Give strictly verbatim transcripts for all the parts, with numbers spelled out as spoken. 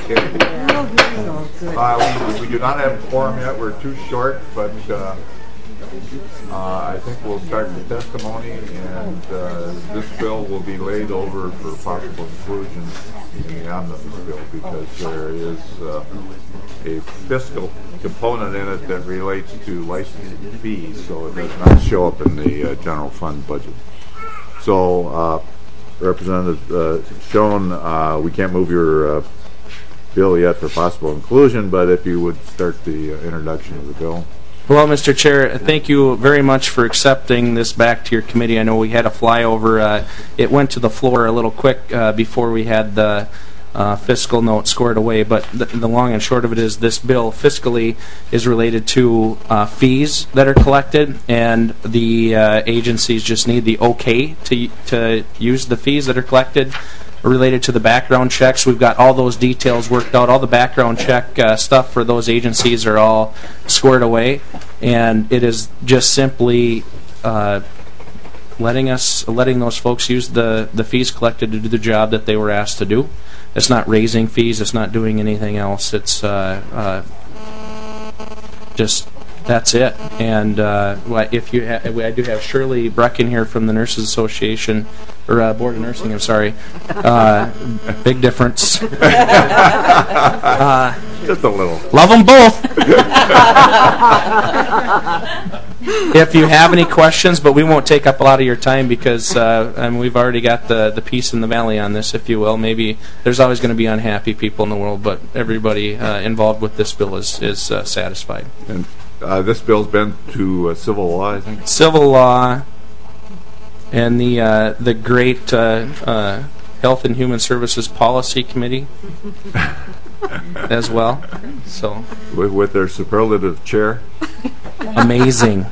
Okay. Uh, we, we do not have a quorum yet. We're too short, but uh, uh, I think we'll start the testimony, and uh, this bill will be laid over for possible inclusion in the omnibus bill because there is uh, a fiscal component in it that relates to licensing fees, so it does not show up in the uh, general fund budget. So, uh, Representative uh, Schoen, uh, we can't move your uh, bill yet for possible inclusion, but if you would start the uh, introduction of the bill. Well, Mister Chair, thank you very much for accepting this back to your committee. I know we had a flyover. Uh, it went to the floor a little quick uh, before we had the uh, fiscal note scored away, but the, the long and short of it is this bill fiscally is related to uh, fees that are collected, and the uh, agencies just need the okay to, to use the fees that are collected related to the background checks. We've got all those details worked out. All the background check uh, stuff for those agencies are all squared away, and it is just simply uh, letting us, letting those folks use the the fees collected to do the job that they were asked to do. It's not raising fees. It's not doing anything else. It's uh, uh, just that's it. And uh, if you, ha I do have Shirley Brecken here from the Nurses Association, or uh, Board of Nursing. I'm sorry. Uh, big difference. uh, Just a little. Love them both. If you have any questions, but we won't take up a lot of your time because uh, I mean, we've already got the the peace in the valley on this, if you will. Maybe there's always going to be unhappy people in the world, but everybody uh, involved with this bill is is uh, satisfied. And uh, this bill's been to uh, civil law, I think. Civil law. And the uh, the great uh, uh, Health and Human Services Policy Committee as well. So with, with their superlative chair. Amazing.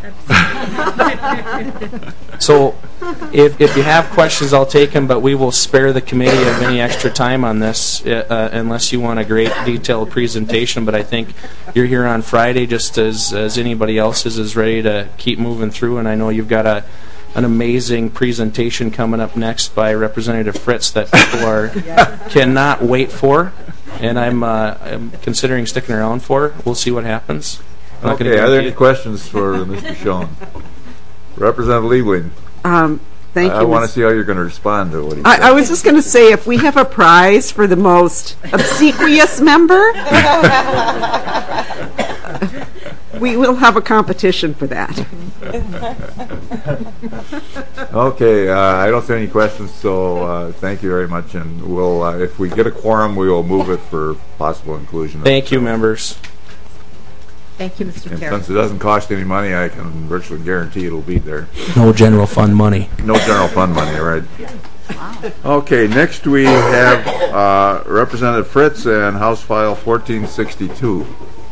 So if if you have questions, I'll take them, but we will spare the committee of any extra time on this uh, unless you want a great detailed presentation. But I think you're here on Friday just as as anybody else is, is ready to keep moving through, and I know you've got a an amazing presentation coming up next by Representative Fritz that people are cannot wait for, and I'm, uh, I'm considering sticking around for. We'll see what happens. I'm not Okay, are there any it. questions for Mister Schoen? Representative Liebling. Um, thank I, you. I want to see how you're going to respond to what he I, said. I was just going to say, if we have a prize for the most obsequious member, we will have a competition for that. Okay, uh, I don't see any questions, so uh, thank you very much, and we'll, uh, if we get a quorum, we will move it for possible inclusion. Thank you, members. Thank you, Mister And Chair. since it doesn't cost any money, I can virtually guarantee it'll be there. No general fund money. No general fund money, right? Okay, next we have uh, Representative Fritz and House File fourteen sixty-two.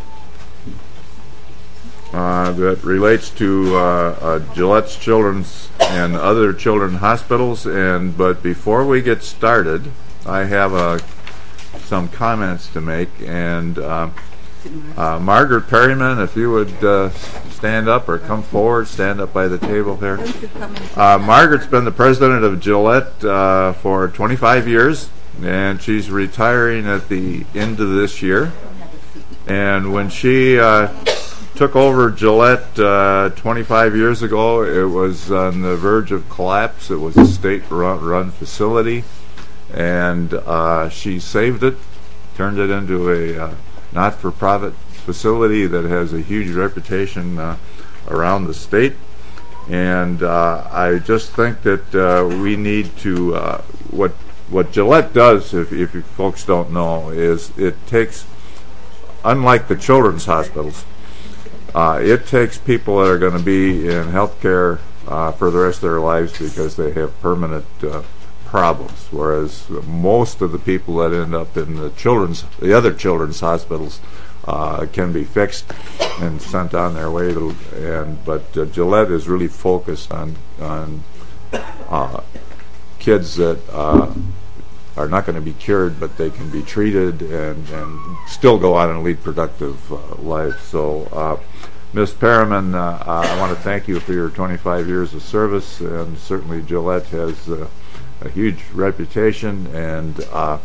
Uh, that relates to uh, uh, Gillette's Children's and other children's hospitals. And but before we get started, I have uh, some comments to make. And uh, uh, Margaret Perryman, if you would uh, stand up or come forward, stand up by the table here. Uh, Margaret's been the president of Gillette uh, for twenty-five years, and she's retiring at the end of this year. And when she uh, took over Gillette uh, twenty-five years ago, it was on the verge of collapse. It was a state-run facility, and uh, she saved it, turned it into a uh, not-for-profit facility that has a huge reputation uh, around the state. And uh, I just think that uh, we need to, uh, what what Gillette does, if, if you folks don't know, is it takes, unlike the children's hospitals, Uh, it takes people that are going to be in healthcare uh, for the rest of their lives because they have permanent uh, problems, whereas most of the people that end up in the children's, the other children's hospitals, uh, can be fixed and sent on their way. To, and but uh, Gillette is really focused on on uh, kids that uh, are not going to be cured, but they can be treated and, and still go on and lead productive uh, lives. So, uh, Miz Perriman, uh, I want to thank you for your twenty-five years of service, and certainly Gillette has uh, a huge reputation, and uh,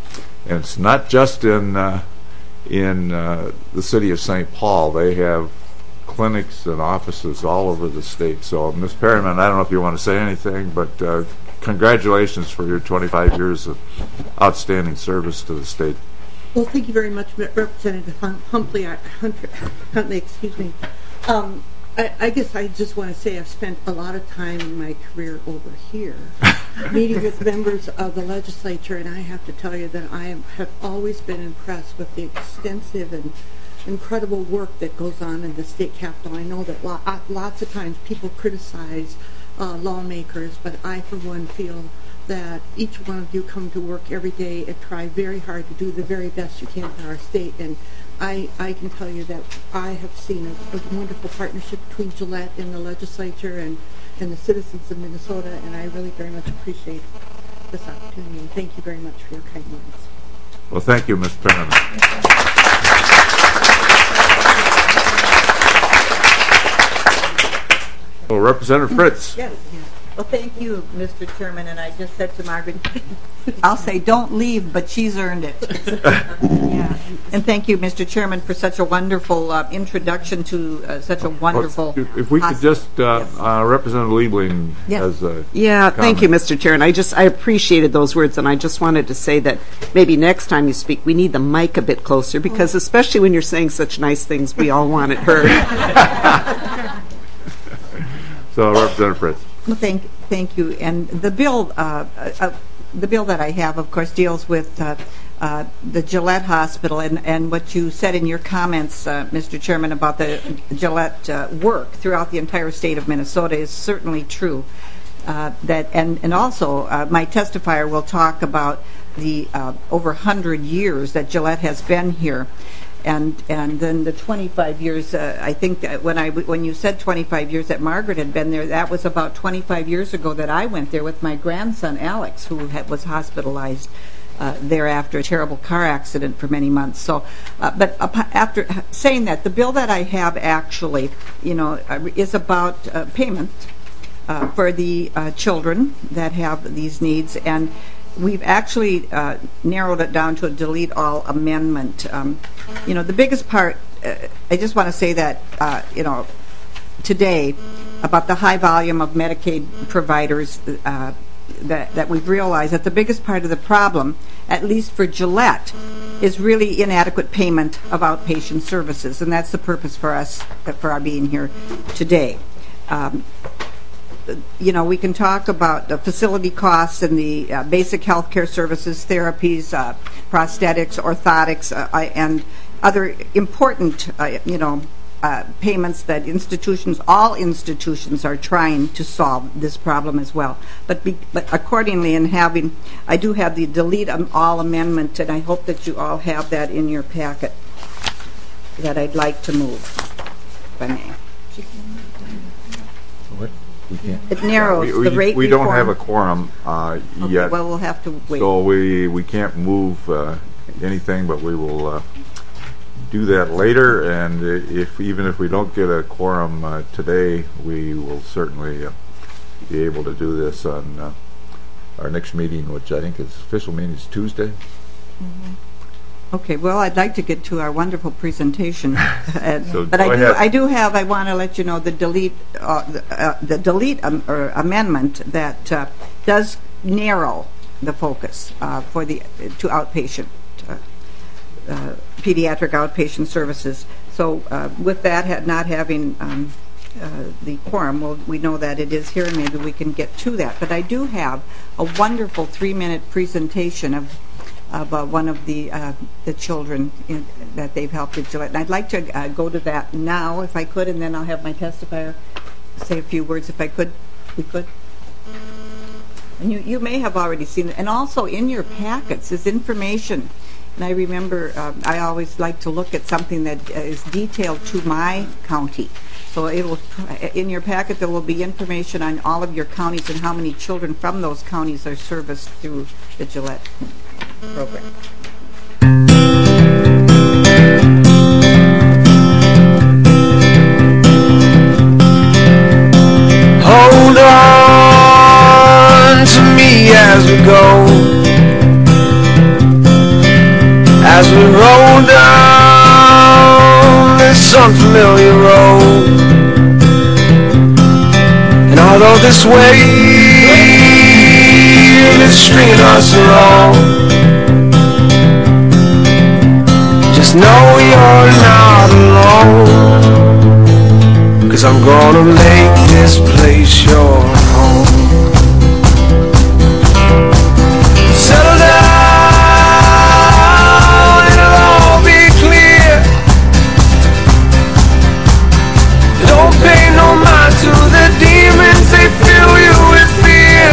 and it's not just in uh, in uh, the city of Saint Paul. They have clinics and offices all over the state. So, Miz Perryman, I don't know if you want to say anything, but uh, congratulations for your twenty-five years of outstanding service to the state. Well, thank you very much, Representative Huntley. Huntley, excuse me. Um, I, I guess I just want to say I've spent a lot of time in my career over here meeting with members of the legislature, and I have to tell you that I am, have always been impressed with the extensive and incredible work that goes on in the state capitol. I know that lo lots of times people criticize uh, lawmakers, but I, for one, feel that each one of you come to work every day and try very hard to do the very best you can for our state. And I, I can tell you that I have seen a, a wonderful partnership between Gillette and the legislature and, and the citizens of Minnesota, and I really very much appreciate this opportunity. And thank you very much for your kind words. Well, thank you, Miz Perryman. Well, Representative Fritz. Yes. Well, thank you, Mister Chairman, and I just said to Margaret, I'll say don't leave, but she's earned it. Yeah. And thank you, Mister Chairman, for such a wonderful uh, introduction to uh, such a wonderful... Well, if we could just, uh, yes. uh, Representative Liebling yes. as a Yeah, comment. thank you, Mister Chair. And I just, I appreciated those words, and I just wanted to say that maybe next time you speak, we need the mic a bit closer, because especially when you're saying such nice things, we all want it heard. So, Representative Fritz. Well, thank, thank you. And the bill, uh, uh, the bill that I have, of course, deals with uh, uh, the Gillette Hospital, and, and what you said in your comments, uh, Mister Chairman, about the Gillette uh, work throughout the entire state of Minnesota is certainly true. Uh, that and and also, uh, my testifier will talk about the uh, over one hundred years that Gillette has been here. And and then the twenty-five years, uh, I think that when I when you said twenty-five years that Margaret had been there, that was about twenty-five years ago that I went there with my grandson Alex, who had, was hospitalized uh, there after a terrible car accident for many months. So, uh, but after saying that, the bill that I have actually, you know, is about uh, payment uh, for the uh, children that have these needs, and we've actually uh, narrowed it down to a delete all amendment. Um, you know, the biggest part, uh, I just want to say that, uh, you know, today about the high volume of Medicaid providers uh, that, that we've realized that the biggest part of the problem, at least for Gillette, is really inadequate payment of outpatient services, and that's the purpose for us, for our being here today. Um, You know, we can talk about the facility costs and the uh, basic health care services, therapies, uh, prosthetics, orthotics, uh, and other important, uh, you know, uh, payments that institutions, all institutions are trying to solve this problem as well. But, be, but accordingly, in having, I do have the delete all amendment, and I hope that you all have that in your packet that I'd like to move, if I may. What? We can't. It narrows we, we, the rate we reform. don't have a quorum uh, okay, yet. Well, we'll have to wait. So we, we can't move uh, anything, but we will uh, do that later. And if even if we don't get a quorum uh, today, we will certainly uh, be able to do this on uh, our next meeting, which I think is official meeting is Tuesday. Mm-hmm. Okay, well, I'd like to get to our wonderful presentation, uh, so but I do, ahead. I do have. I want to let you know the delete, uh, the, uh, the delete um, or amendment that uh, does narrow the focus uh, for the to outpatient, uh, uh, pediatric outpatient services. So, uh, with that, ha not having um, uh, the quorum, well, we know that it is here, and maybe we can get to that. But I do have a wonderful three-minute presentation of. of uh, one of the uh, the children in, that they've helped at Gillette. And I'd like to uh, go to that now, if I could, and then I'll have my testifier say a few words, if I could. We could. And you, you may have already seen it. And also in your packets is information. And I remember um, I always like to look at something that is detailed to my county. So it will, in your packet there will be information on all of your counties and how many children from those counties are serviced through the Gillette program. Hold on to me as we go. down this unfamiliar road. And although this wave is stringing us along, just know you're not alone, 'cause I'm gonna make this place your home. Settle down, it'll all be clear. Don't pay no mind to the demons, they fill you with fear.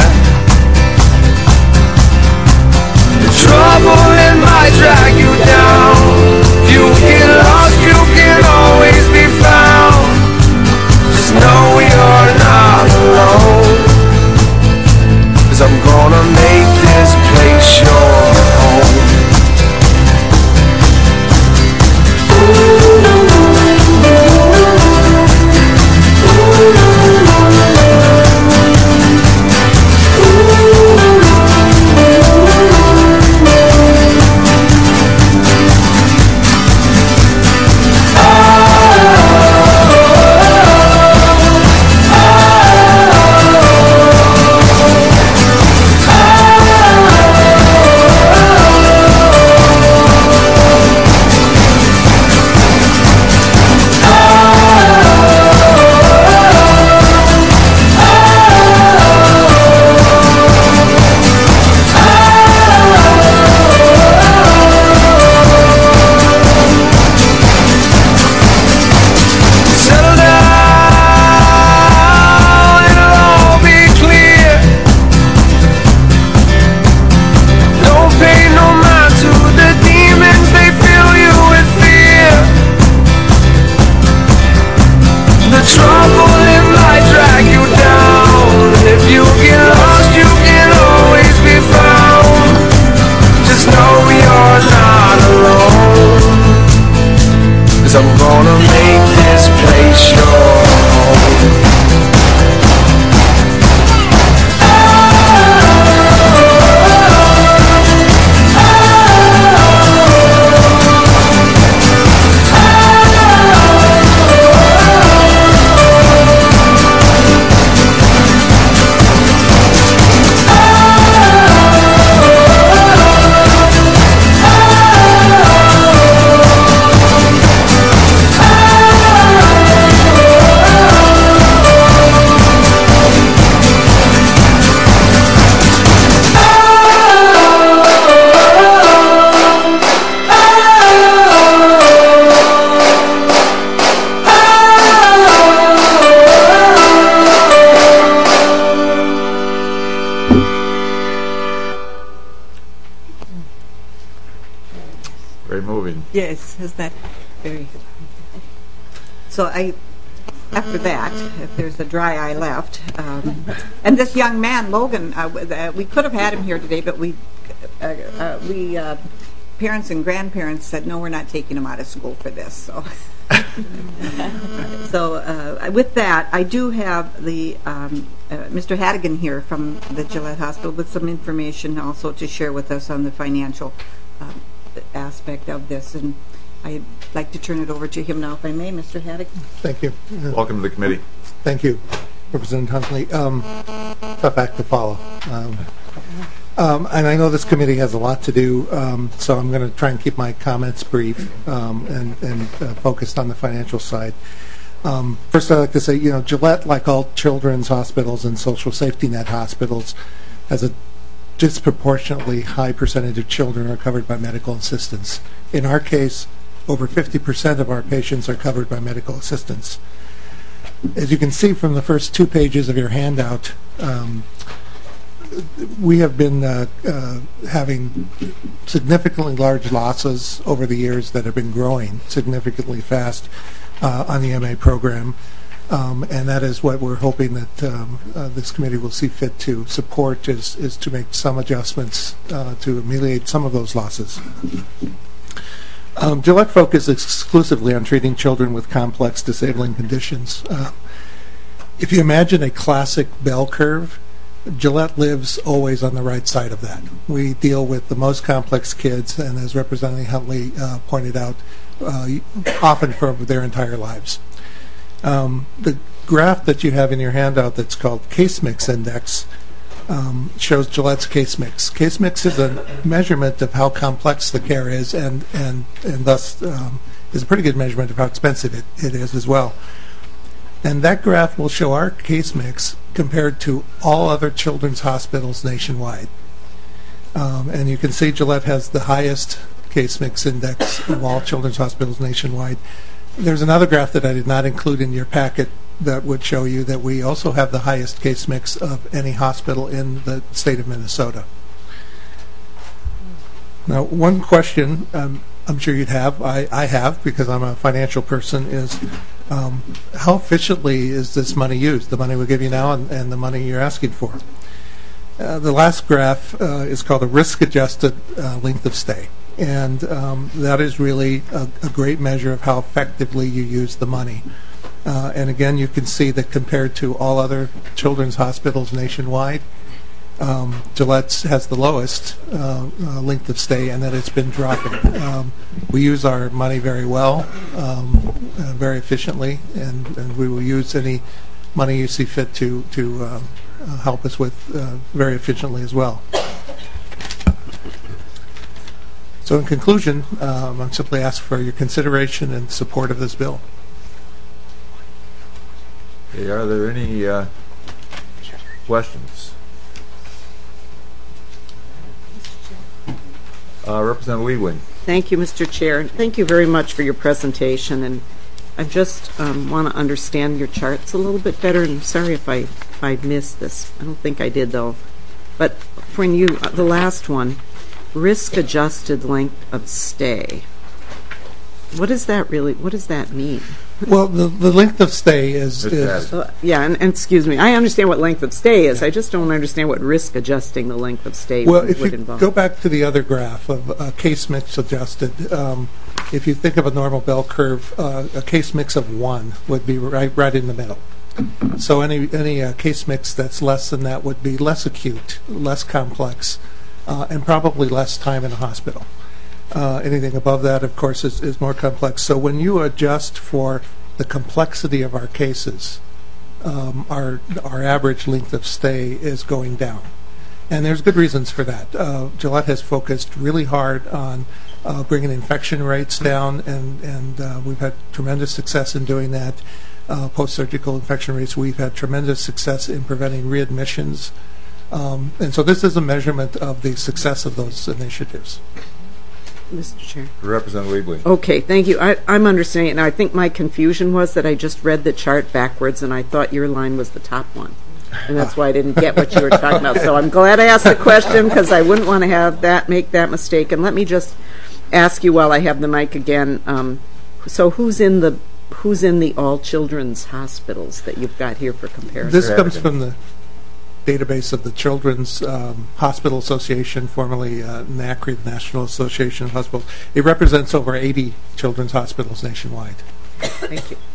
The trouble, it might drag you down. If you get lost, you can always be found. Just know you're not alone, 'cause I'm gonna make this place your home. I'm gonna make this place your home. Very moving. Yes, is that very... So I, after that, if there's a dry eye left, um, and this young man, Logan, uh, w- uh, we could have had him here today, but we, uh, uh, we, uh, parents and grandparents said, no, we're not taking him out of school for this, so... So uh, with that, I do have the um, uh, Mister Hattigan here from the Gillette Hospital with some information also to share with us on the financial uh, aspect of this, and I'd like to turn it over to him now, if I may, Mister Hattigan. Thank you. Welcome to the committee. Thank you, Representative Huntley. Um, tough act to follow. Um, Um, and I know this committee has a lot to do, um, so I'm going to try and keep my comments brief um, and, and uh, focused on the financial side. Um, first, I'd like to say, you know, Gillette, like all children's hospitals and social safety net hospitals, has a disproportionately high percentage of children are covered by medical assistance. In our case, over fifty percent of our patients are covered by medical assistance. As you can see from the first two pages of your handout, um, we have been uh, uh, having significantly large losses over the years that have been growing significantly fast uh, on the M A program, um, and that is what we're hoping that um, uh, this committee will see fit to support, is, is to make some adjustments uh, to ameliorate some of those losses. Um, Gillette focuses exclusively on treating children with complex disabling conditions. Uh, if you imagine a classic bell curve, Gillette lives always on the right side of that. We deal with the most complex kids, and as Representative Huntley uh, pointed out, uh, often for their entire lives. Um, the graph that you have in your handout that's called Case Mix Index um, shows Gillette's case mix. Case mix is a measurement of how complex the care is, and, and, and thus um, is a pretty good measurement of how expensive it, it is as well. And that graph will show our case mix compared to all other children's hospitals nationwide. Um, and you can see Gillette has the highest case mix index of all children's hospitals nationwide. There's another graph that I did not include in your packet that would show you that we also have the highest case mix of any hospital in the state of Minnesota. Now, one question um, I'm sure you'd have, I, I have because I'm a financial person, is um, how efficiently is this money used, the money we give you now and, and the money you're asking for? Uh, the last graph uh, is called a risk-adjusted uh, length of stay, and um, that is really a, a great measure of how effectively you use the money. Uh, and again, you can see that compared to all other children's hospitals nationwide, Um, Gillette has the lowest uh, uh, length of stay, and that it's been dropping. Um, we use our money very well, um, uh, very efficiently, and, and we will use any money you see fit to to um, uh, help us with uh, very efficiently as well. So, in conclusion, um, I'm simply asking for your consideration and support of this bill. Okay, are there any uh, questions? Uh, Representative Liebling. Thank you, Mister Chair, and thank you very much for your presentation. And I just um, want to understand your charts a little bit better. And I'm sorry if I if I missed this. I don't think I did though. But when you uh, the last one, risk-adjusted length of stay. What does that really? What does that mean? Well, the, the length of stay is, Mister is Uh, yeah, and, and excuse me, I understand what length of stay is. I just don't understand what risk adjusting the length of stay well, would, if would you involve. go back to the other graph of uh, case mix adjusted, um, if you think of a normal bell curve, uh, a case mix of one would be right right in the middle. So any any uh, case mix that's less than that would be less acute, less complex, uh, and probably less time in a hospital. Uh, anything above that, of course, is, is more complex. So when you adjust for the complexity of our cases, um, our our average length of stay is going down. And there's good reasons for that. Uh, Gillette has focused really hard on uh, bringing infection rates down, and, and uh, we've had tremendous success in doing that. Uh, post-surgical infection rates, we've had tremendous success in preventing readmissions. Um, and so this is a measurement of the success of those initiatives. Mister Chair. Representative Liebling. Okay, thank you. I, I'm understanding, and I think my confusion was that I just read the chart backwards, and I thought your line was the top one, and that's why I didn't get what you were talking about. So I'm glad I asked the question because I wouldn't want to have that make that mistake. And let me just ask you while I have the mic again. Um, so who's in the who's in the all children's hospitals that you've got here for comparison? This comes from the database of the Children's um, Hospital Association, formerly uh, NACRI, the National Association of Hospitals. It represents over eighty children's hospitals nationwide. Thank you.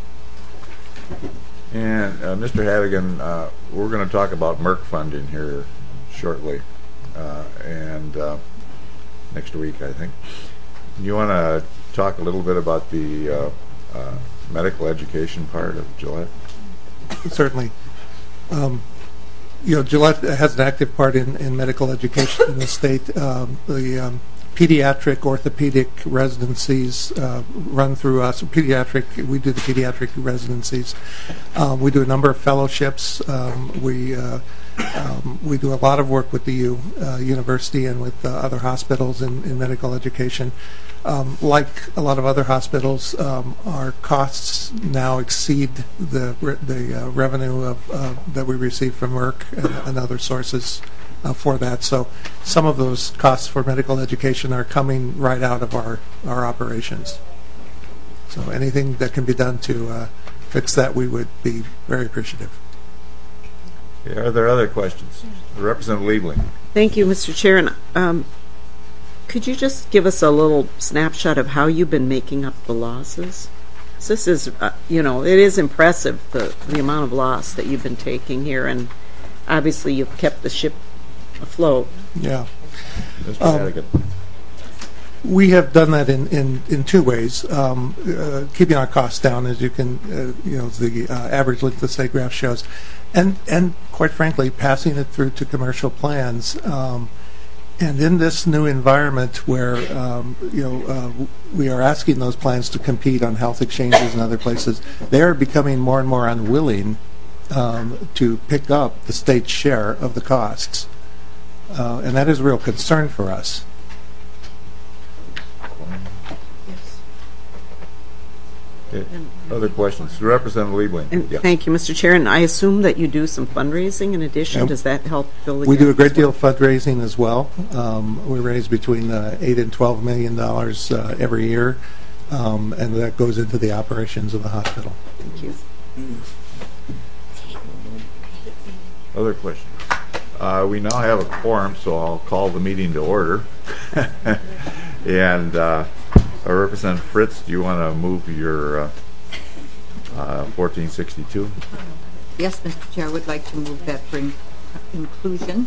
And uh, Mister Hadigan, uh, we're going to talk about Merck funding here shortly, uh, and uh, next week, I think. You want to talk a little bit about the uh, uh, medical education part of Gillette? Certainly. Um, You know, Gillette has an active part in, in medical education in the state. Um, the um, pediatric orthopedic residencies uh, run through us. Pediatric, we do the pediatric residencies. Um, we do a number of fellowships. Um, we uh, um, we do a lot of work with the U, uh, university and with uh, other hospitals in, in medical education. Um, like a lot of other hospitals, um, our costs now exceed the re the uh, revenue of, uh, that we receive from Merck and, and other sources uh, for that. So some of those costs for medical education are coming right out of our, our operations. So anything that can be done to uh, fix that, we would be very appreciative. Okay, are there other questions? Representative Liebling. Thank you, Mister Chair. And, um, could you just give us a little snapshot of how you've been making up the losses? This is, uh, you know, it is impressive, the, the amount of loss that you've been taking here. And obviously you've kept the ship afloat. Yeah. Mister Um, Hannigan. We have done that in, in, in two ways. Um, uh, keeping our costs down, as you can, uh, you know, the uh, average length of stay graph shows, and and quite frankly, passing it through to commercial plans. Um, and in this new environment, where um, you know uh, we are asking those plans to compete on health exchanges and other places, they are becoming more and more unwilling um, to pick up the state's share of the costs, uh, and that is a real concern for us. Okay. Other questions? Representative Liebling. And Yeah. thank you, Mister Chair. And I assume that you do some fundraising in addition. Yep. Does that help fill the We gap do a great as deal well? of fundraising as well. Um, we raise between uh, eight and twelve million dollars uh, every year, um, and that goes into the operations of the hospital. Thank you. Other questions? Uh, we now have a quorum, so I'll call the meeting to order. And uh, uh, Representative Fritz, do you want to move your uh, uh, fourteen sixty-two? Yes, Mister Chair, I would like to move that for in- inclusion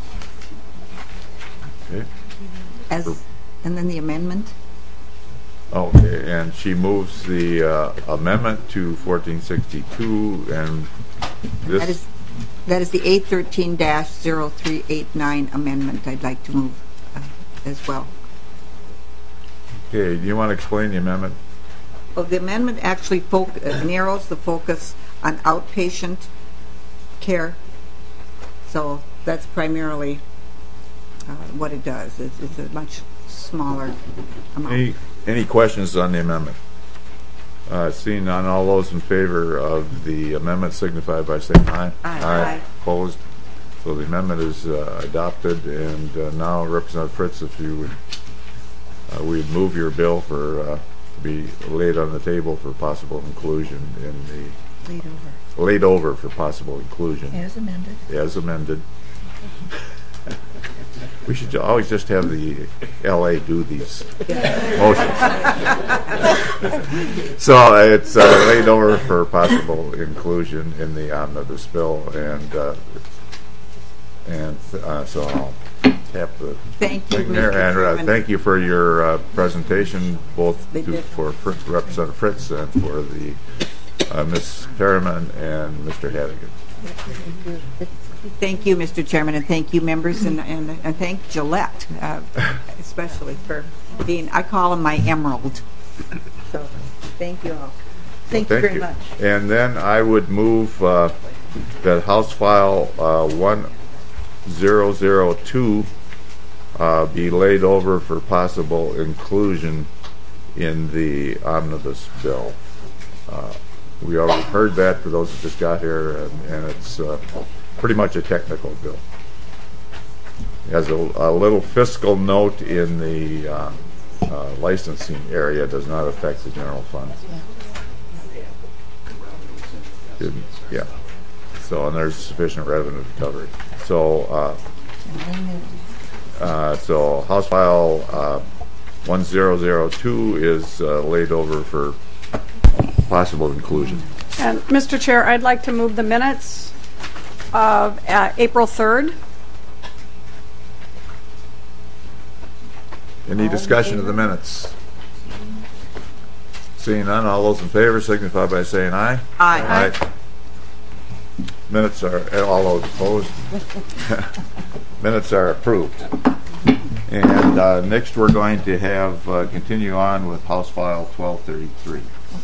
Okay. as, and then the amendment. Okay, and she moves the uh, amendment to fourteen sixty-two, and this... That is, that is the eight thirteen dash zero three eight nine amendment I'd like to move uh, as well. Okay, do you want to explain the amendment? Well, the amendment actually foc- uh, narrows the focus on outpatient care. So that's primarily uh, what it does. It's, it's a much smaller amount. Any, any questions on the amendment? Uh, seeing none, all those in favor of the amendment signify by saying aye. Aye. Aye. Opposed? So the amendment is uh, adopted, and uh, now Representative Fritz, if you would, uh, we'd move your bill for uh, to be laid on the table for possible inclusion in the Laid over. laid over for possible inclusion As amended. as amended. We should always just have the L A do these motions. So it's uh, laid over for possible inclusion in the omnibus bill, and uh, and uh, so I'll have to Thank you, thank there, Mister and uh, Chairman. thank you for your uh, presentation, both They to, did. for Fritz, Representative Fritz and for the uh, Miz Perriman and Mister Hannigan. Thank you, Mister Chairman, and thank you, members, and, and, and thank Gillette, uh, especially for being, I call him my emerald. So, thank you all. Thank you very much. And then I would move uh, that House File uh, one thousand two uh, be laid over for possible inclusion in the omnibus bill. Uh, we already heard that for those that just got here, and, and it's uh, pretty much a technical bill. It has a, a little fiscal note in the uh, uh, licensing area, does not affect the general fund. Didn't- Yeah. So, and there's sufficient revenue to cover it. So, uh, uh, so House File uh, one thousand two is uh, laid over for possible inclusion. And, Mister Chair, I'd like to move the minutes of uh, April third. Any discussion of the minutes? Seeing none, all those in favor signify by saying aye. Aye. Aye. Minutes are, all those opposed? Minutes are approved. And uh, next we're going to have, uh, continue on with House File twelve thirty-three.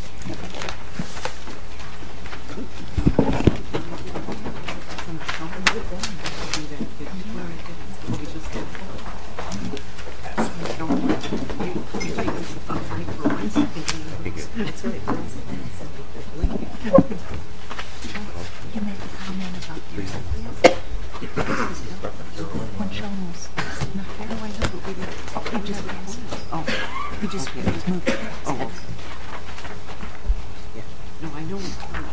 You made the comment about the one shown was not fair. Why not? You just oh, you just you just moved it. Oh, No, I know.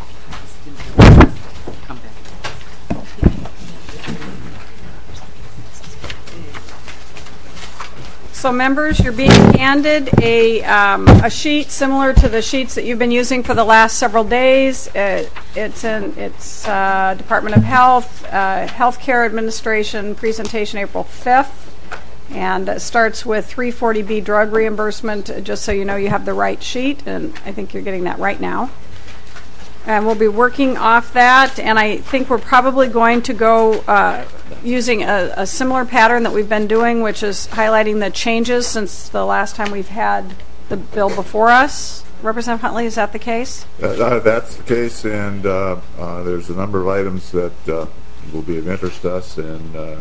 Come back. So So members, you're being handed a, um, a sheet similar to the sheets that you've been using for the last several days. It, it's in, it's uh, Department of Health, uh, Healthcare Administration presentation April fifth. And it starts with three forty B drug reimbursement, just so you know you have the right sheet, and I think you're getting that right now. And we'll be working off that, and I think we're probably going to go uh, using a, a similar pattern that we've been doing, which is highlighting the changes since the last time we've had the bill before us. Representative Huntley, is that the case? Uh, that's the case, and uh, uh, there's a number of items that uh, will be of interest to us, and uh,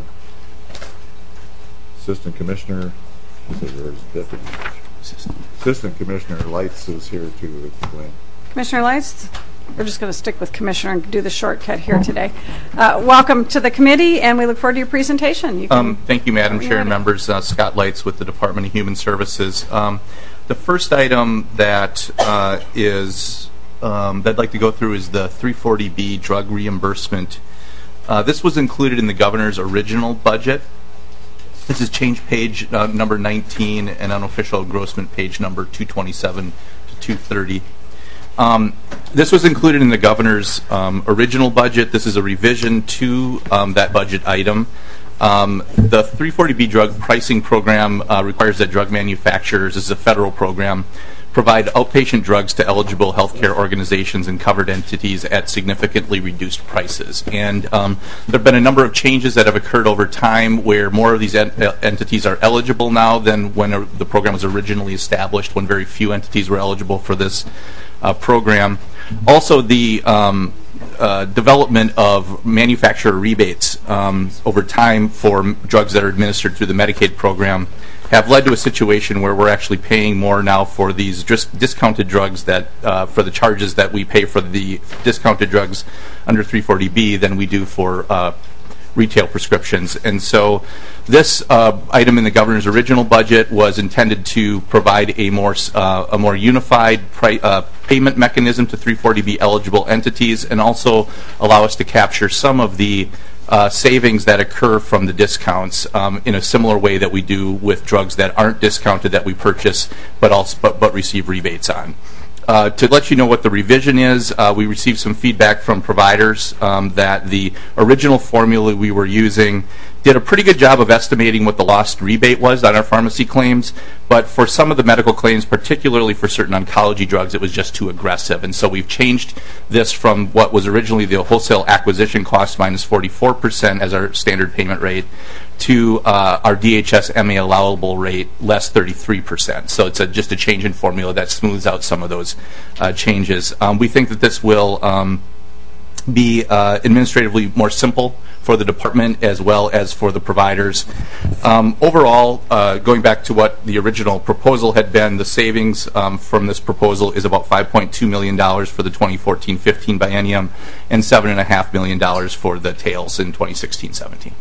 Assistant Commissioner, is it, or is it Deputy? Assistant. Assistant Commissioner Lights is here to explain. Commissioner Lights? We're just going to stick with Commissioner and do the shortcut here today. Uh, welcome to the committee, and we look forward to your presentation. You um, thank you, Madam Chair and members. Uh, Scott Lights with the Department of Human Services. Um, the first item that uh, is um, that I'd like to go through is the three forty B drug reimbursement. Uh, this was included in the governor's original budget. This is change page uh, number nineteen and unofficial engrossment page number two twenty-seven to two thirty. Um, this was included in the governor's um, original budget. This is a revision to um, that budget item. Um, the three forty B drug pricing program uh, requires that drug manufacturers, this is a federal program, provide outpatient drugs to eligible healthcare organizations and covered entities at significantly reduced prices. And um, there have been a number of changes that have occurred over time where more of these ent entities are eligible now than when uh, the program was originally established, when very few entities were eligible for this uh, program. Also, the um, uh, development of manufacturer rebates um, over time for m drugs that are administered through the Medicaid program have led to a situation where we're actually paying more now for these just discounted drugs that uh, for the charges that we pay for the discounted drugs under three forty B than we do for uh, retail prescriptions. And so this uh, item in the governor's original budget was intended to provide a more uh, a more unified pri uh, payment mechanism to three forty B eligible entities, and also allow us to capture some of the Uh, savings that occur from the discounts um, in a similar way that we do with drugs that aren't discounted that we purchase but also but, but receive rebates on. Uh, to let you know what the revision is, uh, we received some feedback from providers um, that the original formula we were using did a pretty good job of estimating what the lost rebate was on our pharmacy claims, but for some of the medical claims, particularly for certain oncology drugs, it was just too aggressive. And so we've changed this from what was originally the wholesale acquisition cost minus forty-four percent as our standard payment rate to uh, our D H S M A allowable rate less thirty-three percent. So it's a, just a change in formula that smooths out some of those uh, changes. Um, we think that this will um, be uh, administratively more simple for the department as well as for the providers. Um, overall, uh, going back to what the original proposal had been, the savings um, from this proposal is about five point two million dollars for the twenty fourteen fifteen biennium and seven point five million dollars for the tails in twenty sixteen seventeen.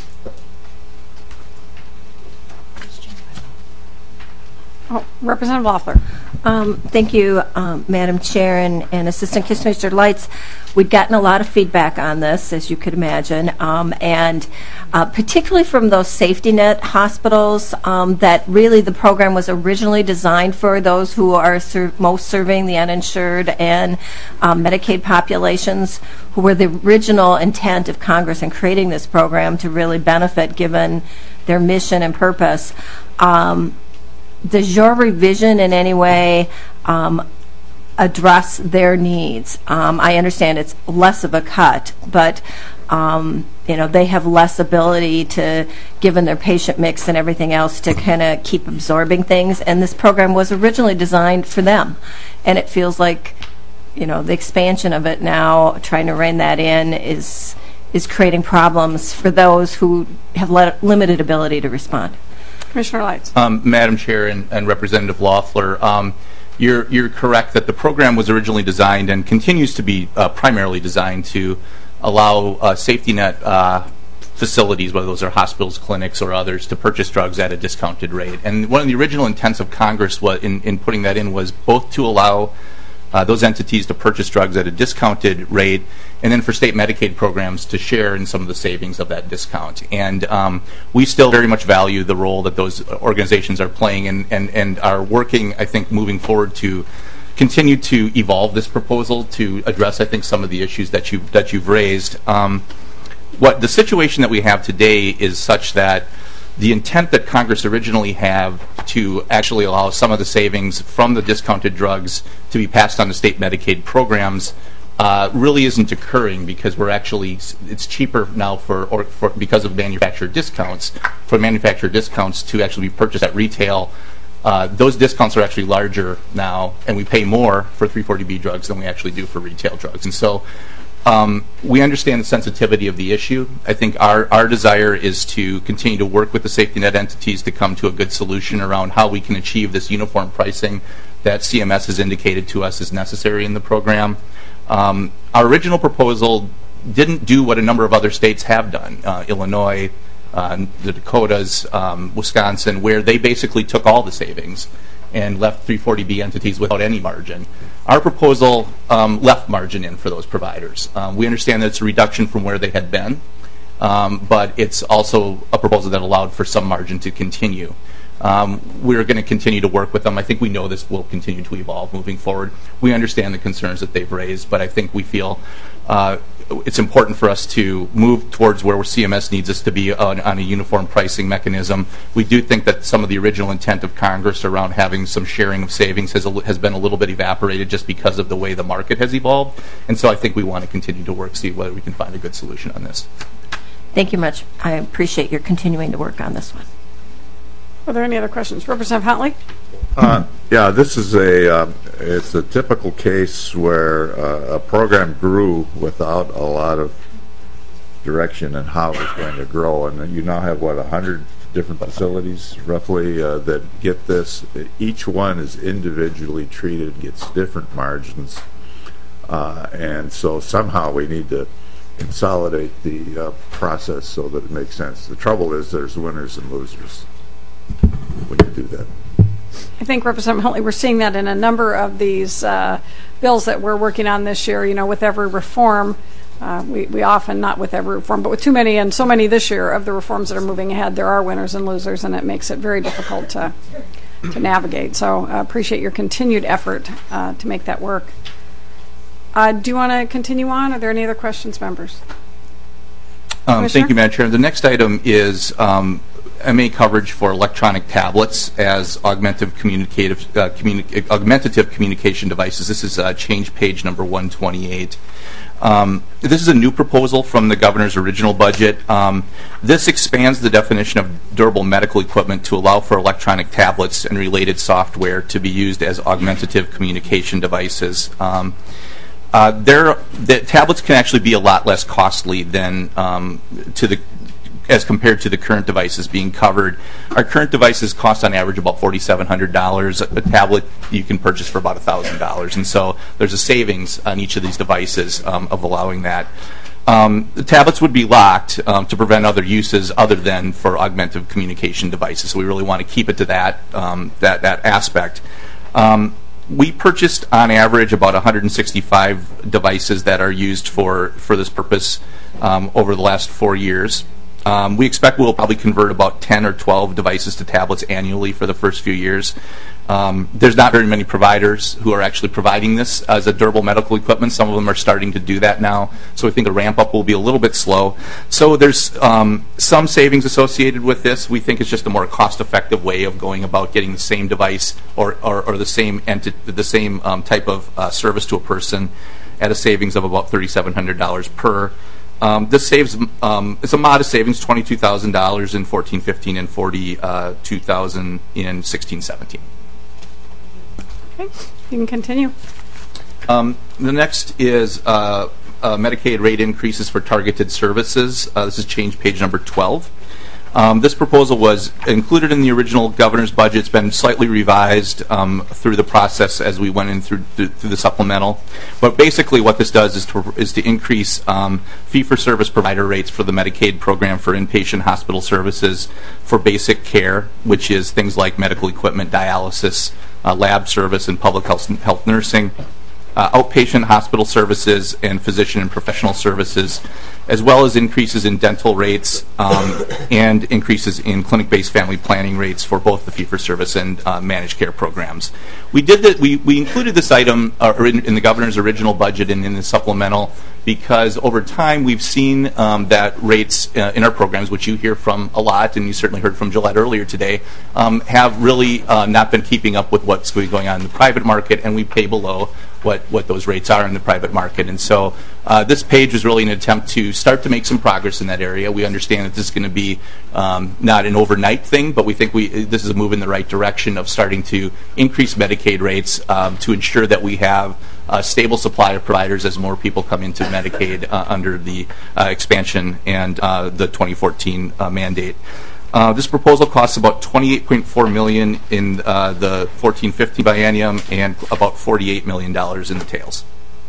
Oh, Representative Loeffler. Um, thank you, um, Madam Chair and, and Assistant Commissioner Lights. We've gotten a lot of feedback on this, as you could imagine, um, and uh, particularly from those safety net hospitals um, that really the program was originally designed for those who are ser most serving the uninsured and um, Medicaid populations, who were the original intent of Congress in creating this program to really benefit given their mission and purpose. Um, Does your revision in any way um, address their needs? Um, I understand it's less of a cut, but um, you know, they have less ability to, given their patient mix and everything else, to kind of keep absorbing things. And this program was originally designed for them, and it feels like, you know, the expansion of it now, trying to rein that in, is is creating problems for those who have le limited ability to respond. Commissioner Lights. Um, Madam Chair and, and Representative Loeffler, um, you're, you're correct that the program was originally designed and continues to be uh, primarily designed to allow uh, safety net uh, facilities, whether those are hospitals, clinics, or others, to purchase drugs at a discounted rate. And one of the original intents of Congress was, in, in putting that in was both to allow uh, those entities to purchase drugs at a discounted rate, and then for state Medicaid programs to share in some of the savings of that discount. And um, we still very much value the role that those organizations are playing, and, and, and are working, I think, moving forward to continue to evolve this proposal to address, I think, some of the issues that you that you've raised. Um, what the situation that we have today is such that the intent that Congress originally had to actually allow some of the savings from the discounted drugs to be passed on to state Medicaid programs uh, really isn't occurring, because we're actually it's cheaper now for, or for because of manufacturer discounts for manufacturer discounts to actually be purchased at retail. Uh, those discounts are actually larger now, and we pay more for three forty B drugs than we actually do for retail drugs. And so um, we understand the sensitivity of the issue. I think our, our desire is to continue to work with the safety net entities to come to a good solution around how we can achieve this uniform pricing that C M S has indicated to us is necessary in the program. Um, our original proposal didn't do what a number of other states have done, uh, Illinois, uh, the Dakotas, um, Wisconsin, where they basically took all the savings and left three forty B entities without any margin. Our proposal um, left margin in for those providers. Um, we understand that it's a reduction from where they had been, um, but it's also a proposal that allowed for some margin to continue. Um, we're going to continue to work with them. I think we know this will continue to evolve moving forward. We understand the concerns that they've raised, but I think we feel uh, it's important for us to move towards where C M S needs us to be on, on a uniform pricing mechanism. We do think that some of the original intent of Congress around having some sharing of savings has, a, has been a little bit evaporated just because of the way the market has evolved. And so I think we want to continue to work, see whether we can find a good solution on this. Thank you much. I appreciate your continuing to work on this one. Are there any other questions? Representative Huntley? Uh, yeah, this is a uh, it's a typical case where uh, a program grew without a lot of direction and how it's going to grow, and you now have what a hundred different facilities roughly uh, that get this. Each one is individually treated, gets different margins, uh, and so somehow we need to consolidate the uh, process so that it makes sense. The trouble is there's winners and losers when you do that. I think, Representative Huntley, we're seeing that in a number of these uh, bills that we're working on this year. You know, with every reform, uh, we, we often, not with every reform, but with too many and so many this year of the reforms that are moving ahead, there are winners and losers, and it makes it very difficult to, to navigate. So I uh, appreciate your continued effort uh, to make that work. Uh, do you want to continue on? Are there any other questions, members? Um, thank you, Madam Chair. The next item is um, M A coverage for electronic tablets as augmentative communicative uh, communi augmentative communication devices. This is uh, change page number one twenty-eight. Um, this is a new proposal from the governor's original budget. Um, this expands the definition of durable medical equipment to allow for electronic tablets and related software to be used as augmentative communication devices. Um, uh, there, the tablets can actually be a lot less costly than um, to the as compared to the current devices being covered. Our current devices cost on average about four thousand seven hundred dollars. A tablet you can purchase for about one thousand dollars. And so there's a savings on each of these devices um, of allowing that. Um, the tablets would be locked um, to prevent other uses other than for augmentative communication devices. So we really want to keep it to that, um, that, that aspect. Um, we purchased on average about one hundred sixty-five devices that are used for, for this purpose um, over the last four years. Um, we expect we'll probably convert about ten or twelve devices to tablets annually for the first few years. Um, there's not very many providers who are actually providing this as a durable medical equipment. Some of them are starting to do that now, so we think the ramp up will be a little bit slow. So there's um, some savings associated with this. We think it's just a more cost-effective way of going about getting the same device or, or, or the same enti the same um, type of uh, service to a person at a savings of about three thousand seven hundred dollars per. Um, this saves, um, it's a modest savings, twenty-two thousand dollars in fourteen fifteen and forty-two thousand dollars in sixteen seventeen. Okay, you can continue. Um, the next is uh, uh, Medicaid rate increases for targeted services. Uh, this is change page number twelve. Um, this proposal was included in the original governor's budget. It's been slightly revised um, through the process as we went in through, through, through the supplemental. But basically what this does is to, is to increase um, fee-for-service provider rates for the Medicaid program for inpatient hospital services for basic care, which is things like medical equipment, dialysis, uh, lab service, and public health, health nursing. uh, outpatient hospital services and physician and professional services, as well as increases in dental rates um, and increases in clinic-based family planning rates for both the fee-for-service and uh, managed care programs. We did that. We, we included this item uh, in, in the governor's original budget and in the supplemental because over time we've seen um, that rates uh, in our programs, which you hear from a lot, and you certainly heard from Gillette earlier today, um, have really uh, not been keeping up with what's going on in the private market, and we pay below what, what those rates are in the private market. And so uh, this page was really an attempt to start to make some progress in that area. We understand that this is going to be um, not an overnight thing, but we think we this is a move in the right direction of starting to increase Medicaid rates um, to ensure that we have a stable supply of providers as more people come into Medicaid uh, under the uh, expansion and uh, the twenty fourteen uh, mandate. Uh, this proposal costs about twenty-eight point four million dollars in uh, the fourteen fifteen biennium and about forty-eight million dollars in the tails.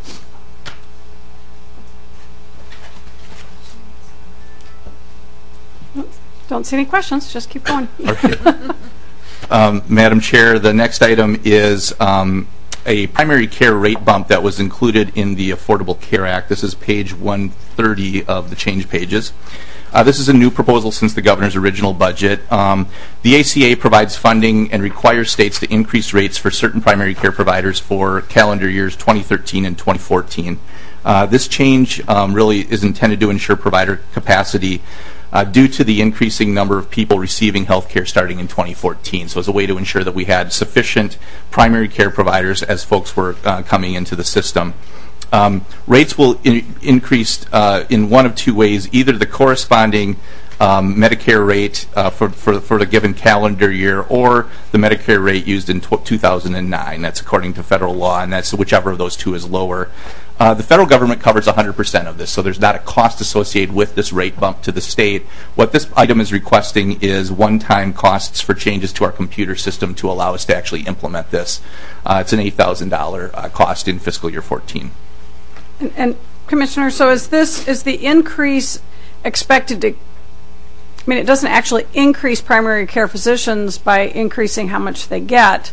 Don't see any questions. Just keep going. Okay. um, Madam Chair, the next item is um, a primary care rate bump that was included in the Affordable Care Act. This is page one thirty of the change pages. Uh, this is a new proposal since the governor's original budget. Um, the A C A provides funding and requires states to increase rates for certain primary care providers for calendar years twenty thirteen and twenty fourteen. Uh, this change um, really is intended to ensure provider capacity Uh, due to the increasing number of people receiving health care starting in twenty fourteen. So it's a way to ensure that we had sufficient primary care providers as folks were uh, coming into the system. Um, rates will in increase uh, in one of two ways, either the corresponding um, Medicare rate uh, for, for, for the given calendar year or the Medicare rate used in two thousand nine. That's according to federal law, and that's whichever of those two is lower. Uh, the federal government covers one hundred percent of this, so there's not a cost associated with this rate bump to the state. What this item is requesting is one-time costs for changes to our computer system to allow us to actually implement this. Uh, it's an eight thousand dollars uh, cost in fiscal year fourteen. And, and Commissioner, so is this is the increase expected to? I mean, it doesn't actually increase primary care physicians by increasing how much they get.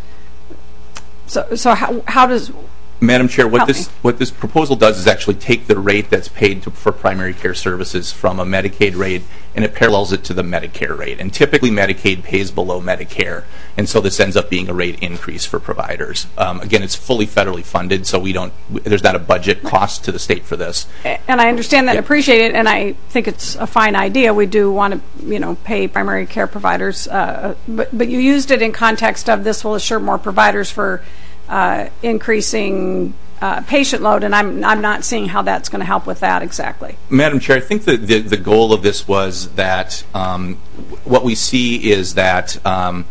So, so how how does? Madam Chair, what Help this me. what this proposal does is actually take the rate that's paid to, for primary care services from a Medicaid rate, and it parallels it to the Medicare rate. And typically, Medicaid pays below Medicare, and so this ends up being a rate increase for providers. Um, again, it's fully federally funded, so we don't. There's not a budget cost to the state for this. And I understand that, Yeah. appreciate it, and I think it's a fine idea. We do want to, you know, pay primary care providers, uh, but but you used it in context of this will assure more providers for. Uh, increasing uh, patient load, and I'm I'm not seeing how that's going to help with that exactly. Madam Chair, I think that the, the goal of this was that um, what we see is that um,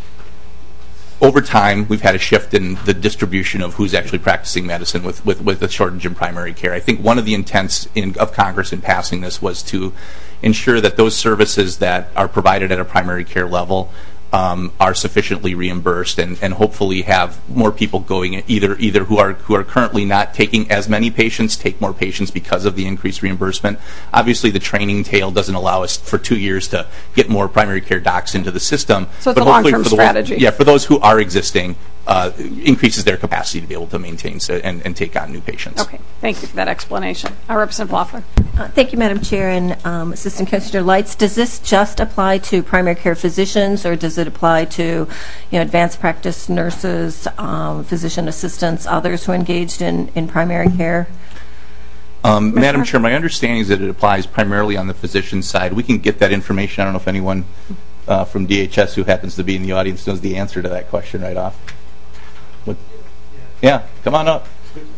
over time we've had a shift in the distribution of who's actually practicing medicine with, with, with the shortage in primary care. I think one of the intents in, of Congress in passing this was to ensure that those services that are provided at a primary care level Um, are sufficiently reimbursed, and, and hopefully have more people going either either who are who are currently not taking as many patients take more patients because of the increased reimbursement. Obviously, the training tail doesn't allow us for two years to get more primary care docs into the system. So it's but a hopefully long-term for the, strategy. Yeah, for those who are existing, uh, increases their capacity to be able to maintain so, and, and take on new patients. Okay, thank you for that explanation. Uh, Representative Loeffler. Uh, Thank you, Madam Chair, and um, Assistant Commissioner Lights. Does this just apply to primary care physicians, or does it apply to, you know, advanced practice nurses, um, physician assistants, others who are engaged in, in primary care? Um, Madam Chair, my understanding is that it applies primarily on the physician side. We can get that information. I don't know if anyone uh, from D H S who happens to be in the audience knows the answer to that question right off. What? Yeah, come on up.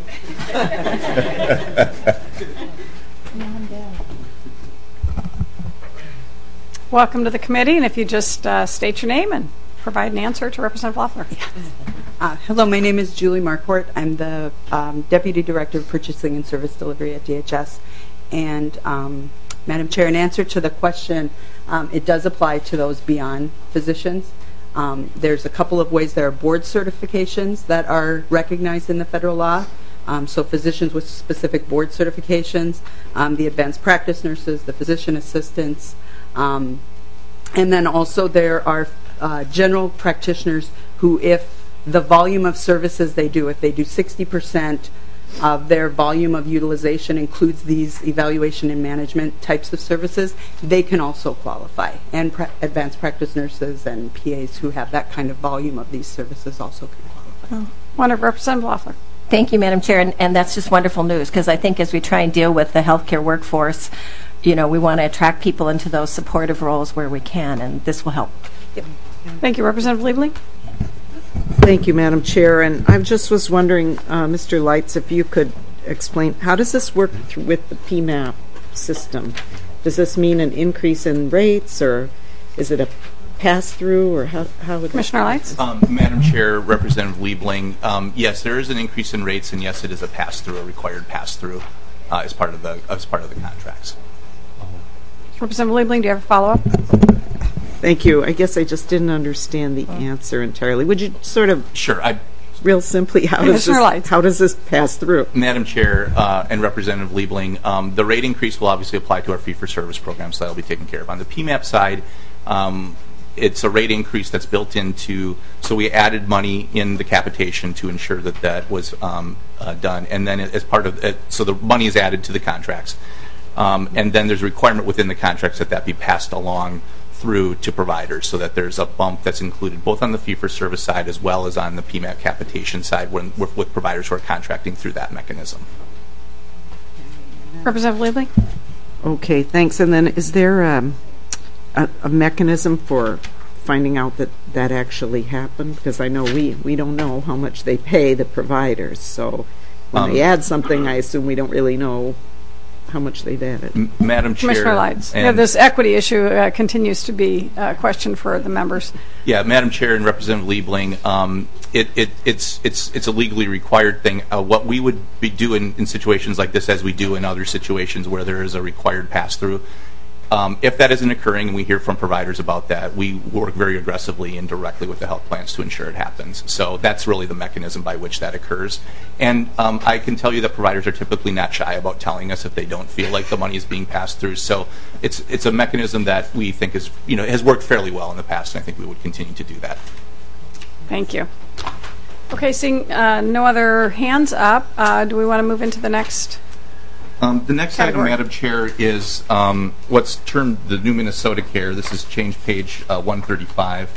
Welcome to the committee, and if you just uh, state your name and provide an answer to Representative Loeffler. Uh, hello, my name is Julie Marquardt. I'm the um, Deputy Director of Purchasing and Service Delivery at D H S. And um, Madam Chair, in answer to the question, um, it does apply to those beyond physicians. Um, there's a couple of ways. There are board certifications that are recognized in the federal law. Um, so physicians with specific board certifications, um, the advanced practice nurses, the physician assistants, um, and then also there are uh, general practitioners who, if the volume of services they do, if they do sixty percent of their volume of utilization includes these evaluation and management types of services, they can also qualify. And pra- advanced practice nurses and P As who have that kind of volume of these services also can qualify. Oh. Wonderful. Representative Loeffler. Thank you, Madam Chair, and, and that's just wonderful news, because I think as we try and deal with the healthcare workforce, you know, we want to attract people into those supportive roles where we can, and this will help. Yep. Thank you. Representative Liebling. Thank you, Madam Chair. And I just was wondering, uh, Mister Lights, if you could explain, how does this work th- with the P MAP system? Does this mean an increase in rates, or is it a pass-through, or how, how would Commissioner Lights? Um, Madam Chair, Representative Liebling, um, yes, there is an increase in rates, and yes, it is a pass-through, a required pass-through uh, as part of the as part of the contracts. Representative Liebling, do you have a follow-up? Thank you. I guess I just didn't understand the answer entirely. Would you sort of, Sure. I, real simply, how does Commissioner this, Lights. how does this pass through? Madam Chair uh, and Representative Liebling, um, the rate increase will obviously apply to our fee-for-service program, so that will be taken care of. On the P MAP side, um, it's a rate increase that's built into, so we added money in the capitation to ensure that that was um, uh, done. And then as part of it, so the money is added to the contracts. Um, and then there's a requirement within the contracts that that be passed along through to providers, so that there's a bump that's included both on the fee-for-service side as well as on the P MAP capitation side when, with, with providers who are contracting through that mechanism. Representative Liebling. Okay, thanks. And then is there um, a, a mechanism for finding out that that actually happened? Because I know we, we don't know how much they pay the providers. So when Um, they add something, I assume we don't really know how much they've added. M- Madam Chair. Commissioner Lights. and- Yeah, this equity issue uh, continues to be a question for the members. Yeah, Madam Chair and Representative Liebling, um, it, it, it's it's it's a legally required thing. Uh, what we would be doing in situations like this, as we do in other situations where there is a required pass-through, um, if that isn't occurring and we hear from providers about that, we work very aggressively and directly with the health plans to ensure it happens. So that's really the mechanism by which that occurs. And um, I can tell you that providers are typically not shy about telling us if they don't feel like the money is being passed through. So it's it's a mechanism that we think is, you know, has worked fairly well in the past, and I think we would continue to do that. Thank you. Okay, seeing uh, no other hands up, uh, do we want to move into the next? Um, the next Category. item, Madam Chair, is um, what's termed the new Minnesota Care. This is change page uh, one thirty-five.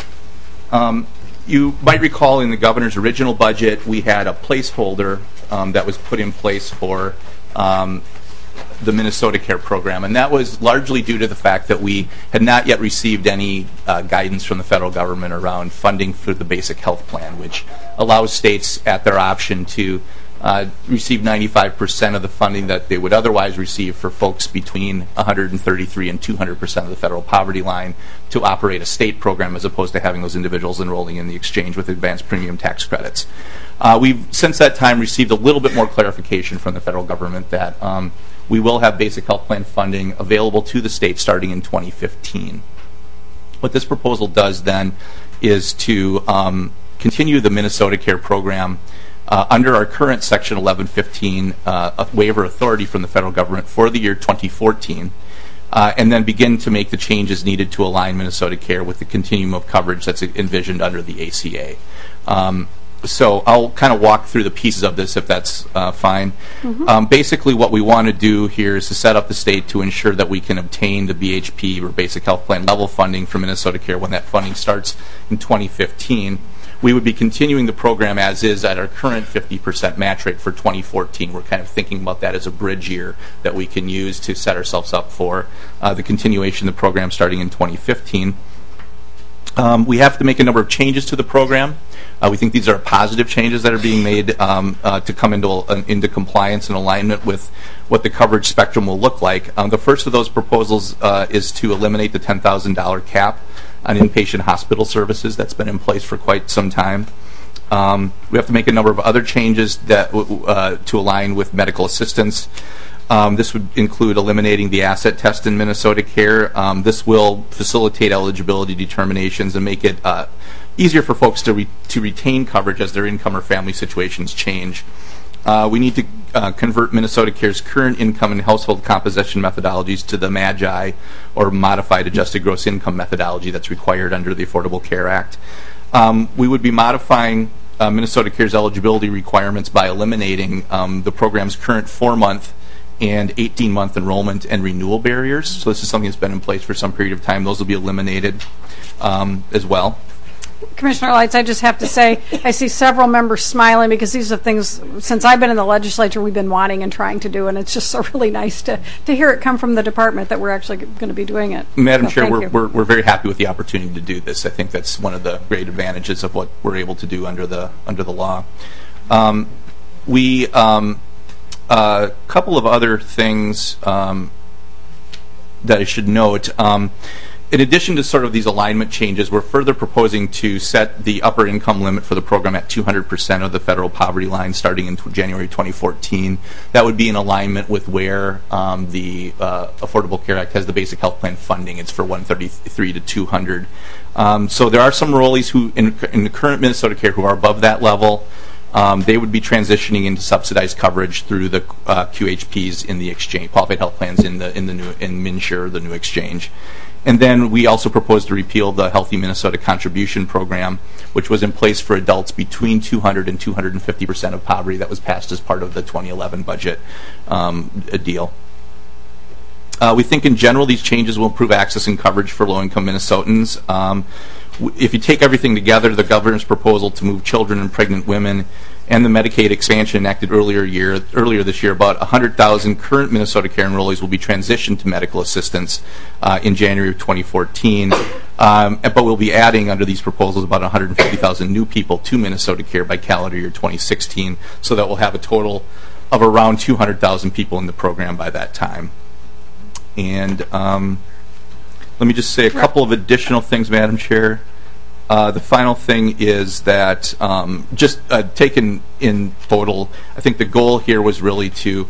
Um, you might recall in the governor's original budget, we had a placeholder um, that was put in place for um, the Minnesota Care program, and that was largely due to the fact that we had not yet received any uh, guidance from the federal government around funding for the basic health plan, which allows states at their option to Uh, receive ninety-five percent of the funding that they would otherwise receive for folks between one hundred thirty-three and two hundred percent of the federal poverty line to operate a state program, as opposed to having those individuals enrolling in the exchange with advanced premium tax credits. Uh, we've since that time received a little bit more clarification from the federal government that um, we will have basic health plan funding available to the state starting in twenty fifteen. What this proposal does then is to um, continue the Minnesota Care program Uh, under our current Section eleven fifteen uh, a waiver authority from the federal government for the year twenty fourteen, uh, and then begin to make the changes needed to align Minnesota Care with the continuum of coverage that's envisioned under the A C A. Um, so I'll kind of walk through the pieces of this, if that's uh, fine. Mm-hmm. Um, basically, what we want to do here is to set up the state to ensure that we can obtain the B H P, or Basic Health Plan level funding for Minnesota Care when that funding starts in twenty fifteen. We would be continuing the program as is at our current fifty percent match rate for twenty fourteen. We're kind of thinking about that as a bridge year that we can use to set ourselves up for uh, the continuation of the program starting in twenty fifteen. Um, we have to make a number of changes to the program. Uh, we think these are positive changes that are being made um, uh, to come into uh, into compliance and alignment with what the coverage spectrum will look like. Um, the first of those proposals uh, is to eliminate the ten thousand dollars cap on inpatient hospital services that's been in place for quite some time. Um, we have to make a number of other changes that uh, to align with medical assistance. Um, this would include eliminating the asset test in Minnesota Care. Um, this will facilitate eligibility determinations and make it uh, easier for folks to re- to retain coverage as their income or family situations change. Uh, we need to uh, convert Minnesota Care's current income and household composition methodologies to the MAGI, or Modified Adjusted Gross Income methodology that's required under the Affordable Care Act. Um, we would be modifying uh, Minnesota Cares eligibility requirements by eliminating um, the program's current four-month and eighteen-month enrollment and renewal barriers. So this is something that's been in place for some period of time. Those will be eliminated um, as well. Commissioner Lights, I just have to say, I see several members smiling because these are things, since I've been in the legislature, we've been wanting and trying to do, and it's just so really nice to, to hear it come from the department that we're actually going to be doing it. Madam So Chair, thank we're, you. we're, we're very happy with the opportunity to do this. I think that's one of the great advantages of what we're able to do under the, under the law. Um, we, um, a couple of other things um, that I should note. Um, In addition to sort of these alignment changes, we're further proposing to set the upper income limit for the program at two hundred percent of the federal poverty line starting in January twenty fourteen. That would be in alignment with where um, the uh, Affordable Care Act has the basic health plan funding. It's for one thirty-three to two hundred. Um, so there are some enrollees who, in, in the current Minnesota Care, who are above that level. Um, they would be transitioning into subsidized coverage through the uh, Q H Ps in the exchange, qualified health plans in the in the new in MNsure, the new exchange. And then we also propose to repeal the Healthy Minnesota Contribution Program, which was in place for adults between two hundred and two hundred fifty percent of poverty that was passed as part of the twenty eleven budget um, deal. Uh, we think in general these changes will improve access and coverage for low-income Minnesotans. Um, if you take everything together, the governor's proposal to move children and pregnant women and the Medicaid expansion enacted earlier year earlier this year, about one hundred thousand current Minnesota Care enrollees will be transitioned to medical assistance uh, in January of twenty fourteen. Um, but we'll be adding under these proposals about one hundred fifty thousand new people to Minnesota Care by calendar year twenty sixteen, so that we'll have a total of around two hundred thousand people in the program by that time. And um, let me just say a couple of additional things, Madam Chair. Uh, the final thing is that um, just uh, taken in total, I think the goal here was really to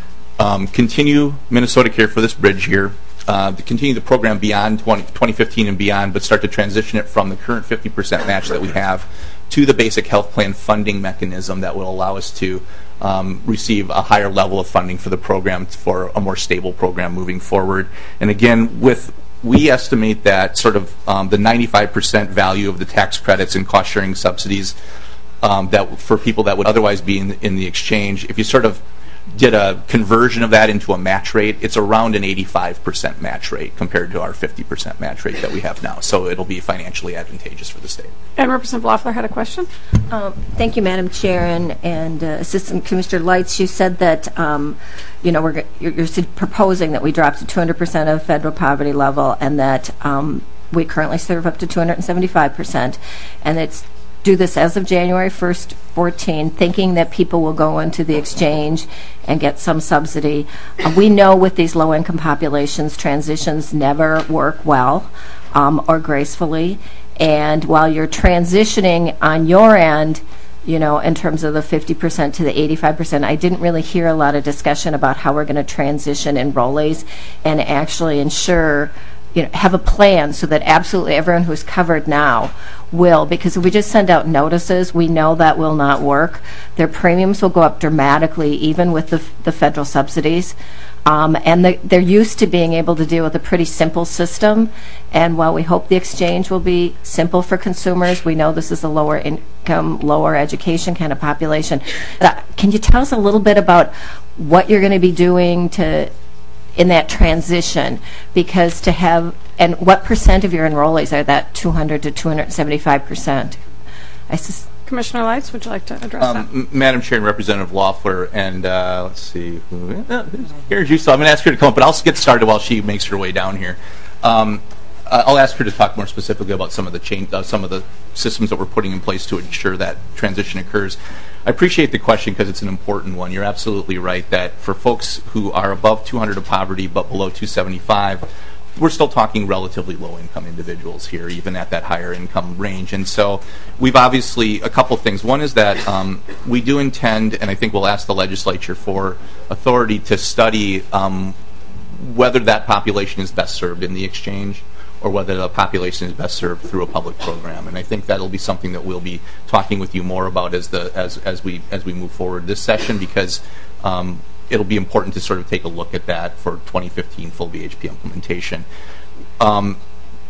um, continue Minnesota Care for this bridge year, uh, to continue the program beyond twenty fifteen and beyond, but start to transition it from the current fifty percent match that we have to the basic health plan funding mechanism that will allow us to um, receive a higher level of funding for the program for a more stable program moving forward. And again, with we estimate that sort of um, the ninety-five percent value of the tax credits and cost-sharing subsidies um, that for people that would otherwise be in the, in the exchange, if you sort of did a conversion of that into a match rate, it's around an eighty-five percent match rate compared to our fifty percent match rate that we have now. So it'll be financially advantageous for the state. And Representative Loeffler had a question. Um, thank you, Madam Chair, and, and uh, Assistant Commissioner Lights. You said that um, you know we're you're, you're proposing that we drop to two hundred percent of federal poverty level, and that um, we currently serve up to two hundred seventy-five percent, and it's do this as of January first, fourteen, thinking that people will go into the exchange and get some subsidy. Uh, we know with these low-income populations, transitions never work well um, or gracefully. And while you're transitioning on your end, you know, in terms of the fifty percent to the eighty-five percent, I didn't really hear a lot of discussion about how we're going to transition enrollees and actually ensure, you know, have a plan so that absolutely everyone who's covered now will, because if we just send out notices, we know that will not work. Their premiums will go up dramatically even with the, the federal subsidies. Um, and the, they're used to being able to deal with a pretty simple system. And while we hope the exchange will be simple for consumers, we know this is a lower income, lower education kind of population. Uh, can you tell us a little bit about what you're going to be doing to in that transition, because to have, and what percent of your enrollees are that two hundred to two hundred seventy-five percent? I sus- Commissioner Lights, would you like to address um, that? Madam Chair and Representative Loeffler, and uh, let's see, who, uh, here's you. So I'm going to ask her to come up, but I'll get started while she makes her way down here. Um, I'll ask her to talk more specifically about some of the change, uh, some of the systems that we're putting in place to ensure that transition occurs. I appreciate the question because it's an important one. You're absolutely right that for folks who are above two hundred of poverty but below two seventy-five, we're still talking relatively low-income individuals here, even at that higher income range. And so we've obviously, a couple things. One is that um, we do intend, and I think we'll ask the legislature for authority to study um, whether that population is best served in the exchange or whether the population is best served through a public program. And I think that'll be something that we'll be talking with you more about as the as as we as we move forward this session, because um, it'll be important to sort of take a look at that for twenty fifteen full V H P implementation. Um,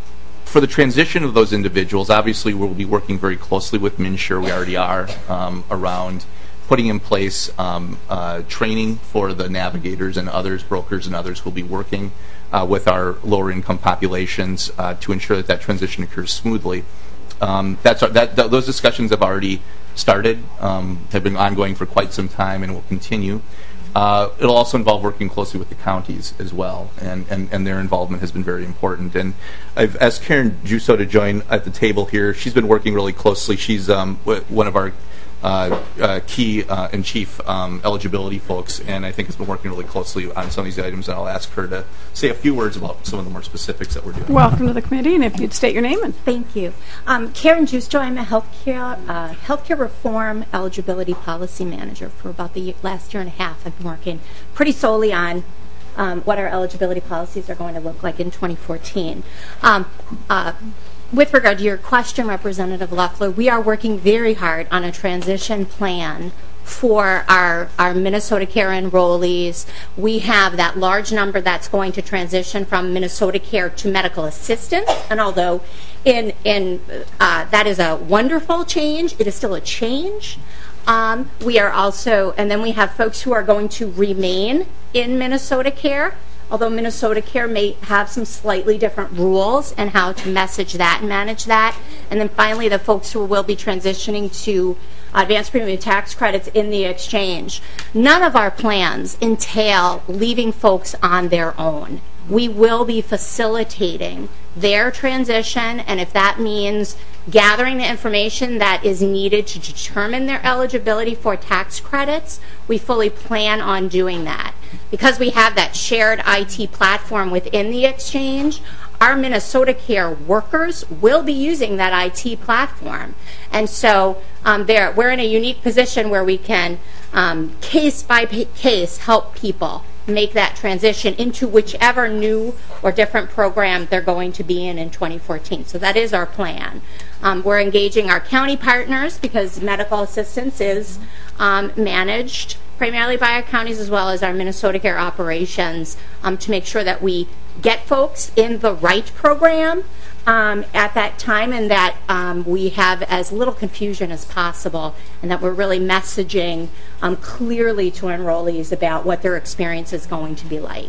for the transition of those individuals, obviously we'll be working very closely with MNsure, we already are, um, around putting in place um, uh, training for the navigators and others, brokers and others who will be working uh, with our lower income populations uh, to ensure that that transition occurs smoothly. Um, that's our, that, th those discussions have already started, um, have been ongoing for quite some time and will continue. Uh, it'll also involve working closely with the counties as well, and, and, and their involvement has been very important. And I've asked Karen Jusso to join at the table here. She's been working really closely. She's um, w one of our uh, uh, key uh, and chief um, eligibility folks, and I think has been working really closely on some of these items, and I'll ask her to say a few words about some of the more specifics that we're doing. Welcome to the committee, and if you'd state your name. and Thank you. Um, Karen Justo, I'm a healthcare, uh, healthcare reform eligibility policy manager. For about the last year and a half, I've been working pretty solely on um, what our eligibility policies are going to look like in twenty fourteen. Um, uh, With regard to your question, Representative Loeffler, we are working very hard on a transition plan for our, our Minnesota Care enrollees. We have that large number that's going to transition from Minnesota Care to medical assistance, and although in, in, uh, that is a wonderful change, it is still a change. Um, we are also, and then we have folks who are going to remain in Minnesota Care, although Minnesota Care may have some slightly different rules and how to message that and manage that. And then finally, the folks who will be transitioning to advanced premium tax credits in the exchange. None of our plans entail leaving folks on their own. We will be facilitating their transition, and if that means gathering the information that is needed to determine their eligibility for tax credits, we fully plan on doing that. Because we have that shared I T platform within the exchange, our Minnesota Care workers will be using that I T platform. And so um, there, we're in a unique position where we can, um, case by case, help people make that transition into whichever new or different program they're going to be in in twenty fourteen. So that is our plan. Um, we're engaging our county partners because medical assistance is um, managed primarily by our counties as well as our Minnesota Care operations um, to make sure that we get folks in the right program um, at that time, and that um, we have as little confusion as possible, and that we're really messaging um, clearly to enrollees about what their experience is going to be like.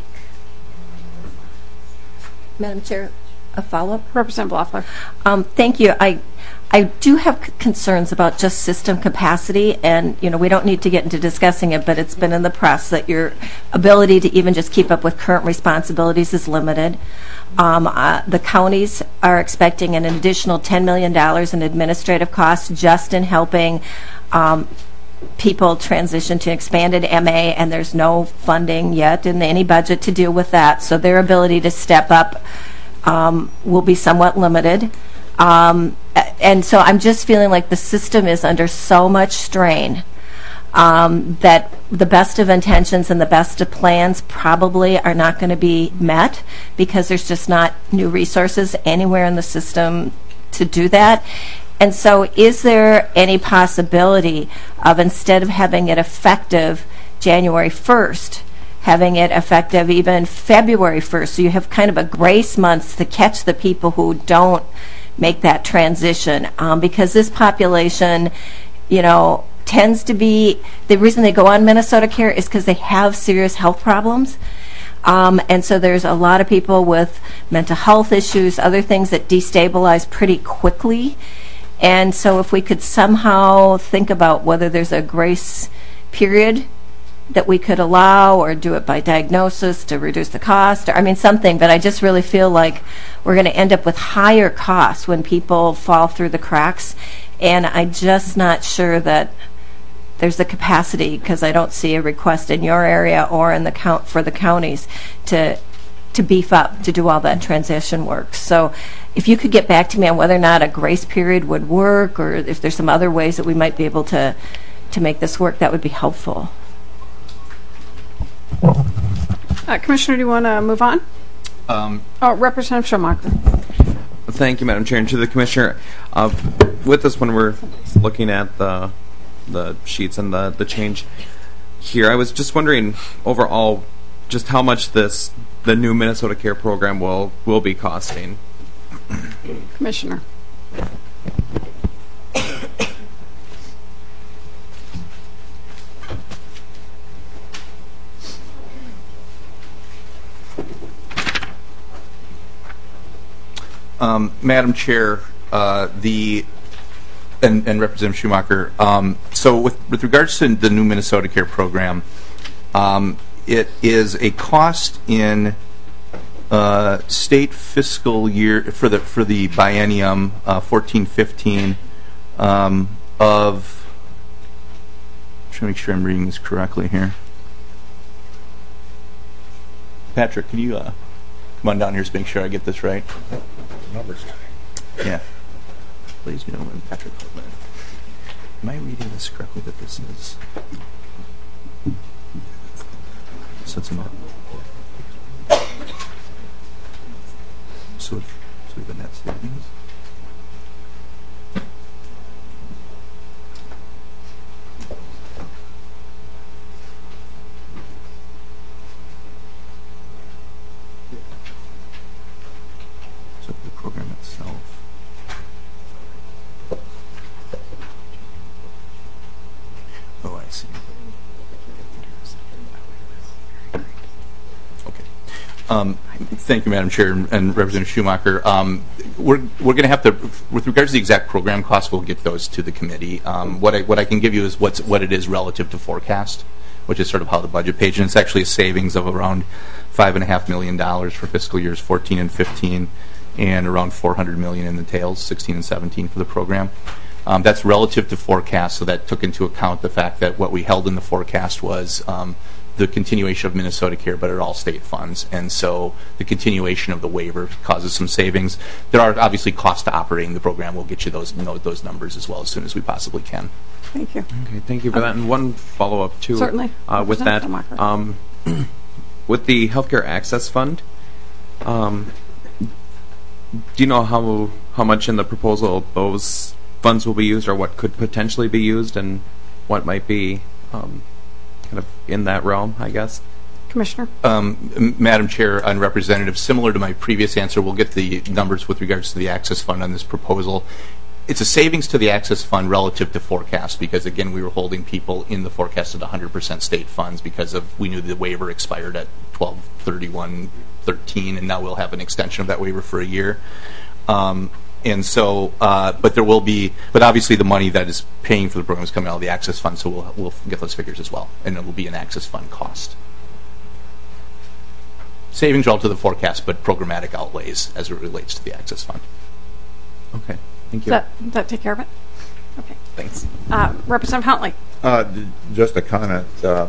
Madam Chair, a follow-up? Representative Loeffler. Um, thank you. I I do have c concerns about just system capacity, and you know we don't need to get into discussing it, but it's been in the press that your ability to even just keep up with current responsibilities is limited. Um, uh, the counties are expecting an additional ten million dollars in administrative costs just in helping um, people transition to expanded M A, and there's no funding yet in any budget to deal with that, so their ability to step up um, will be somewhat limited. Um, and so I'm just feeling like the system is under so much strain um, that the best of intentions and the best of plans probably are not going to be met because there's just not new resources anywhere in the system to do that. And so is there any possibility of, instead of having it effective January first, having it effective even February first, so you have kind of a grace month to catch the people who don't make that transition, um, because this population, you know, tends to be, the reason they go on Minnesota Care is because they have serious health problems. Um, and so there's a lot of people with mental health issues, other things that destabilize pretty quickly. And so if we could somehow think about whether there's a grace period that we could allow, or do it by diagnosis to reduce the cost, or I mean something, but I just really feel like we're going to end up with higher costs when people fall through the cracks, and I'm just not sure that there's the capacity, because I don't see a request in your area or in the count for the counties to to beef up to do all that transition work. So if you could get back to me on whether or not a grace period would work, or if there's some other ways that we might be able to to make this work, that would be helpful. Uh, Commissioner, do you want to move on? Um, oh, Representative Schumacher. Thank you, Madam Chair. And to the Commissioner, uh, with this, when we're looking at the the sheets and the, the change here, I was just wondering overall just how much this the new Minnesota Care program will will be costing. Commissioner. Um, Madam Chair, uh, the and, and Representative Schumacher. Um, so, with with regards to the new Minnesota Care program, um, it is a cost in uh, state fiscal year for the for the biennium uh, fourteen fifteen um, of. I'm trying to make sure I'm reading this correctly here. Patrick, can you uh, come on down here to make sure I get this right? Numbers. Yeah. Ladies and gentlemen, Patrick Coleman. Am I reading this correctly that this is... So it's not... So, so we have a net savings? So the program itself. Oh, I see. Okay. Um, thank you, Madam Chair and, and Representative Schumacher. Um, we're we're going to have to, with regards to the exact program costs, we'll get those to the committee. Um, what I what I can give you is what's what it is relative to forecast, which is sort of how the budget page, and it's actually a savings of around five and a half million dollars for fiscal years fourteen and fifteen. And around four hundred million dollars in the tails, sixteen and seventeen for the program. Um, that's relative to forecast, so that took into account the fact that what we held in the forecast was um, the continuation of Minnesota Care, but at all state funds. And so the continuation of the waiver causes some savings. There are obviously costs to operating the program. We'll get you those you know, those numbers as well as soon as we possibly can. Thank you. Okay, thank you for that. And one follow-up, too. Certainly. Uh, with that, um, with the Healthcare Access Fund, um, do you know how how much in the proposal those funds will be used, or what could potentially be used, and what might be um, kind of in that realm, I guess? Commissioner? Um, Madam Chair and Representative, similar to my previous answer, we'll get the numbers with regards to the Access Fund on this proposal. It's a savings to the Access Fund relative to forecast because, again, we were holding people in the forecast at one hundred percent state funds because of we knew the waiver expired at twelve thirty-one thirteen, and now we'll have an extension of that waiver for a year. Um, and so, uh, but there will be, but obviously the money that is paying for the program is coming out of the Access Fund, so we'll we'll get those figures as well, and it will be an Access Fund cost. Savings relative to the forecast, but programmatic outlays as it relates to the Access Fund. Okay, thank you. Does that, does that take care of it? Okay. Thanks. Uh, Representative Huntley. Uh, just a comment. Uh,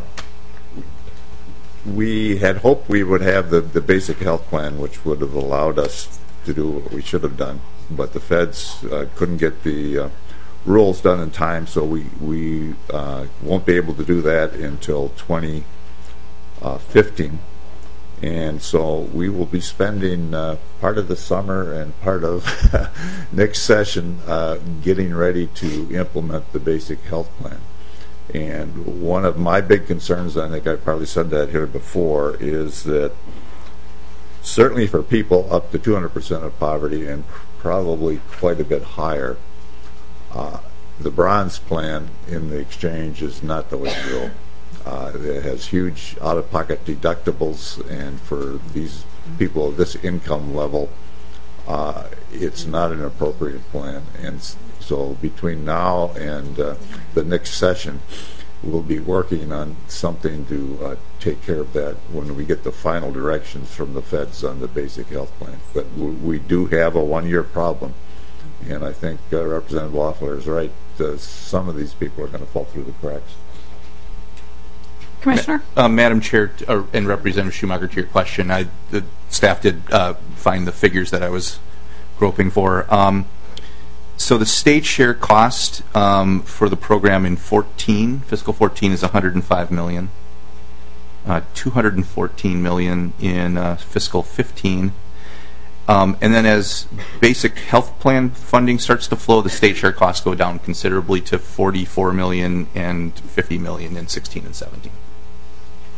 we had hoped we would have the, the basic health plan, which would have allowed us to do what we should have done, but the feds uh, couldn't get the uh, rules done in time, so we, we uh, won't be able to do that until twenty fifteen. And so we will be spending uh, part of the summer and part of next session uh, getting ready to implement the basic health plan. And one of my big concerns, I think I probably said that here before, is that certainly for people up to two hundred percent of poverty and probably quite a bit higher, uh, the bronze plan in the exchange is not the way to go. Uh, it has huge out-of-pocket deductibles, and for these people of this income level, uh, it's not an appropriate plan. And so between now and uh, the next session, we'll be working on something to uh, take care of that when we get the final directions from the feds on the basic health plan. But we, we do have a one-year problem, and I think uh, Representative Loeffler is right. Uh, some of these people are going to fall through the cracks. Commissioner? Uh, Madam Chair t- uh, and Representative Schumacher, to your question, I, the staff did uh, find the figures that I was groping for. Um, so the state share cost um, for the program in fourteen, fiscal fourteen, is one hundred five million dollars, uh, two hundred fourteen million dollars in uh, fiscal fifteen. Um, and then as basic health plan funding starts to flow, the state share costs go down considerably to forty-four million dollars and fifty million dollars in sixteen and seventeen.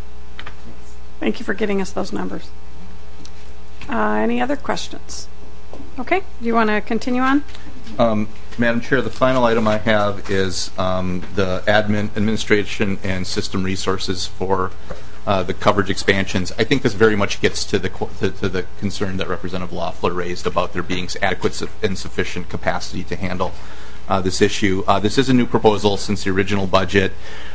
Thank you for getting us those numbers. Uh, any other questions? Okay, do you want to continue on? Um, Madam Chair, the final item I have is um, the admin, administration, and system resources for uh, the coverage expansions. I think this very much gets to the qu- to, to the concern that Representative Loeffler raised about there being adequate su- and sufficient capacity to handle uh, this issue. Uh, this is a new proposal since the original budget.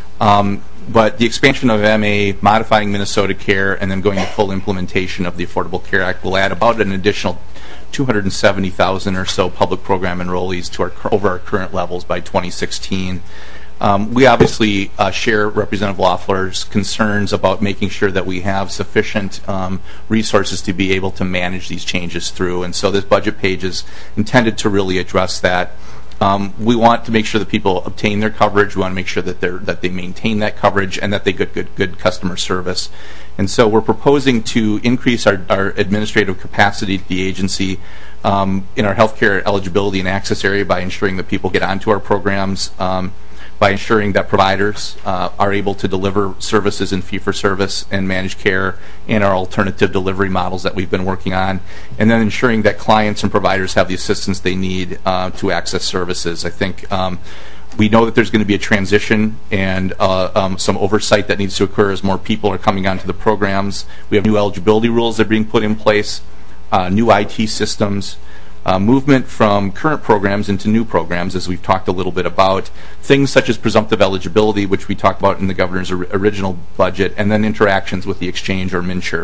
Um, but the expansion of M A, modifying Minnesota Care, and then going to full implementation of the Affordable Care Act will add about an additional two hundred seventy thousand or so public program enrollees to our over our current levels by twenty sixteen. Um, we obviously uh, share Representative Loeffler's concerns about making sure that we have sufficient um, resources to be able to manage these changes through, and so this budget page is intended to really address that. Um, we want to make sure that people obtain their coverage. We want to make sure that they that they maintain that coverage and that they get good good customer service. And so we're proposing to increase our, our administrative capacity at the agency um, in our healthcare eligibility and access area by ensuring that people get onto our programs, um, by ensuring that providers uh, are able to deliver services in fee-for-service and managed care and our alternative delivery models that we've been working on, and then ensuring that clients and providers have the assistance they need uh, to access services. I think um, we know that there's going to be a transition and uh, um, some oversight that needs to occur as more people are coming onto the programs. We have new eligibility rules that are being put in place, uh, new I T systems, Uh, movement from current programs into new programs, as we've talked a little bit about, things such as presumptive eligibility, which we talked about in the governor's or- original budget, and then interactions with the exchange or MNsure.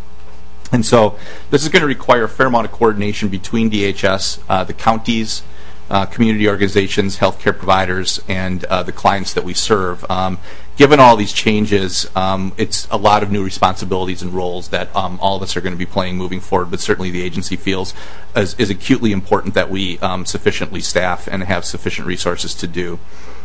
And so this is going to require a fair amount of coordination between D H S, uh, the counties, uh, community organizations, healthcare providers, and uh, the clients that we serve. Um, given all these changes, um, it's a lot of new responsibilities and roles that um, all of us are going to be playing moving forward, but certainly the agency feels is, is acutely important that we um, sufficiently staff and have sufficient resources to do.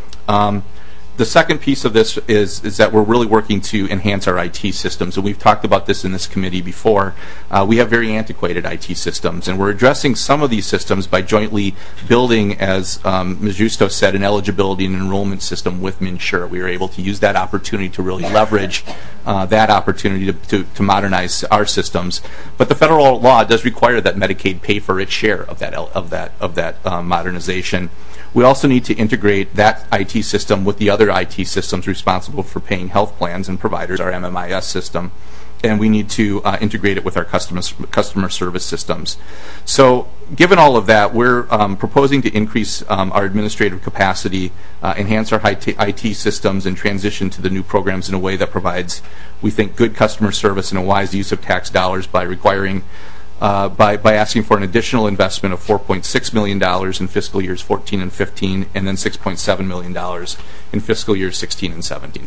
Um, The second piece of this is, is that we're really working to enhance our I T systems, and we've talked about this in this committee before. Uh, we have very antiquated I T systems, and we're addressing some of these systems by jointly building, as um, Miz Justo said, an eligibility and enrollment system with MNsure. We were able to use that opportunity to really leverage uh, that opportunity to, to, to modernize our systems. But the federal law does require that Medicaid pay for its share of that of that of that uh, modernization. We also need to integrate that I T system with the other I T systems responsible for paying health plans and providers, our M M I S system, and we need to uh, integrate it with our customer customer service systems. So, given all of that, we're um, proposing to increase um, our administrative capacity, uh, enhance our I T systems, and transition to the new programs in a way that provides, we think, good customer service and a wise use of tax dollars by requiring Uh, by, by asking for an additional investment of four point six million dollars in fiscal years fourteen and fifteen, and then six point seven million dollars in fiscal years sixteen and seventeen.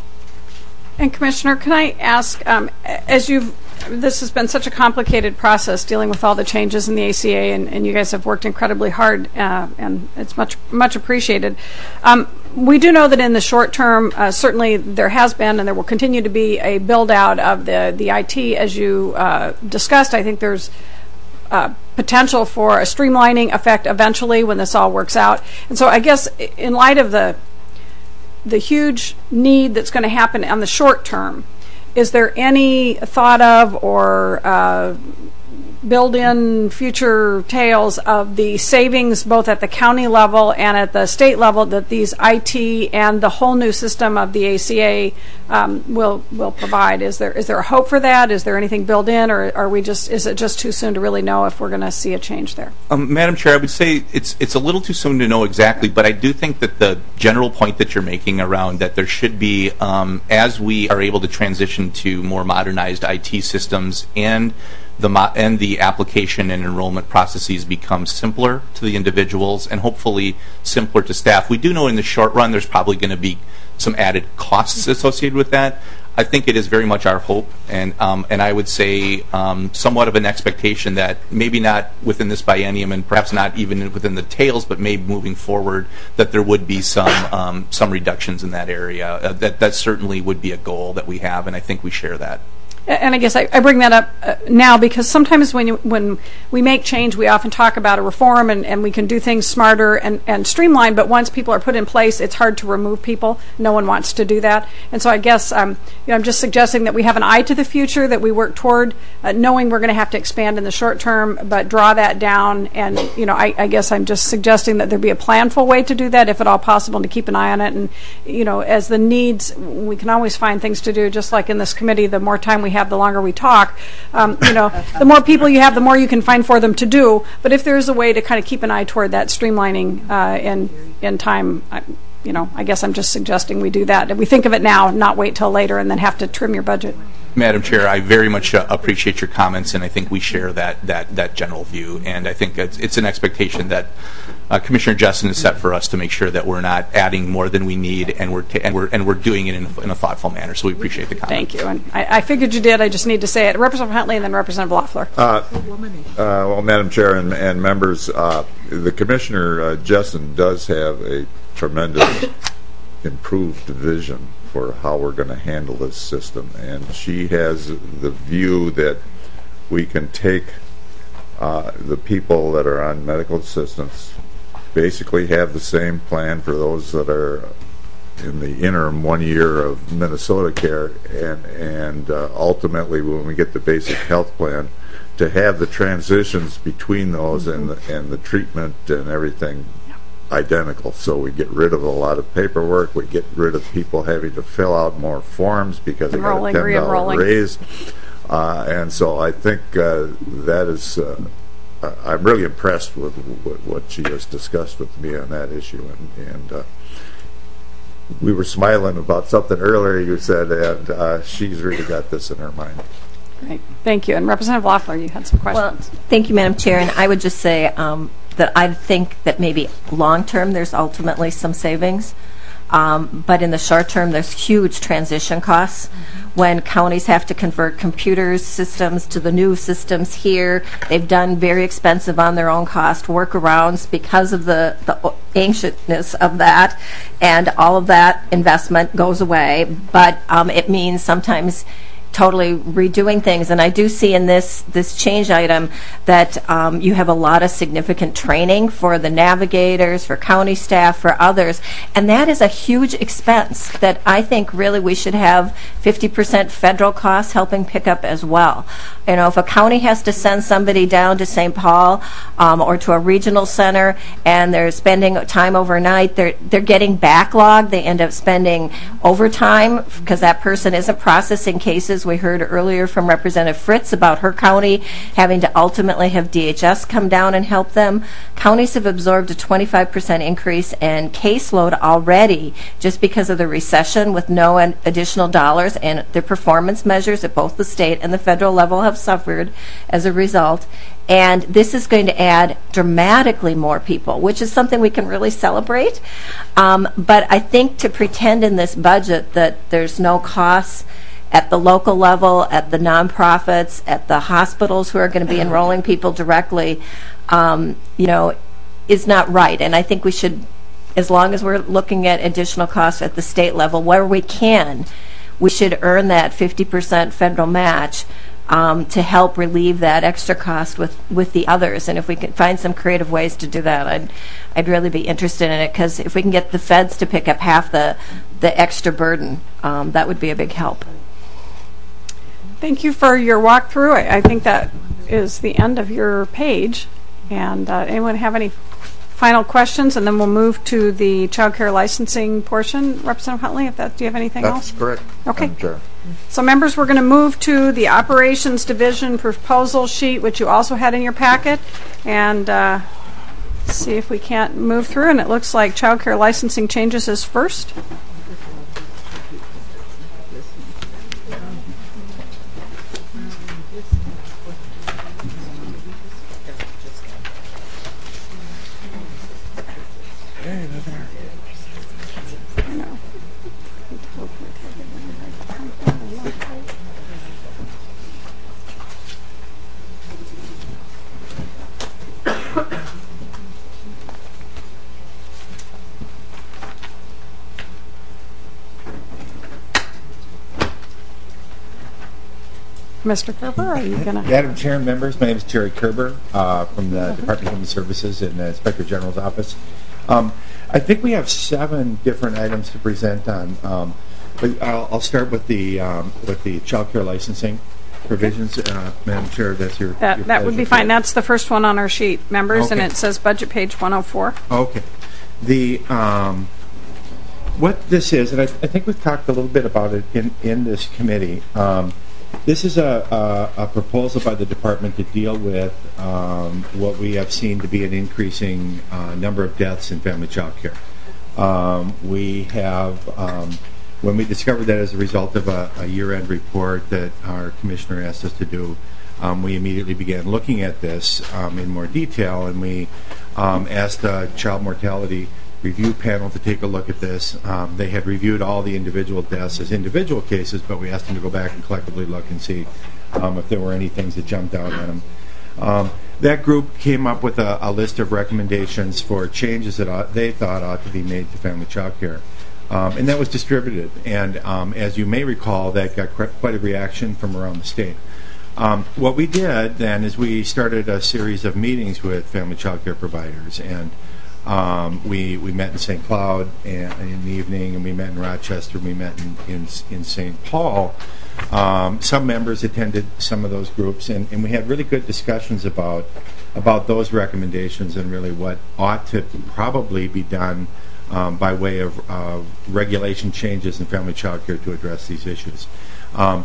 And Commissioner, can I ask, um, as you've, this has been such a complicated process dealing with all the changes in the A C A, and, and you guys have worked incredibly hard, uh, and it's much much appreciated. Um, we do know that in the short term, uh, certainly there has been, and there will continue to be, a build out of the the I T, as you uh, discussed. I think there's uh, potential for a streamlining effect eventually when this all works out. And so, I guess in light of the the huge need that's going to happen on the short term, is there any thought of or uh, build in future tales of the savings both at the county level and at the state level that these I T and the whole new system of the A C A um, will will provide? Is there is there a hope for that? Is there anything built in, or are we just is it just too soon to really know if we're going to see a change there? Um, Madam Chair, I would say it's it's a little too soon to know exactly, but I do think that the general point that you're making around that there should be, um, as we are able to transition to more modernized I T systems and the mo- and the application and enrollment processes become simpler to the individuals and hopefully simpler to staff. We do know in the short run there's probably going to be some added costs associated with that. I think it is very much our hope, and um, and I would say um, somewhat of an expectation that maybe not within this biennium, and perhaps not even within the tails, but maybe moving forward, that there would be some um, some reductions in that area. Uh, that that certainly would be a goal that we have, and I think we share that. and I guess I, I bring that up uh, now because sometimes when you, when we make change, we often talk about a reform and, and we can do things smarter and, and streamline, but once people are put in place, it's hard to remove people. No one wants to do that. And so I guess um, you know, I'm just suggesting that we have an eye to the future, that we work toward uh, knowing we're going to have to expand in the short term, but draw that down. And you know, I, I guess I'm just suggesting that there be a planful way to do that, if at all possible, and to keep an eye on it. And you know, as the needs, we can always find things to do, just like in this committee, the more time we have, the longer we talk. Um, you know, the more people you have, the more you can find for them to do. But if there is a way to kind of keep an eye toward that streamlining uh, in in time, I, you know, I guess I'm just suggesting we do that. That we think of it now, not wait till later, and then have to trim your budget. Madam Chair, I very much uh, appreciate your comments, and I think we share that that that general view. And I think it's, it's an expectation that uh, Commissioner Jessen has set for us to make sure that we're not adding more than we need, and we're ta- and we're and we're doing it in a, in a thoughtful manner. So we appreciate the comment. Thank you. And I, I figured you did. I just need to say it. Representative Huntley and then Representative Loeffler. Uh, uh, well, Madam Chair and, and members, uh, the Commissioner uh, Jessen does have a tremendous improved vision for how we're going to handle this system, and she has the view that we can take uh, the people that are on medical assistance, basically have the same plan for those that are in the interim one year of Minnesota Care, and and uh, ultimately when we get the basic health plan, to have the transitions between those and the, and the treatment and everything identical. So we get rid of a lot of paperwork, we get rid of people having to fill out more forms because they got a ten dollar raise, uh, and so I think uh, that is uh, I'm really impressed with what, what she has discussed with me on that issue, and, and uh, we were smiling about something earlier you said, and uh, she's really got this in her mind. Great, thank you. And Representative Loeffler, you had some questions. Well, thank you, Madam Chair, and I would just say um, that I think that maybe long-term there's ultimately some savings, um, but in the short term there's huge transition costs. Mm-hmm. When counties have to convert computers systems to the new systems here, they've done very expensive on their own cost workarounds because of the, the anxiousness of that, and all of that investment goes away, but um, it means sometimes totally redoing things. And I do see in this this change item that um, you have a lot of significant training for the navigators, for county staff, for others, and that is a huge expense that I think really we should have fifty percent federal costs helping pick up as well. You know, if a county has to send somebody down to Saint Paul um, or to a regional center and they're spending time overnight, they're they're getting backlogged. They end up spending overtime because that person isn't processing cases. We heard earlier from Representative Fritz about her county having to ultimately have D H S come down and help them. Counties have absorbed a twenty-five percent increase in caseload already just because of the recession with no additional dollars, and their performance measures at both the state and the federal level have suffered as a result. And this is going to add dramatically more people, which is something we can really celebrate. Um, but I think to pretend in this budget that there's no costs at the local level, at the nonprofits, at the hospitals who are going to be enrolling people directly, um, you know, is not right. And I think we should, as long as we're looking at additional costs at the state level, where we can, we should earn that fifty percent federal match um, to help relieve that extra cost with, with the others. And if we can find some creative ways to do that, I'd, I'd really be interested in it, because if we can get the feds to pick up half the, the extra burden, um, that would be a big help. Thank you for your walkthrough. I, I think that is the end of your page. And uh, anyone have any final questions? And then we'll move to the child care licensing portion. Representative Huntley, if that, do you have anything That's else? That's correct. Okay. Sure. So members, we're going to move to the Operations Division proposal sheet, which you also had in your packet, and uh, see if we can't move through. And it looks like child care licensing changes is first. Mister Kerber, are you going to? Madam Chair and members, my name is Jerry Kerber uh, from the Department of Human Services in the Inspector General's office. Um, I think we have seven different items to present on, um, but I'll, I'll start with the um, with the child care licensing provisions. Uh, Madam Chair, that's your That, your that would be pleasure. fine. That's the first one on our sheet, members, and Okay. it says budget page one oh four. Okay. The um, what this is, and I, I think we've talked a little bit about it in, in this committee. Um, this is a, a, a proposal by the department to deal with um, what we have seen to be an increasing uh, number of deaths in family child care. Um, we have, um, when we discovered that as a result of a, a year-end report that our commissioner asked us to do, um, we immediately began looking at this um, in more detail, and we um, asked a child mortality review panel to take a look at this. Um, they had reviewed all the individual deaths as individual cases, but we asked them to go back and collectively look and see um, if there were any things that jumped out at them. Um, that group came up with a, a list of recommendations for changes that ought, they thought ought to be made to family child care. Um, and that was distributed. And um, as you may recall, that got quite a reaction from around the state. Um, what we did then is we started a series of meetings with family child care providers, and um, we we met in Saint Cloud and, in the evening, and we met in Rochester, and we met in in, in Saint Paul. Um, some members attended some of those groups, and, and we had really good discussions about about those recommendations and really what ought to probably be done um, by way of uh, regulation changes in family child care to address these issues. Um,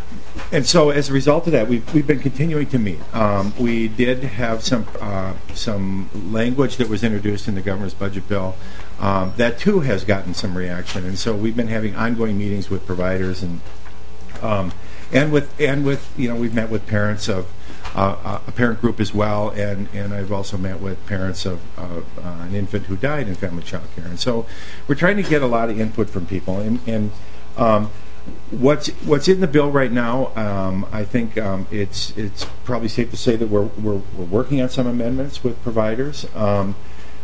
And so, as a result of that, we've we've been continuing to meet. Um, we did have some uh, some language that was introduced in the governor's budget bill um, that too has gotten some reaction, and so we've been having ongoing meetings with providers and um, and with and with you know we've met with parents of uh, a parent group as well, and and I've also met with parents of, of uh, an infant who died in family child care, and so we're trying to get a lot of input from people and and. Um, What's what's in the bill right now? Um, I think um, it's it's probably safe to say that we're we're, we're working on some amendments with providers. Um,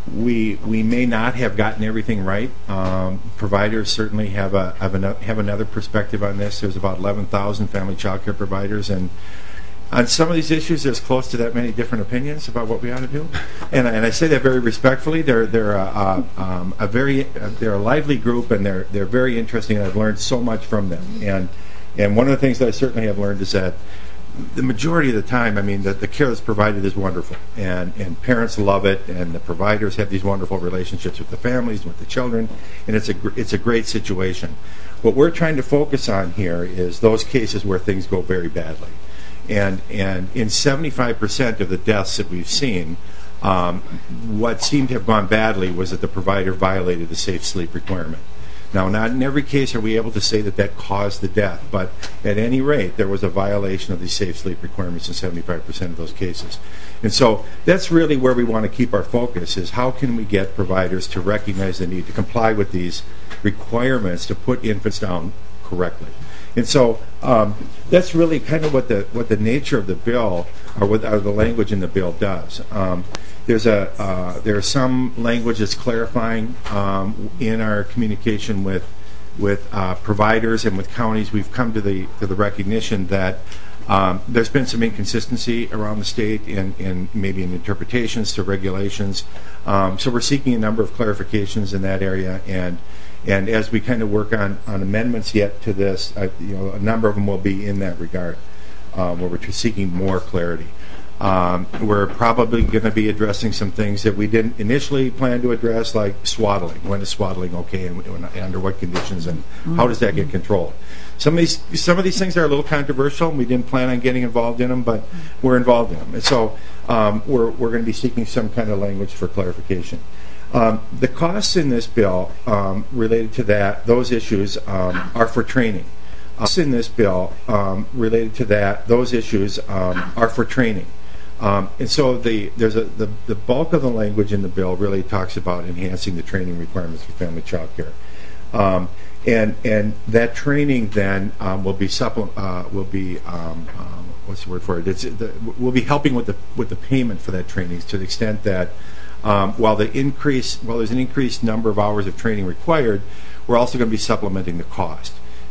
we we may not have gotten everything right. Um, providers certainly have a have, an, have another perspective on this. There's about eleven thousand family child care providers, and on some of these issues, there's close to that many different opinions about what we ought to do, and, and I say that very respectfully. They're they're a, a, um, a very uh, they're a lively group, and they're they're very interesting. And I've learned so much from them, and and one of the things that I certainly have learned is that the majority of the time, I mean, the, the care that's provided is wonderful, and and parents love it, and the providers have these wonderful relationships with the families, with the children, and it's a gr- it's a great situation. What we're trying to focus on here is those cases where things go very badly. And and in seventy-five percent of the deaths that we've seen, um, what seemed to have gone badly was that the provider violated the safe sleep requirement. Now, not in every case are we able to say that that caused the death, but at any rate, there was a violation of the safe sleep requirements in seventy-five percent of those cases. And so that's really where we want to keep our focus, is how can we get providers to recognize the need to comply with these requirements to put infants down correctly. And so um, that's really kind of what the what the nature of the bill, or what or the language in the bill does. Um, there's a uh, there's some language that's clarifying um, in our communication with with uh, providers and with counties. We've come to the to the recognition that um, there's been some inconsistency around the state in, in maybe in interpretations to regulations. Um, so we're seeking a number of clarifications in that area, and. And as we kind of work on, on amendments yet to this, I, you know, a number of them will be in that regard, um, where we're just seeking more clarity. Um, we're probably going to be addressing some things that we didn't initially plan to address, like swaddling. When is swaddling okay, and, and under what conditions, and how does that get controlled? Some of these some of these things are a little controversial, and we didn't plan on getting involved in them, but we're involved in them. And so um, we're we're going to be seeking some kind of language for clarification. Um, the costs in this bill um, related to that, those issues um, are for training. Costs in this bill um, related to that, those issues um, are for training. Um, and so the there's a the, the bulk of the language in the bill really talks about enhancing the training requirements for family child care. Um, and and that training then um, will be supple- uh, will be um, um, what's the word for it? It's the, we'll be helping with the with the payment for that training to the extent that. Um, while the increase, while there's an increased number of hours of training required, we're also going to be supplementing the cost.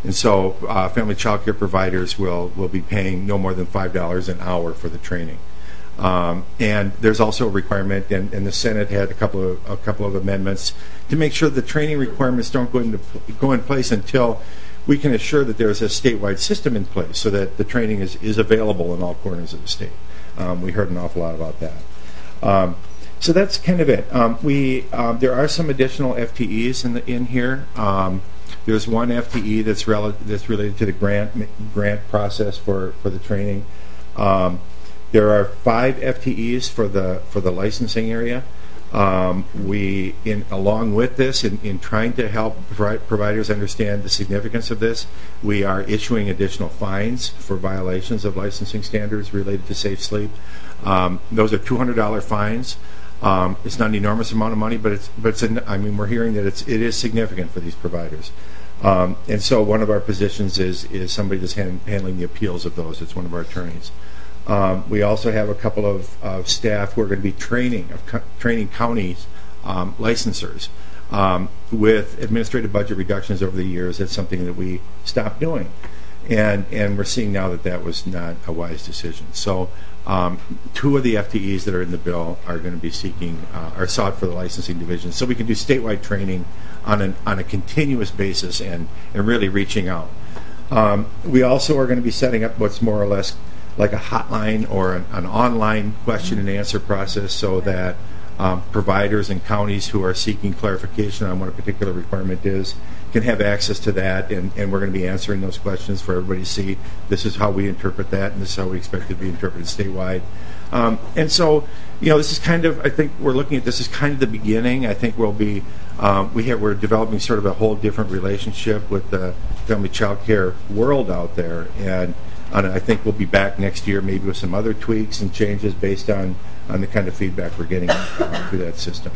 And so uh, family child care providers will, will be paying no more than five dollars an hour for the training. Um, and there's also a requirement, and, and the Senate had a couple of a couple of amendments to make sure the training requirements don't go into go in place until we can assure that there's a statewide system in place, so that the training is, is available in all corners of the state. Um, we heard an awful lot about that. Um, so that's kind of it. Um, we um, there are some additional F T Es in the in here. Um, there's one F T E that's rel that's related to the grant grant process for for the training. Um, There are five F T Es for the for the licensing area. Um, we, in along with this, in, in trying to help pro providers understand the significance of this, we are issuing additional fines for violations of licensing standards related to Safe Sleep. Um, those are two hundred dollar fines. Um, it's not an enormous amount of money, but it's but it's an, I mean we're hearing that it's it is significant for these providers. Um, and so one of our positions is is somebody that's hand, handling the appeals of those. It's one of our attorneys. Um, we also have a couple of, of staff who are going to be training of co training counties um, licensors um, with administrative budget reductions over the years. That's something that we stopped doing, and and we're seeing now that that was not a wise decision. So um, two of the F T Es that are in the bill are going to be seeking uh, are sought for the licensing division, so we can do statewide training on an on a continuous basis and and really reaching out. Um, we also are going to be setting up what's more or less like a hotline or an, an online question and answer process, so that um, providers and counties who are seeking clarification on what a particular requirement is can have access to that, and, and we're going to be answering those questions for everybody to see. This is how we interpret that, and this is how we expect it to be interpreted statewide. Um, and so, you know, this is kind of, I think we're looking at this as kind of the beginning. I think we'll be, um, we have, we're developing sort of a whole different relationship with the family child care world out there, and And I think we'll be back next year, maybe with some other tweaks and changes based on, on the kind of feedback we're getting uh, through that system.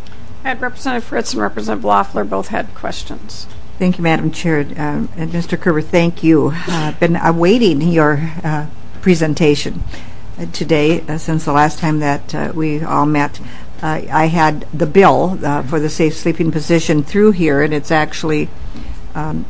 I had Representative Fritz and Representative Loeffler both had questions. Thank you, Madam Chair. Um, and Mister Kerber, thank you. I've uh, been awaiting your uh, presentation uh, today uh, since the last time that uh, we all met. Uh, I had the bill uh, for the safe sleeping position through here, and it's actually um,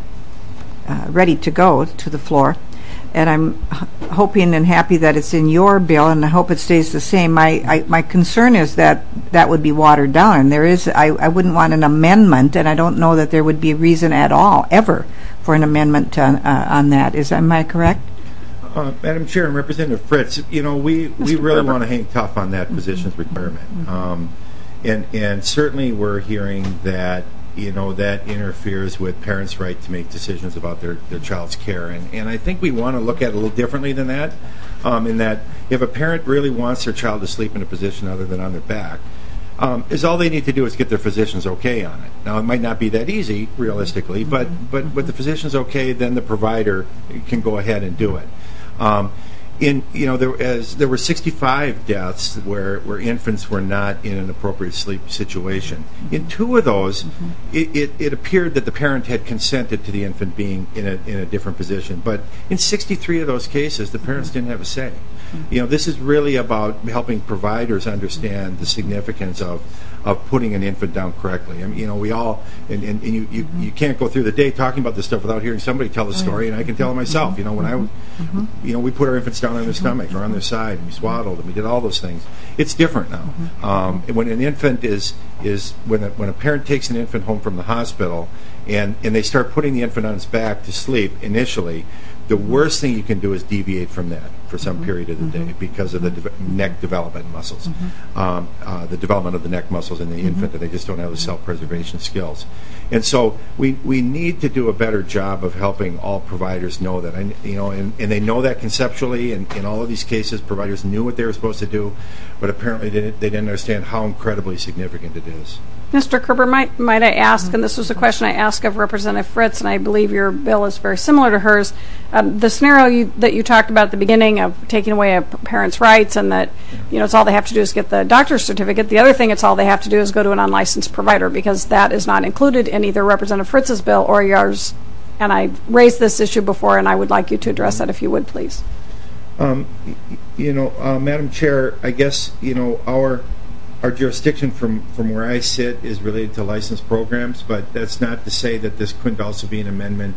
uh, ready to go to the floor. And I'm hoping and happy that it's in your bill, and I hope it stays the same. My I, my concern is that that would be watered down. And there is, I, I wouldn't want an amendment, and I don't know that there would be a reason at all, ever, for an amendment on, uh, on that. Is am I correct? Uh, Madam Chair and Representative Fritz, you know, we, we really Gerber. want to hang tough on that positions requirement. Mm-hmm. Um, and, and certainly we're hearing that, you know, that interferes with parents' right to make decisions about their, their child's care. And, and I think we want to look at it a little differently than that, um, in that if a parent really wants their child to sleep in a position other than on their back, um, is all they need to do is get their physician's okay on it. Now, it might not be that easy, realistically, but, but with the physician's okay, then the provider can go ahead and do it. Um, In you know there as there were sixty-five deaths where where infants were not in an appropriate sleep situation. In two of those, mm-hmm. it, it, it appeared that the parent had consented to the infant being in a in a different position. But in sixty-three of those cases, the parents didn't have a say. You know, this is really about helping providers understand the significance of of putting an infant down correctly. I mean, you know, we all, and, and, and you, you, you can't go through the day talking about this stuff without hearing somebody tell the story, and I can tell it myself. You know, when I, you know, we put our infants down on their stomach or on their side, and we swaddled, and we did all those things. It's different now. Um, when an infant is, is when, a, when a parent takes an infant home from the hospital, and, and they start putting the infant on its back to sleep initially, the worst thing you can do is deviate from that for some mm-hmm. period of the mm-hmm. day because of the de neck development muscles, mm-hmm. um, uh, the development of the neck muscles in the mm-hmm. infant, and they just don't have the self-preservation skills. And so we, we need to do a better job of helping all providers know that. And, you know, and, and they know that conceptually, and in all of these cases, providers knew what they were supposed to do, but apparently they didn't, they didn't understand how incredibly significant it is. Mister Kerber, might, might I ask, and this was a question I asked of Representative Fritz, and I believe your bill is very similar to hers, um, the scenario you, that you talked about at the beginning of taking away a parent's rights, and that, you know, it's all they have to do is get the doctor's certificate. The other thing, it's all they have to do is go to an unlicensed provider, because that is not included in either Representative Fritz's bill or yours. And I raised this issue before, and I would like you to address that if you would, please. Um, you know, uh, Madam Chair, I guess, you know, our Our jurisdiction from, from where I sit is related to licensed programs, but that's not to say that this couldn't also be an amendment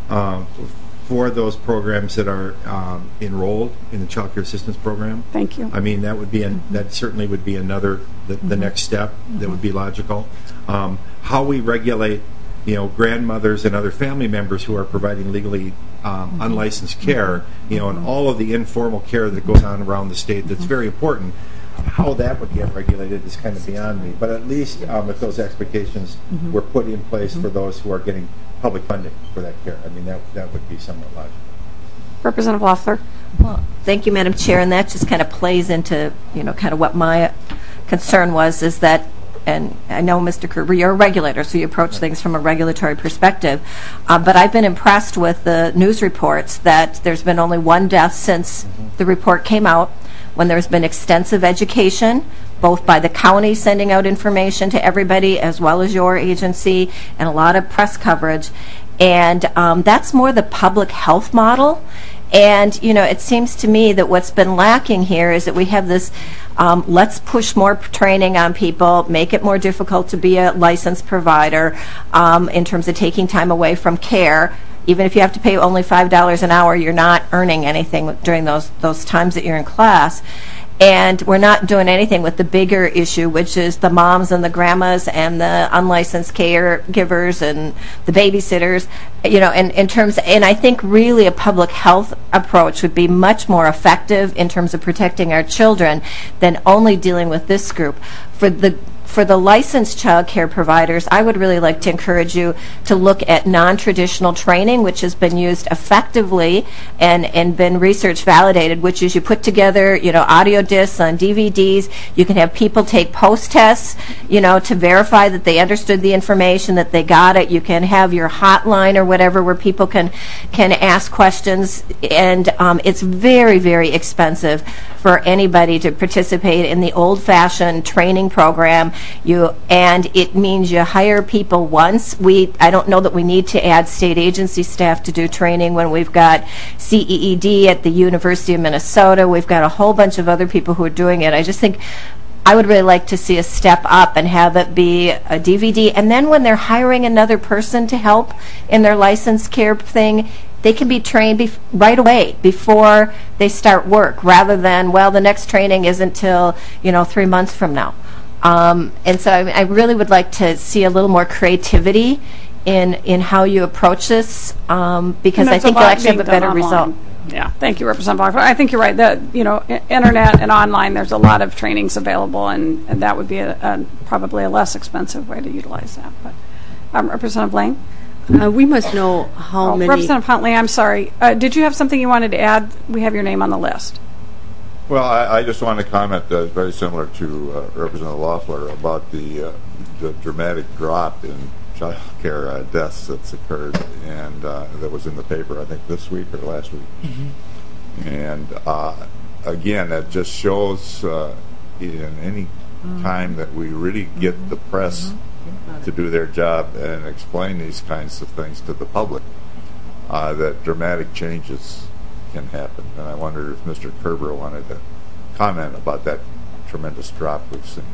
um, for those programs that are um, enrolled in the Child Care Assistance Program. Thank you. I mean, that would be an, that certainly would be another the, the next step that would be logical. Um, how we regulate, you know, grandmothers and other family members who are providing legally um, unlicensed care, you know, and all of the informal care that goes on around the state that's very important. How that would get regulated is kind of beyond me. But at least um, if those expectations Mhm. were put in place for those who are getting public funding for that care, I mean, that that would be somewhat logical. Representative Loeffler. Well, thank you, Madam Chair, and that just kind of plays into, you know, kind of what my concern was, is that, and I know, Mister Kerber, you're a regulator, so you approach things from a regulatory perspective, uh, but I've been impressed with the news reports that there's been only one death since the report came out, when there's been extensive education, both by the county sending out information to everybody, as well as your agency, and a lot of press coverage. And um, that's more the public health model. And, you know, it seems to me that what's been lacking here is that we have this, um, let's push more training on people, make it more difficult to be a licensed provider um, in terms of taking time away from care. Even if you have to pay only five dollars an hour, you're not earning anything during those, those times that you're in class. And we're not doing anything with the bigger issue, which is the moms and the grandmas and the unlicensed caregivers and the babysitters, you know, in, in terms, and I think really a public health approach would be much more effective in terms of protecting our children than only dealing with this group. For the For the licensed child care providers, I would really like to encourage you to look at non-traditional training, which has been used effectively and, and been research validated, which is you put together, you know, audio discs on D V Ds. You can have people take post-tests, you know, to verify that they understood the information, that they got it. You can have your hotline or whatever where people can, can ask questions. And um, it's very, very expensive for anybody to participate in the old-fashioned training program. You and it means you hire people once. We I don't know that we need to add state agency staff to do training when we've got C E E D at the University of Minnesota. We've got a whole bunch of other people who are doing it. I just think I would really like to see a step up and have it be a D V D. And then when they're hiring another person to help in their licensed care thing, they can be trained bef- right away before they start work, rather than, well, the next training isn't till, you know, three months from now. Um, and so I, I really would like to see a little more creativity in in how you approach this, um, because I think you'll actually have a better result. Yeah, thank you, Representative Block. I think you're right. The you know, I- internet and online, there's a lot of trainings available, and, and that would be a, a, probably a less expensive way to utilize that. But um, Representative Blaine. Uh, we must know how Oh, many. Representative Huntley, I'm sorry. Uh, did you have something you wanted to add? We have your name on the list. Well, I, I just want to comment uh, very similar to uh, Representative Loeffler about the, uh, the dramatic drop in child care uh, deaths that's occurred, and uh, that was in the paper, I think, this week or last week. Mm-hmm. And uh, again, that just shows uh, in any mm-hmm. time that we really get mm-hmm. the press mm-hmm. to do their job and explain these kinds of things to the public, uh, that dramatic changes can happen. And I wonder if Mister Kerber wanted to comment about that tremendous drop we've seen.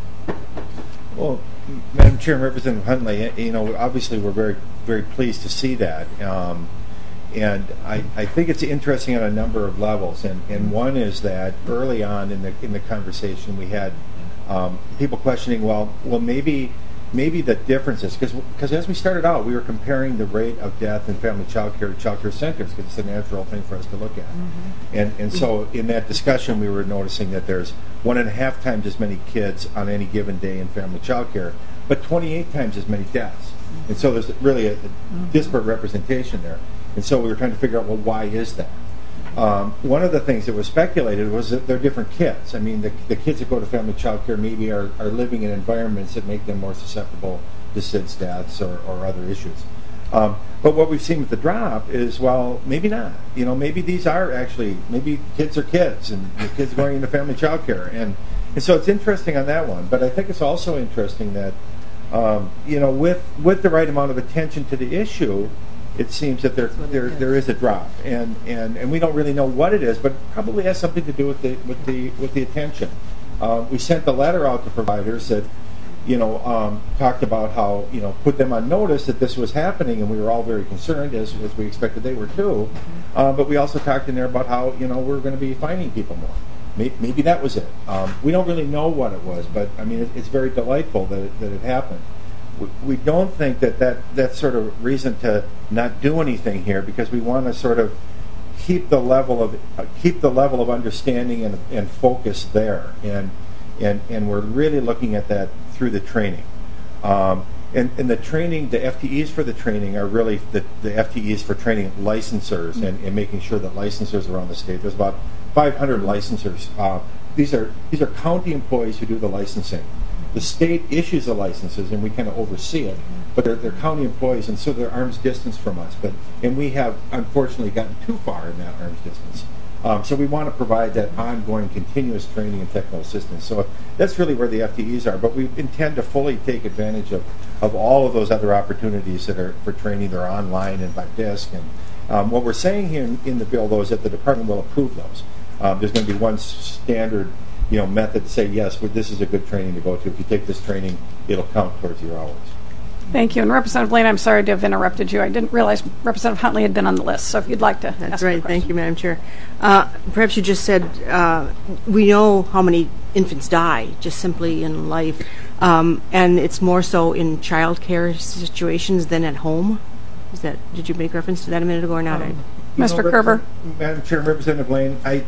Well, Madam Chair and Representative Huntley, you know, obviously we're very, very pleased to see that. Um, and I, I think it's interesting on a number of levels. And, and one is that early on in the in the conversation we had um, people questioning, well, well maybe maybe the differences, because because as we started out, we were comparing the rate of death in family child care to child care centers, because it's a natural thing for us to look at. Mm-hmm. And and so in that discussion, we were noticing that there's one and a half times as many kids on any given day in family child care, but twenty-eight times as many deaths. Mm-hmm. And so there's really a, a mm-hmm. disparate representation there. And so we were trying to figure out, well, why is that? Um, one of the things that was speculated was that they're different kids. I mean, the, the kids that go to family child care maybe are, are living in environments that make them more susceptible to S I D S deaths or, or other issues. Um, but what we've seen with the drop is, well, maybe not. You know, maybe these are actually, maybe kids are kids, and the kids going into family child care. And, and so it's interesting on that one. But I think it's also interesting that, um, you know, with, with the right amount of attention to the issue, it seems that there there there is a drop, and, and, and we don't really know what it is, but it probably has something to do with the with the with the attention. Uh, we sent the letter out to providers that, you know, um, talked about how, you know, put them on notice that this was happening, and we were all very concerned, as, as we expected they were too. Uh, but we also talked in there about how, you know, we're going to be fining people more. Maybe, maybe that was it. Um, we don't really know what it was, but I mean, it, it's very delightful that it, that it happened. We, we don't think that, that that's sort of reason to not do anything here, because we want to sort of keep the level of uh, keep the level of understanding and, and focus there, and and and we're really looking at that through the training. Um, and, and the training, the F T Es for the training are really the, the F T Es for training licensors and, and making sure that licensors around the state. There's about five hundred licensors. Uh, these are these are county employees who do the licensing. The state issues the licenses, and we kind of oversee it, but they're, they're county employees, and so they're arm's distance from us. But and we have unfortunately gotten too far in that arm's distance. Um, so we want to provide that ongoing, continuous training and technical assistance. So that's really where the F T Es are. But we intend to fully take advantage of, of all of those other opportunities that are for training. They're online and by disc. And um, what we're saying here in, in the bill, though, is that the department will approve those. Um, there's going to be one standard, you know, method to say yes, well, this is a good training to go to. If you take this training, it'll count towards your hours. Thank you. And Representative Lane, I'm sorry to have interrupted you. I didn't realize Representative Huntley had been on the list. So if you'd like to That's ask right. Thank you, Madam Chair. Uh, perhaps you just said uh, we know how many infants die just simply in life, um, and it's more so in child care situations than at home. Is that? Did you make reference to that a minute ago or not? Um, Mister know, Kerber. Madam Chair, Representative Lane, I,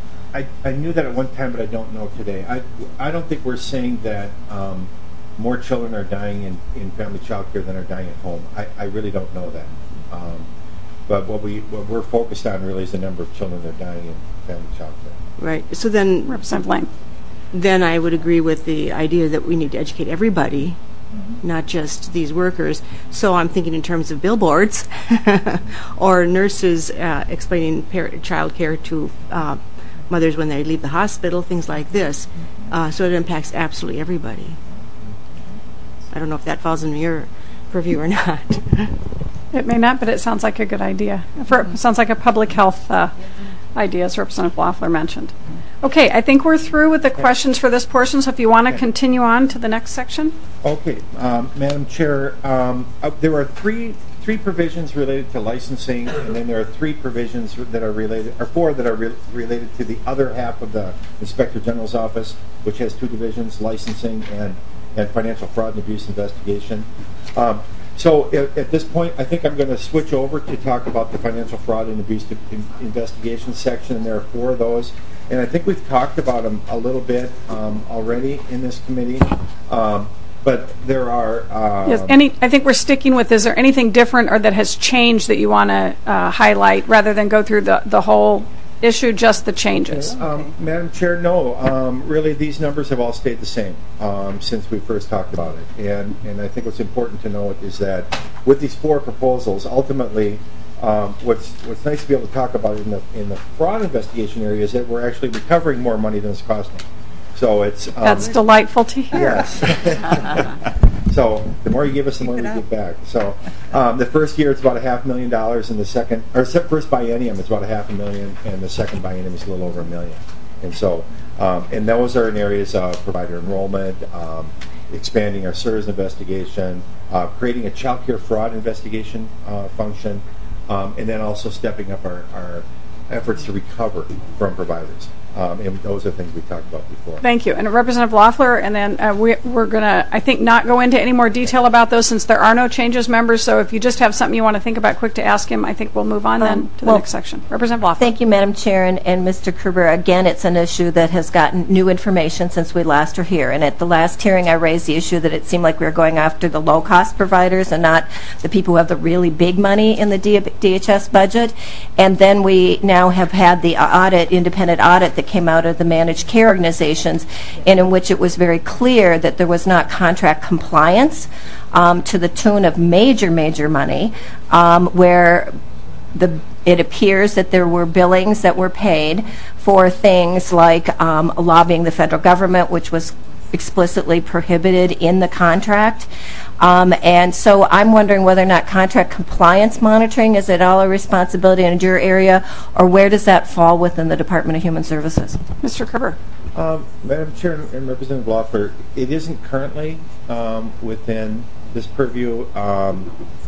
I I knew that at one time, but I don't know today. I I don't think we're saying that um, more children are dying in, in family child care than are dying at home. I, I really don't know that. Um, but what we what we're focused on really is the number of children that are dying in family child care. Right. So then, Representative Lane. Then I would agree with the idea that we need to educate everybody, mm-hmm. not just these workers. So I'm thinking in terms of billboards or nurses uh, explaining par- child care to uh, mothers when they leave the hospital, things like this. Uh, so it impacts absolutely everybody. I don't know if that falls in your purview or not. It may not, but it sounds like a good idea. For, it sounds like a public health uh, idea, as Representative Loeffler mentioned. Okay, I think we're through with the questions for this portion, so if you want to continue on to the next section. Okay, um, Madam Chair, um, uh, there are three three provisions related to licensing, and then there are three provisions that are related, or four that are re- related to the other half of the Inspector General's office, which has two divisions, licensing and and financial fraud and abuse investigation. Um, so at, at this point, I think I'm going to switch over to talk about the financial fraud and abuse in, investigation section, and there are four of those. And I think we've talked about them a little bit um, already in this committee. Um, but there are... Um, yes, any, I think we're sticking with, is there anything different or that has changed that you want to uh, highlight rather than go through the, the whole issue, just the changes? Um, Madam Chair, no. Um, really, these numbers have all stayed the same um, since we first talked about it. And, and I think what's important to note is that with these four proposals, ultimately, um, what's what's nice to be able to talk about in the in the fraud investigation area is that we're actually recovering more money than it's costing. So it's um, that's delightful to hear. Yes. So the more you give us, the more we give back. So um, the first year it's about a half million dollars, and the second, or first biennium it's about a half a million, and the second biennium is a little over a million. And so, um, and those are in areas of provider enrollment, um, expanding our SERS investigation, uh, creating a child care fraud investigation uh, function, um, and then also stepping up our, our efforts to recover from providers. Um, and those are things we talked about before. Thank you. And Representative Loeffler, and then uh, we, we're going to, I think, not go into any more detail about those since there are no changes, members. So if you just have something you want to think about quick to ask him, I think we'll move on um, then to well, the next section. Representative Loeffler. Thank you, Madam Chair, and, and Mister Kerber. Again, it's an issue that has gotten new information since we last were here. And at the last hearing, I raised the issue that it seemed like we were going after the low-cost providers and not the people who have the really big money in the D H S budget. And then we now have had the audit, independent audit that came out of the managed care organizations, and in which it was very clear that there was not contract compliance um, to the tune of major, major money, um, where the it appears that there were billings that were paid for things like um, lobbying the federal government, which was explicitly prohibited in the contract. Um, and so I'm wondering whether or not contract compliance monitoring is at all a responsibility in your area, or where does that fall within the Department of Human Services? Mister Kerber. Um, Madam Chair and Representative Loeffler, it isn't currently um, within this purview. Um,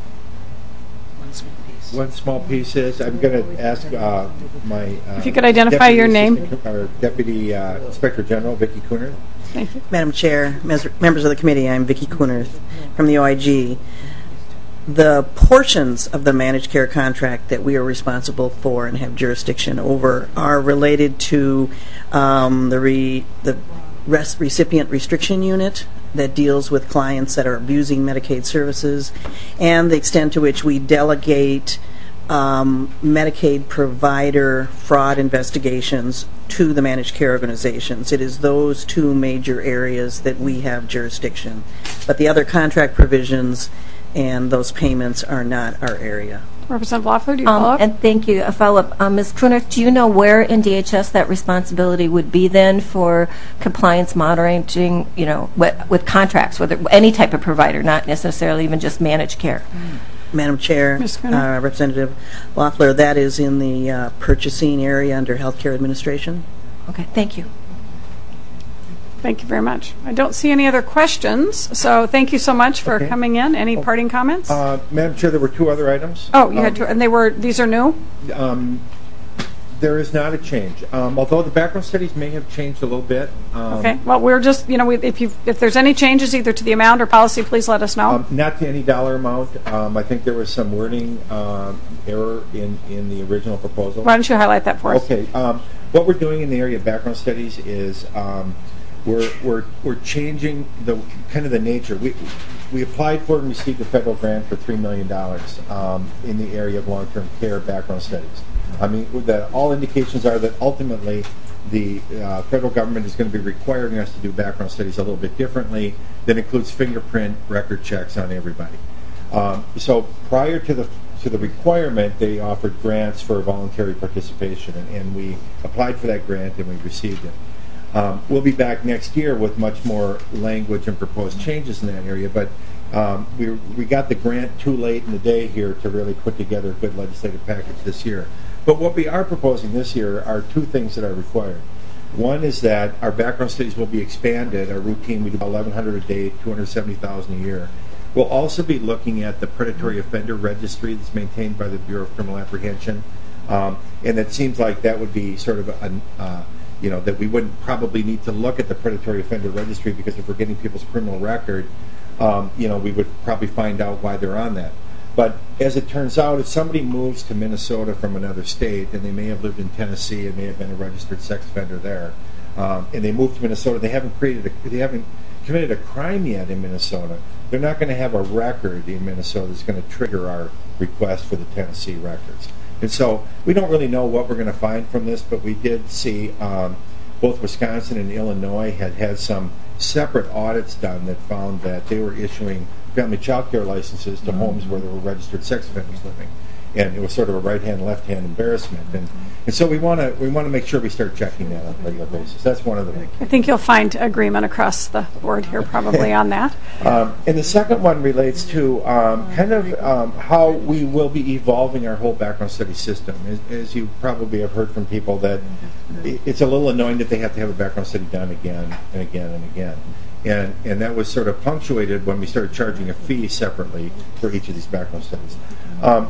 one small piece. One small piece is. I'm going to ask uh, my. Uh, if you could identify your name. Our Deputy uh, Inspector General, Vicki Coonerth. Thank you. Madam Chair, members of the committee, I'm Vicki Coonerth from the O I G. The portions of the managed care contract that we are responsible for and have jurisdiction over are related to um, the, re, the res, recipient restriction unit that deals with clients that are abusing Medicaid services, and the extent to which we delegate um, Medicaid provider fraud investigations to the managed care organizations. It is those two major areas that we have jurisdiction. But the other contract provisions and those payments are not our area. Representative Loeffler, do you um, follow up? And thank you. A follow-up. Um, Miz Coonerth, do you know where in D H S that responsibility would be then for compliance monitoring, you know, with, with contracts, whether any type of provider, not necessarily even just managed care? Mm. Madam Chair, uh, Representative Loeffler, that is in the uh, purchasing area under Healthcare Administration. Okay, thank you. Thank you very much. I don't see any other questions, so thank you so much for okay. coming in. Any oh. parting comments? Uh, Madam Chair, there were two other items. Oh, you um, had two, and they were, these are new? Um, there is not a change, um, although the background studies may have changed a little bit. Um, okay, well, we're just, you know, we, if you if there's any changes either to the amount or policy, please let us know. Um, not to any dollar amount. Um, I think there was some wording uh, error in, in the original proposal. Why don't you highlight that for us? Okay, um, what we're doing in the area of background studies is um, we're, we're, we're changing the kind of the nature. We, we applied for and received a federal grant for three million dollars um, in the area of long-term care background studies. I mean, that all indications are that ultimately the uh, federal government is going to be requiring us to do background studies a little bit differently that includes fingerprint record checks on everybody. Um, so prior to the to the requirement, they offered grants for voluntary participation, and, and we applied for that grant and we received it. Um, we'll be back next year with much more language and proposed changes in that area, but um, we, we got the grant too late in the day here to really put together a good legislative package this year. But what we are proposing this year are two things that are required. One is that our background studies will be expanded. Our routine, we do eleven hundred a day, two hundred seventy thousand a year. We'll also be looking at the predatory offender registry that's maintained by the Bureau of Criminal Apprehension. Um, and it seems like that would be sort of a, uh, you know, that we wouldn't probably need to look at the predatory offender registry, because if we're getting people's criminal record, um, you know, we would probably find out why they're on that. But as it turns out, if somebody moves to Minnesota from another state, and they may have lived in Tennessee and may have been a registered sex offender there, um, and they move to Minnesota, they haven't created a, they haven't committed a crime yet in Minnesota, they're not going to have a record in Minnesota that's going to trigger our request for the Tennessee records. And so we don't really know what we're going to find from this, but we did see um, both Wisconsin and Illinois had had some separate audits done that found that they were issuing family child care licenses to mm-hmm. homes where there were registered sex offenders living, and it was sort of a right-hand, left-hand embarrassment. And, and so we want to we want to make sure we start checking that on a regular basis. That's one of the. I think you'll find agreement across the board here, probably on that. Um, and the second one relates to um, kind of um, how we will be evolving our whole background study system. As, as you probably have heard from people, that it's a little annoying that they have to have a background study done again and again and again. And, and that was sort of punctuated when we started charging a fee separately for each of these background studies. Um,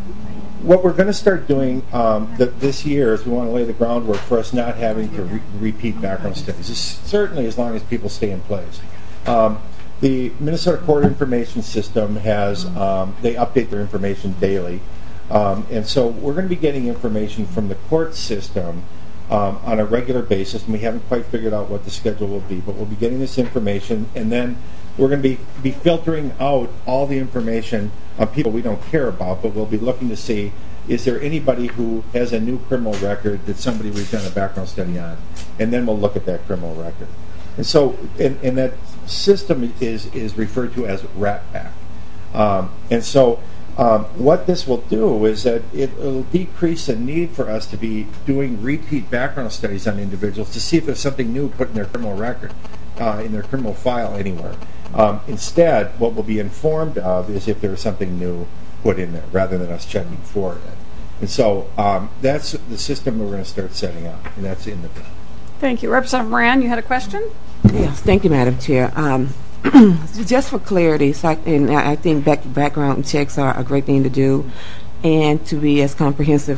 what we're going to start doing um, th this year is we want to lay the groundwork for us not having to re repeat background studies, certainly as long as people stay in place. Um, the Minnesota Court Information System has, um, they update their information daily. Um, and so we're going to be getting information from the court system Um, on a regular basis, and we haven't quite figured out what the schedule will be, but we'll be getting this information, and then we're going to be, be filtering out all the information on people we don't care about, but we'll be looking to see, is there anybody who has a new criminal record that somebody we've done a background study on, and then we'll look at that criminal record. And so, and, and that system is, is referred to as RATPAC. Um, and so, Um, what this will do is that it will decrease the need for us to be doing repeat background studies on individuals to see if there's something new put in their criminal record, uh, in their criminal file anywhere. Um, instead, what we'll be informed of is if there's something new put in there, rather than us checking for it. And so um, that's the system we're going to start setting up, and that's in the bill. Thank you. Representative Moran, you had a question? Yes, thank you, Madam Chair. Um, just for clarity, so I, and I think back, background checks are a great thing to do, and to be as comprehensive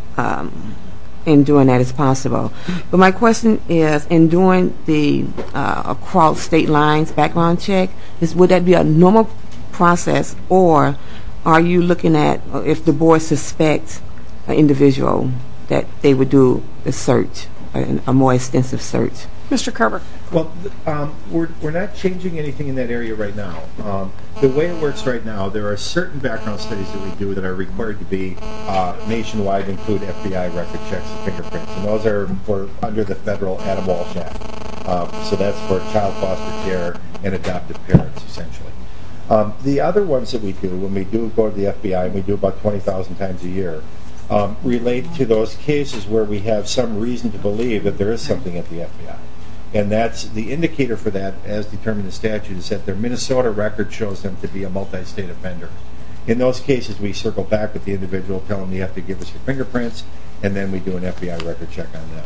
um, in doing that as possible. But my question is, in doing the uh, across state lines background check, is would that be a normal process, or are you looking at if the board suspects an individual that they would do a search, a, a more extensive search? Mister Kerber. Well, um, we're, we're not changing anything in that area right now. Um, the way it works right now, there are certain background studies that we do that are required to be uh, nationwide, include F B I record checks and fingerprints, and those are for under the federal Adam Walsh Act. Uh, so that's for child foster care and adoptive parents, essentially. Um, the other ones that we do, when we do go to the F B I, and we do about twenty thousand times a year, um, relate to those cases where we have some reason to believe that there is something at the F B I. And that's the indicator for that, as determined in statute, is that their Minnesota record shows them to be a multi-state offender. In those cases, we circle back with the individual, tell them you have to give us your fingerprints, and then we do an F B I record check on them.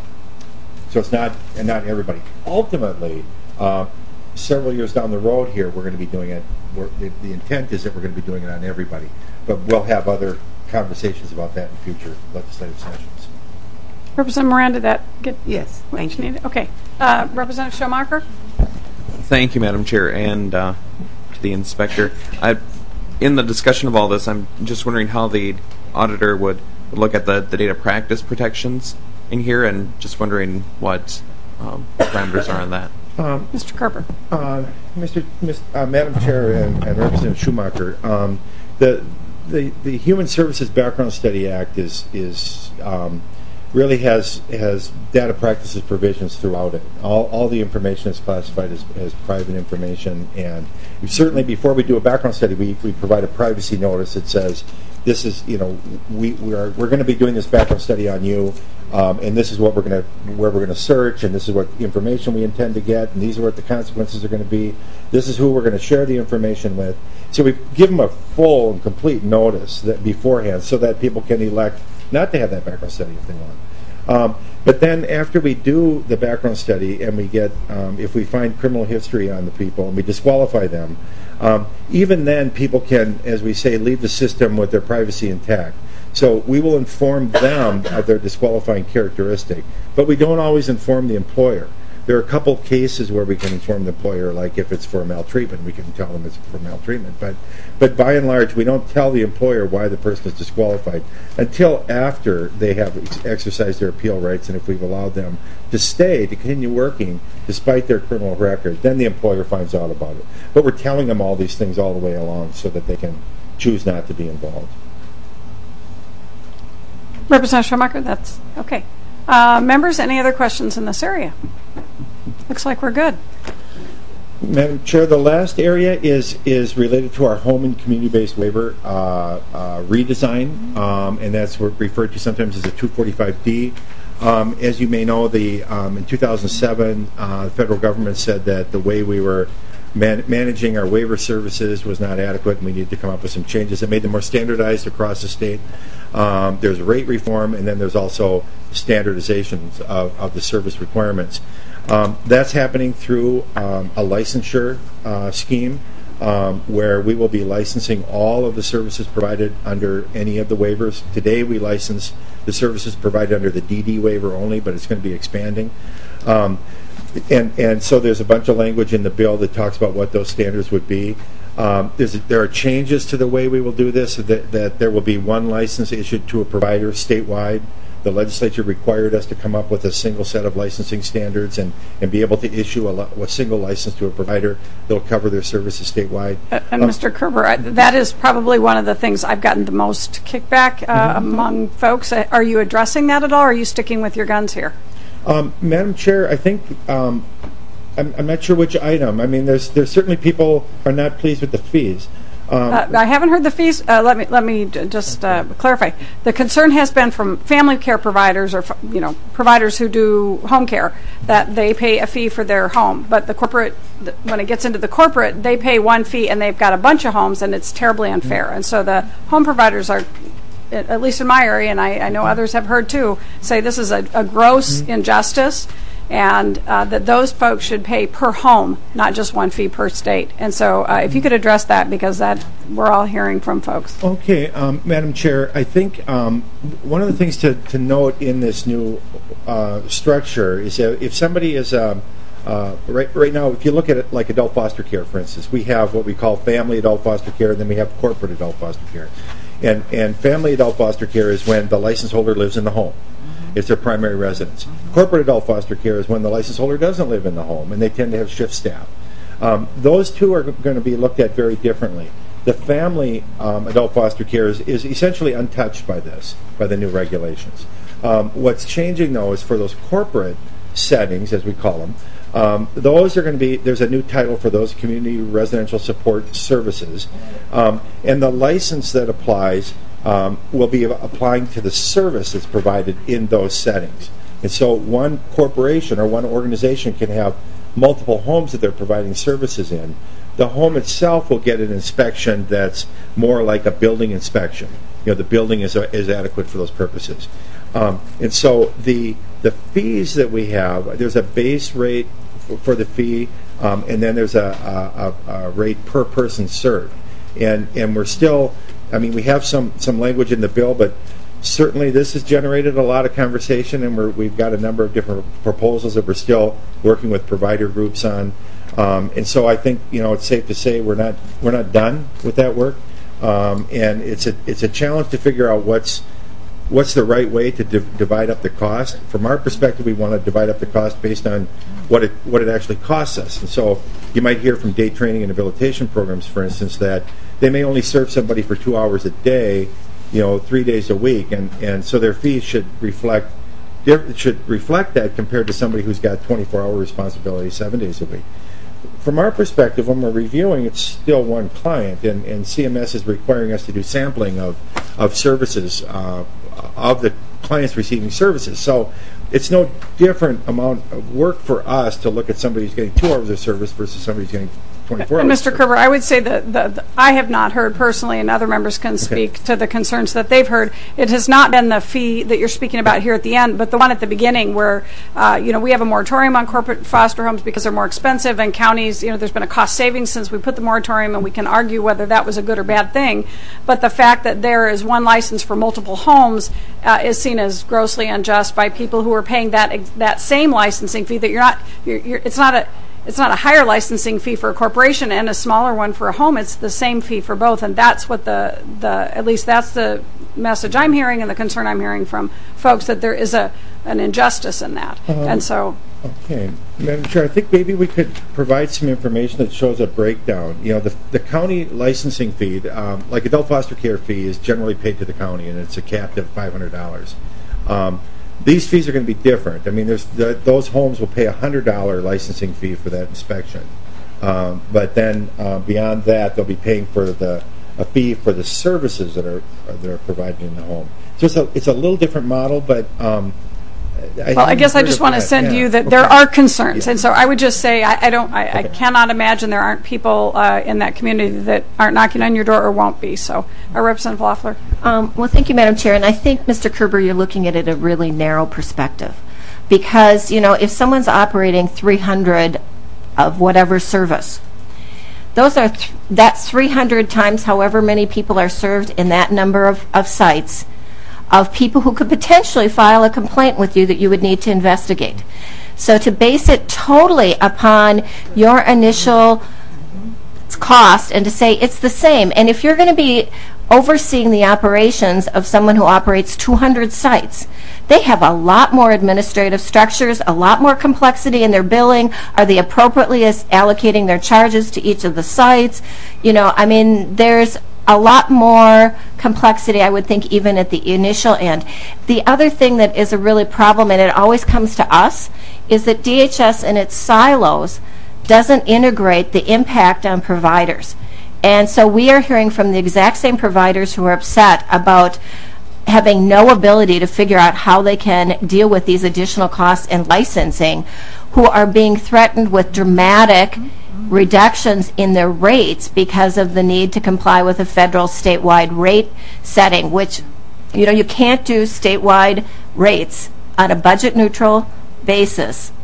So it's not, and not everybody. Ultimately, uh, several years down the road here, we're going to be doing it. We're, the, the intent is that we're going to be doing it on everybody, but we'll have other conversations about that in future legislative sessions. Representative Moran, did that get yes, what you needed? Okay. Uh, Representative Schomacher? Thank you, Madam Chair, and uh, to the inspector. I, in the discussion of all this, I'm just wondering how the auditor would look at the, the data practice protections in here, and just wondering what um, parameters are on that. Um, Mister Kerber. Uh, Mister Mister Uh, Madam Chair and, and Representative Schumacher, um, the, the the Human Services Background Study Act is is um, really has has data practices provisions throughout it. All, all the information is classified as, as private information, and certainly before we do a background study, we, we provide a privacy notice that says this is, you know, we, we are we're going to be doing this background study on you, um, and this is what we're going to where we're going to search, and this is what information we intend to get, and these are what the consequences are going to be. This is who we're going to share the information with. So we give them a full and complete notice that beforehand, so that people can elect not to have that background study if they want. Um, but then after we do the background study and we get, um, if we find criminal history on the people and we disqualify them, um, even then people can, as we say, leave the system with their privacy intact. So we will inform them of their disqualifying characteristic, but we don't always inform the employer. There are a couple cases where we can inform the employer, like if it's for maltreatment, we can tell them it's for maltreatment. But, but by and large, we don't tell the employer why the person is disqualified until after they have ex- exercised their appeal rights, and if we've allowed them to stay, to continue working despite their criminal record, then the employer finds out about it. But we're telling them all these things all the way along so that they can choose not to be involved. Representative Schumacher, that's okay. Uh, members, any other questions in this area? Looks like we're good. Madam Chair, the last area is is related to our home and community-based waiver uh, uh, redesign, um, and that's referred to sometimes as a two forty-five D. Um, as you may know, the um, in two thousand seven, uh, the federal government said that the way we were man- managing our waiver services was not adequate, and we needed to come up with some changes that made them more standardized across the state. Um, there's rate reform, and then there's also standardizations of, of the service requirements. Um, that's happening through um, a licensure uh, scheme um, where we will be licensing all of the services provided under any of the waivers. Today we license the services provided under the D D waiver only, but it's going to be expanding. Um, and, and so there's a bunch of language in the bill that talks about what those standards would be. Um, there's, there are changes to the way we will do this, that, that there will be one license issued to a provider statewide. The legislature required us to come up with a single set of licensing standards and, and be able to issue a, a single license to a provider that will cover their services statewide. Uh, and um, Mister Kerber, I, that is probably one of the things I've gotten the most kickback uh, mm-hmm. among folks. Are you addressing that at all, or are you sticking with your guns here? Um, Madam Chair, I think um, I'm, I'm not sure which item. I mean, there's there's certainly people are not pleased with the fees. Um, uh, I haven't heard the fees. Uh, let me let me just uh, clarify. The concern has been from family care providers, or you know, providers who do home care, that they pay a fee for their home. But the corporate, when it gets into the corporate, they pay one fee and they've got a bunch of homes, and it's terribly unfair. And so the home providers are, at least in my area, and I, I know others have heard too, say this is a, a gross injustice. and uh, that those folks should pay per home, not just one fee per state. And so uh, if you could address that, because that we're all hearing from folks. Okay, um, Madam Chair, I think um, one of the things to, to note in this new uh, structure is that if somebody is, um, uh, right, right now, if you look at it like adult foster care, for instance, we have what we call family adult foster care, and then we have corporate adult foster care. And, and family adult foster care is when the license holder lives in the home. It's their primary residence. Corporate adult foster care is when the license holder doesn't live in the home, and they tend to have shift staff. Um, those two are going to be looked at very differently. The family um, adult foster care is, is essentially untouched by this, by the new regulations. Um, what's changing, though, is for those corporate settings, as we call them, um, those are going to be, there's a new title for those, community residential support services, um, and the license that applies um, will be applying to the service that's provided in those settings. And so one corporation or one organization can have multiple homes that they're providing services in. The home itself will get an inspection that's more like a building inspection. You know, the building is, is adequate for those purposes. Um, and so the the fees that we have, there's a base rate for, for the fee, um, and then there's a, a, a rate per person served. And and we're still, I mean, we have some, some language in the bill, but certainly this has generated a lot of conversation, and we're, we've got a number of different proposals that we're still working with provider groups on. Um, and so I think, you know, it's safe to say we're not we're not done with that work, um, and it's a it's a challenge to figure out what's what's the right way to di- divide up the cost. From our perspective, we want to divide up the cost based on what it what it actually costs us. And so you might hear from day training and rehabilitation programs, for instance, that they may only serve somebody for two hours a day, you know, three days a week, and, and so their fees should reflect should reflect that compared to somebody who's got twenty-four hour responsibility seven days a week. From our perspective, when we're reviewing, it's still one client, and, and C M S is requiring us to do sampling of, of services, uh, of the clients receiving services. So it's no different amount of work for us to look at somebody who's getting two hours of service versus somebody who's getting twenty-four And hours. Mister Kerber, I would say that the, the, I have not heard personally, and other members can speak Okay. to the concerns that they've heard. It has not been the fee that you're speaking about here at the end, but the one at the beginning where, uh, you know, we have a moratorium on corporate foster homes because they're more expensive, and counties, you know, there's been a cost savings since we put the moratorium, and we can argue whether that was a good or bad thing. But the fact that there is one license for multiple homes uh, is seen as grossly unjust by people who are paying that ex- that same licensing fee. That you're not, you're, you're, it's not a It's not a higher licensing fee for a corporation and a smaller one for a home. It's the same fee for both, and that's what the, the at least that's the message I'm hearing and the concern I'm hearing from folks, that there is a an injustice in that. Um, and so, Okay, Madam Chair, I think maybe we could provide some information that shows a breakdown. You know, the, the county licensing fee, um, like adult foster care fee, is generally paid to the county, and it's a capped at five hundred dollars. Um, These fees are going to be different. I mean, there's the, those homes will pay a one hundred dollar licensing fee for that inspection. Um, but then uh, beyond that, they'll be paying for the a fee for the services that are that are provided in the home. So it's a it's a little different model, but um, I well, I guess I heard just of want to that. send Yeah. you that Okay. there are concerns, Yeah. and so I would just say I, I don't, I, I Okay. cannot imagine there aren't people uh, in that community that aren't knocking on your door or won't be. So, uh, Representative Loeffler. Um, well, thank you, Madam Chair. And I think, Mister Kerber, you're looking at it a really narrow perspective. Because, you know, if someone's operating three hundred of whatever service, those are th- that's three hundred times however many people are served in that number of, of sites, of people who could potentially file a complaint with you that you would need to investigate. So to base it totally upon your initial cost and to say it's the same, and if you're going to be overseeing the operations of someone who operates two hundred sites, they have a lot more administrative structures, a lot more complexity in their billing. Are they appropriately as allocating their charges to each of the sites? You know, I mean, there's a lot more complexity, I would think, even at the initial end. The other thing that is a really problem, and it always comes to us, is that D H S in its silos doesn't integrate the impact on providers. And so we are hearing from the exact same providers who are upset about having no ability to figure out how they can deal with these additional costs and licensing, who are being threatened with dramatic reductions in their rates because of the need to comply with a federal statewide rate setting, which, you know, you can't do statewide rates on a budget neutral basis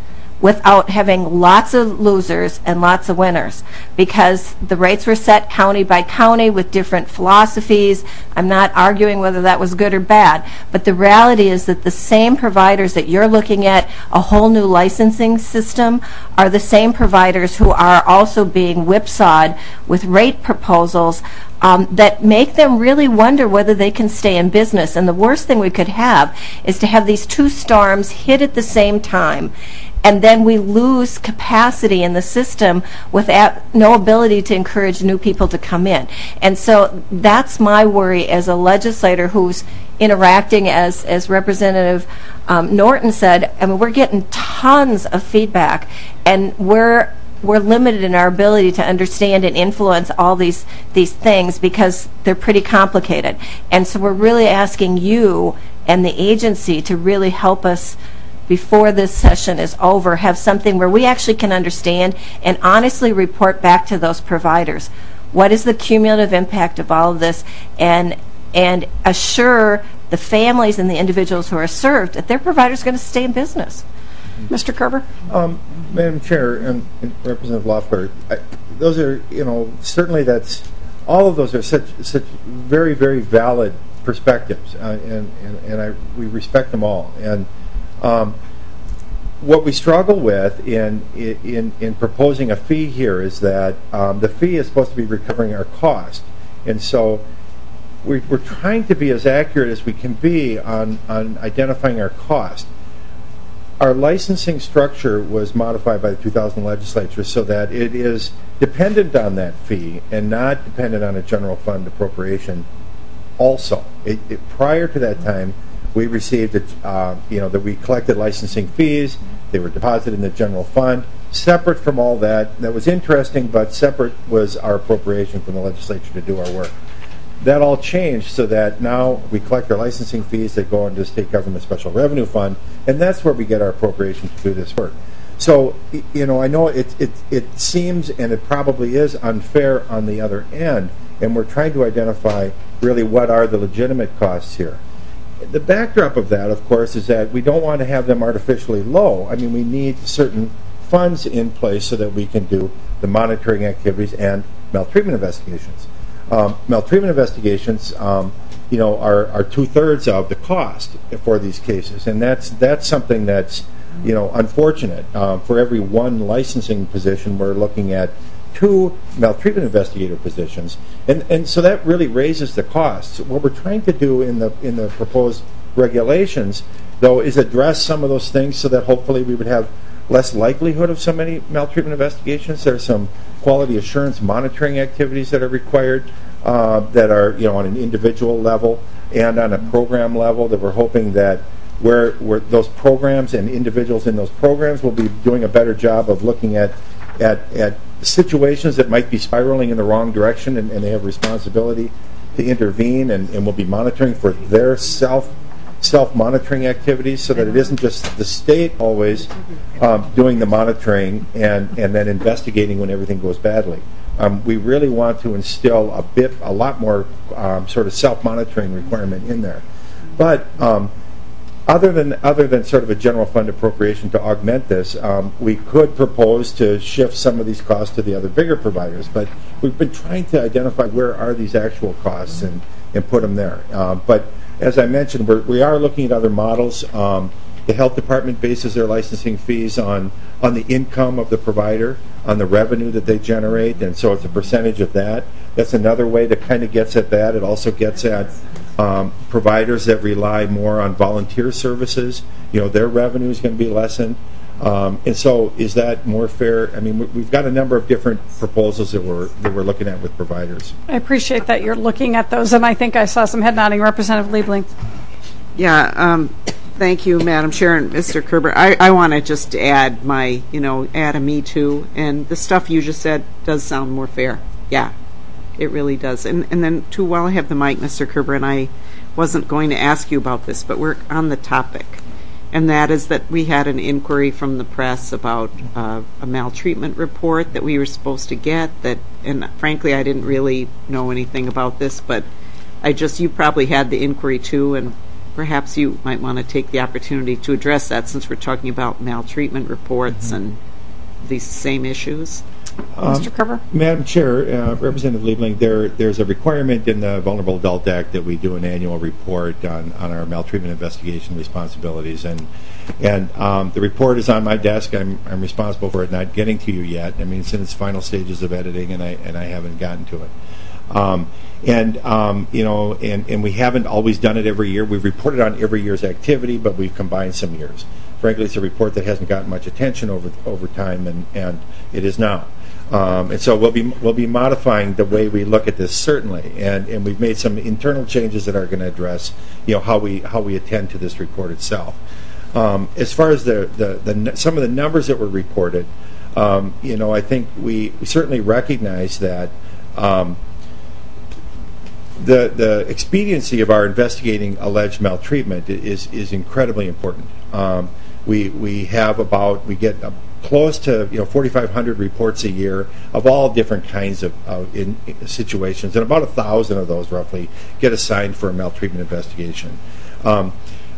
without having lots of losers and lots of winners, because the rates were set county by county with different philosophies. I'm not arguing whether that was good or bad, but the reality is that the same providers that you're looking at a whole new licensing system are the same providers who are also being whipsawed with rate proposals Um, that make them really wonder whether they can stay in business. And the worst thing we could have is to have these two storms hit at the same time, and then we lose capacity in the system with no ability to encourage new people to come in. And so that's my worry as a legislator who's interacting, as, as Representative um, Norton said. I mean, we're getting tons of feedback, and we're we're limited in our ability to understand and influence all these these things because they're pretty complicated. And so we're really asking you and the agency to really help us before this session is over, have something where we actually can understand and honestly report back to those providers. What is the cumulative impact of all of this, and and assure the families and the individuals who are served that their provider is going to stay in business. Mister Kerber? Um, Madam Chair and, and Representative Loeffler, I, those are, you know, certainly that's, all of those are such such very, very valid perspectives, uh, and, and, and I, we respect them all. And um, what we struggle with in, in, in proposing a fee here is that um, the fee is supposed to be recovering our cost. And so we're, we're trying to be as accurate as we can be on, on identifying our cost. Our licensing structure was modified by the two thousand legislature so that it is dependent on that fee and not dependent on a general fund appropriation. Also, it, it, prior to that time, we received, it, uh, you know, that we collected licensing fees. They were deposited in the general fund. Separate from all that, that was interesting, but separate was our appropriation from the legislature to do our work. That all changed so that now we collect our licensing fees that go into the state government special revenue fund, and that's where we get our appropriation to do this work. So, you know, I know it, it, it seems, and it probably is, unfair on the other end, and we're trying to identify really what are the legitimate costs here. The backdrop of that, of course, is that we don't want to have them artificially low. I mean, we need certain funds in place so that we can do the monitoring activities and maltreatment investigations. Um, maltreatment investigations, um, you know, are, are two-thirds of the cost for these cases, and that's that's something that's, you know, unfortunate. Um, for every one licensing position, we're looking at two maltreatment investigator positions, and and so that really raises the costs. What we're trying to do in the in the proposed regulations, though, is address some of those things so that hopefully we would have less likelihood of so many maltreatment investigations. There's some quality assurance monitoring activities that are required uh, that are, you know, on an individual level and on a program level, that we're hoping that where, where those programs and individuals in those programs will be doing a better job of looking at at, at situations that might be spiraling in the wrong direction, and, and they have responsibility to intervene, and, and will be monitoring for their self self-monitoring activities, so that it isn't just the state always um, doing the monitoring and, and then investigating when everything goes badly. Um, we really want to instill a bit, a lot more um, sort of self-monitoring requirement in there. But um, other than other than sort of a general fund appropriation to augment this, um, we could propose to shift some of these costs to the other bigger providers. But we've been trying to identify where are these actual costs and, and put them there. Uh, but as I mentioned, we're, we are looking at other models. Um, the health department bases their licensing fees on, on the income of the provider, on the revenue that they generate, and so it's a percentage of that. That's another way that kind of gets at that. It also gets at um, providers that rely more on volunteer services. You know, their revenue is going to be lessened. Um, and so, is that more fair? I mean, we've got a number of different proposals that we're that we're looking at with providers. I appreciate that you're looking at those, and I think I saw some head nodding. Representative Liebling. Yeah, um, thank you, Madam Chair and Mister Kerber. I, I want to just add my, you know, add a me too, and the stuff you just said does sound more fair. Yeah, it really does. And and then too, while I have the mic, Mister Kerber, and I wasn't going to ask you about this, but we're on the topic. And that is that we had an inquiry from the press about uh, a maltreatment report that we were supposed to get. That, and frankly, I didn't really know anything about this, but I just, you probably had the inquiry too, and perhaps you might want to take the opportunity to address that, since we're talking about maltreatment reports Mm-hmm. and these same issues. Um, Mister Kerber? Madam Chair, uh, Representative Liebling, there, there's a requirement in the Vulnerable Adult Act that we do an annual report on, on our maltreatment investigation responsibilities, and and um, the report is on my desk. I'm, I'm responsible for it not getting to you yet. I mean, it's in its final stages of editing, and I and I haven't gotten to it. Um, and um, you know, and, and we haven't always done it every year. We've reported on every year's activity, but we've combined some years. Frankly, it's a report that hasn't gotten much attention over over time, and, and it is now. Um, and so we'll be we'll be modifying the way we look at this, certainly, and, and we've made some internal changes that are going to address, you know, how we how we attend to this report itself. Um, as far as the, the, the some of the numbers that were reported, um, you know, I think we, we certainly recognize that um, the the expediency of our investigating alleged maltreatment is is incredibly important. Um, we we have about we get a, close to you know forty-five hundred reports a year of all different kinds of uh, in, in situations, and about a thousand of those roughly get assigned for a maltreatment investigation. Um,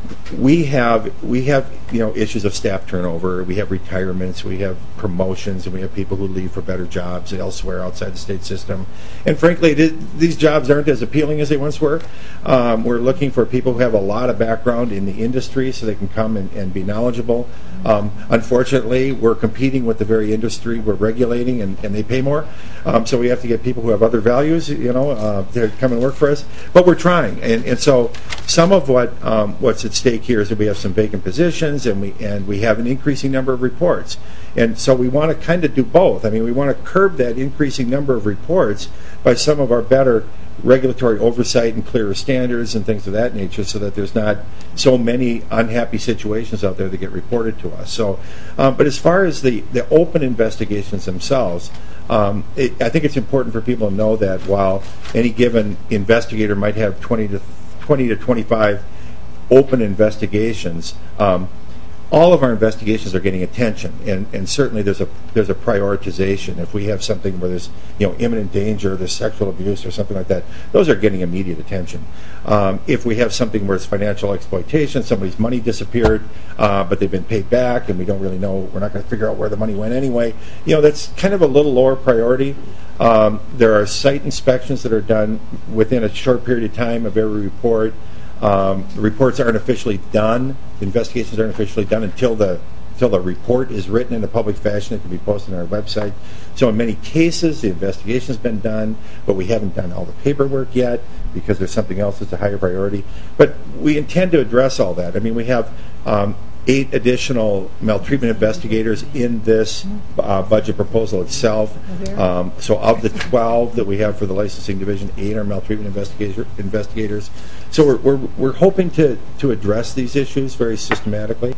we have we have you know issues of staff turnover. We have retirements. We have promotions, and we have people who leave for better jobs elsewhere outside the state system. And frankly, it is, these jobs aren't as appealing as they once were. Um, we're looking for people who have a lot of background in the industry, so they can come and, and be knowledgeable. Um, unfortunately, we're competing with the very industry we're regulating, and, and they pay more. Um, so we have to get people who have other values, you know, uh, to come and work for us. But we're trying, and, and so some of what um, what's at stake here is that we have some vacant positions, and we and we have an increasing number of reports. And so we want to kind of do both. I mean, we want to curb that increasing number of reports by some of our better regulatory oversight and clearer standards and things of that nature, so that there's not so many unhappy situations out there that get reported to us. So, um, but as far as the, the open investigations themselves, um, it, I think it's important for people to know that while any given investigator might have twenty to twenty-five open investigations, um, all of our investigations are getting attention, and, and certainly there's a there's a prioritization. If we have something where there's you know imminent danger, there's sexual abuse or something like that, those are getting immediate attention. Um, if we have something where it's financial exploitation, somebody's money disappeared, uh, but they've been paid back, and we don't really know, we're not going to figure out where the money went anyway. You know, that's kind of a little lower priority. Um, there are site inspections that are done within a short period of time of every report. Um, the reports aren't officially done. The investigations aren't officially done until the until the report is written in a public fashion. It can be posted on our website. So in many cases, the investigation's been done, but we haven't done all the paperwork yet because there's something else that's a higher priority. But we intend to address all that. I mean, we have um, eight additional maltreatment investigators in this uh, budget proposal itself. Um, so of the twelve that we have for the licensing division, eight are maltreatment investigator, investigators. So we're, we're, we're hoping to, to address these issues very systematically.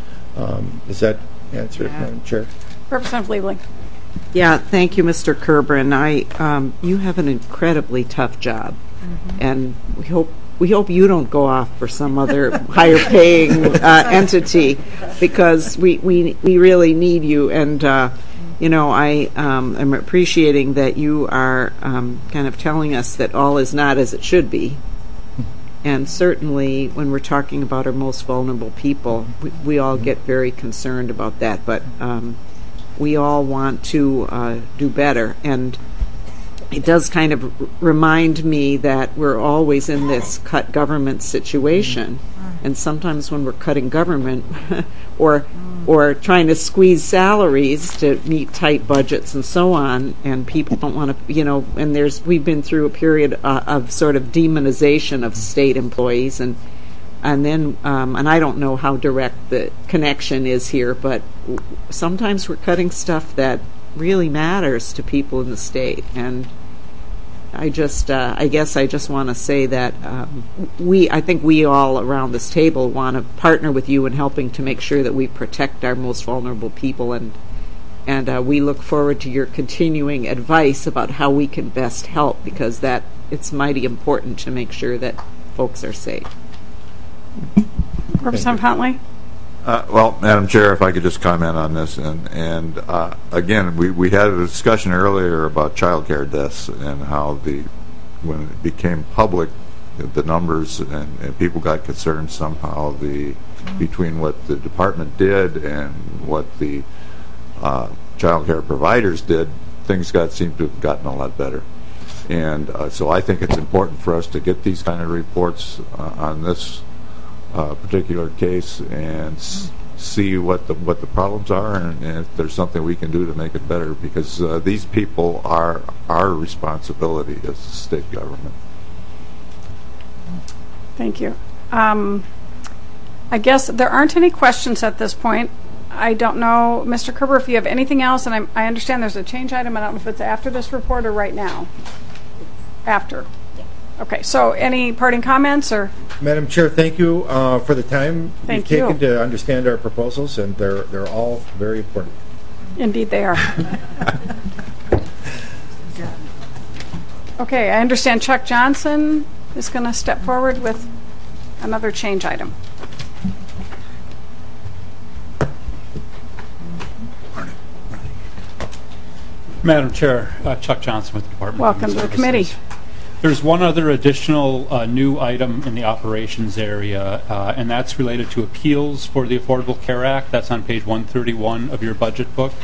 Um, does that answer it, Madam Chair? Representative Liebling. Yeah, thank you, Mister Kerber. And I, um, you have an incredibly tough job, mm-hmm. and we hope we hope you don't go off for some other higher-paying uh, entity, because we, we we really need you. And uh, you know, I um, am appreciating that you are um, kind of telling us that all is not as it should be. And certainly, when we're talking about our most vulnerable people, we, we all get very concerned about that. But um, we all want to uh, do better. And it does kind of r- remind me that we're always in this cut government situation. And sometimes when we're cutting government or or trying to squeeze salaries to meet tight budgets and so on, and people don't want to, you know, and there's we've been through a period uh, of sort of demonization of state employees, and and then um, and I don't know how direct the connection is here, but sometimes we're cutting stuff that really matters to people in the state. And I just, uh, I guess I just want to say that um, we, I think we all around this table want to partner with you in helping to make sure that we protect our most vulnerable people, and and uh, we look forward to your continuing advice about how we can best help, because that it's mighty important to make sure that folks are safe. Representative Huntley. Uh, well, Madam Chair, if I could just comment on this, and and uh, again, we, we had a discussion earlier about child care deaths and how the when it became public the numbers, and, and people got concerned somehow the between what the department did and what the uh, child care providers did, things got seem to have gotten a lot better. And uh, so I think it's important for us to get these kind of reports uh, on this uh, particular case and s- see what the what the problems are, and, and if there's something we can do to make it better, because uh, these people are our responsibility as the state government. Thank you. Um, I guess there aren't any questions at this point. I don't know, Mister Kerber, if you have anything else, and I, I understand there's a change item. I don't know if it's after this report or right now. After. Okay, so any parting comments or? Madam Chair, thank you uh, for the time Thank you've you. taken to understand our proposals, and they're they're all very important. Indeed they are. Okay, I understand Chuck Johnson is going to step forward with another change item. Madam Chair, uh, Chuck Johnson with the Department Welcome of Human to the Services. committee. There's one other additional uh, new item in the operations area, uh, and that's related to appeals for the Affordable Care Act. That's on page one thirty-one of your budget book.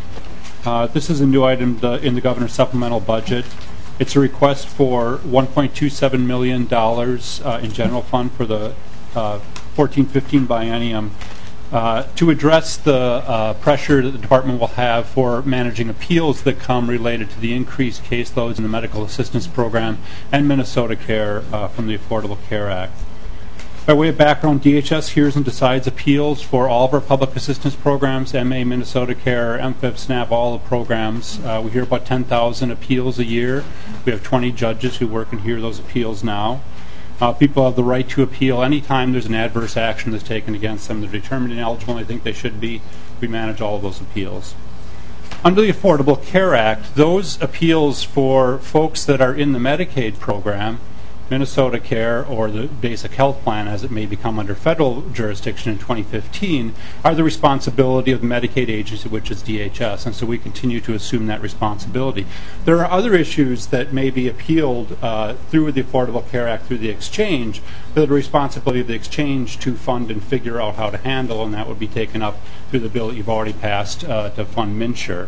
Uh, this is a new item the, in the governor's supplemental budget. It's a request for one point two seven million dollars uh, in general fund for the uh, fourteen fifteen biennium uh, to address the uh, pressure that the department will have for managing appeals that come related to the increased caseloads in the medical assistance program and Minnesota Care uh, from the Affordable Care Act. By way of background, D H S hears and decides appeals for all of our public assistance programs, M A, Minnesota Care, M F I B, SNAP, all the programs. Uh, we hear about ten thousand appeals a year. We have twenty judges who work and hear those appeals now. Uh, people have the right to appeal anytime there's an adverse action that's taken against them. They're determined ineligible, and I think they should be. We manage all of those appeals. Under the Affordable Care Act, those appeals for folks that are in the Medicaid program, Minnesota Care, or the Basic Health Plan as it may become under federal jurisdiction in twenty fifteen, are the responsibility of the Medicaid agency, which is D H S, and so we continue to assume that responsibility. There are other issues that may be appealed uh, through the Affordable Care Act, through the exchange, that are the responsibility of the exchange to fund and figure out how to handle, and that would be taken up through the bill that you've already passed uh, to fund MNsure.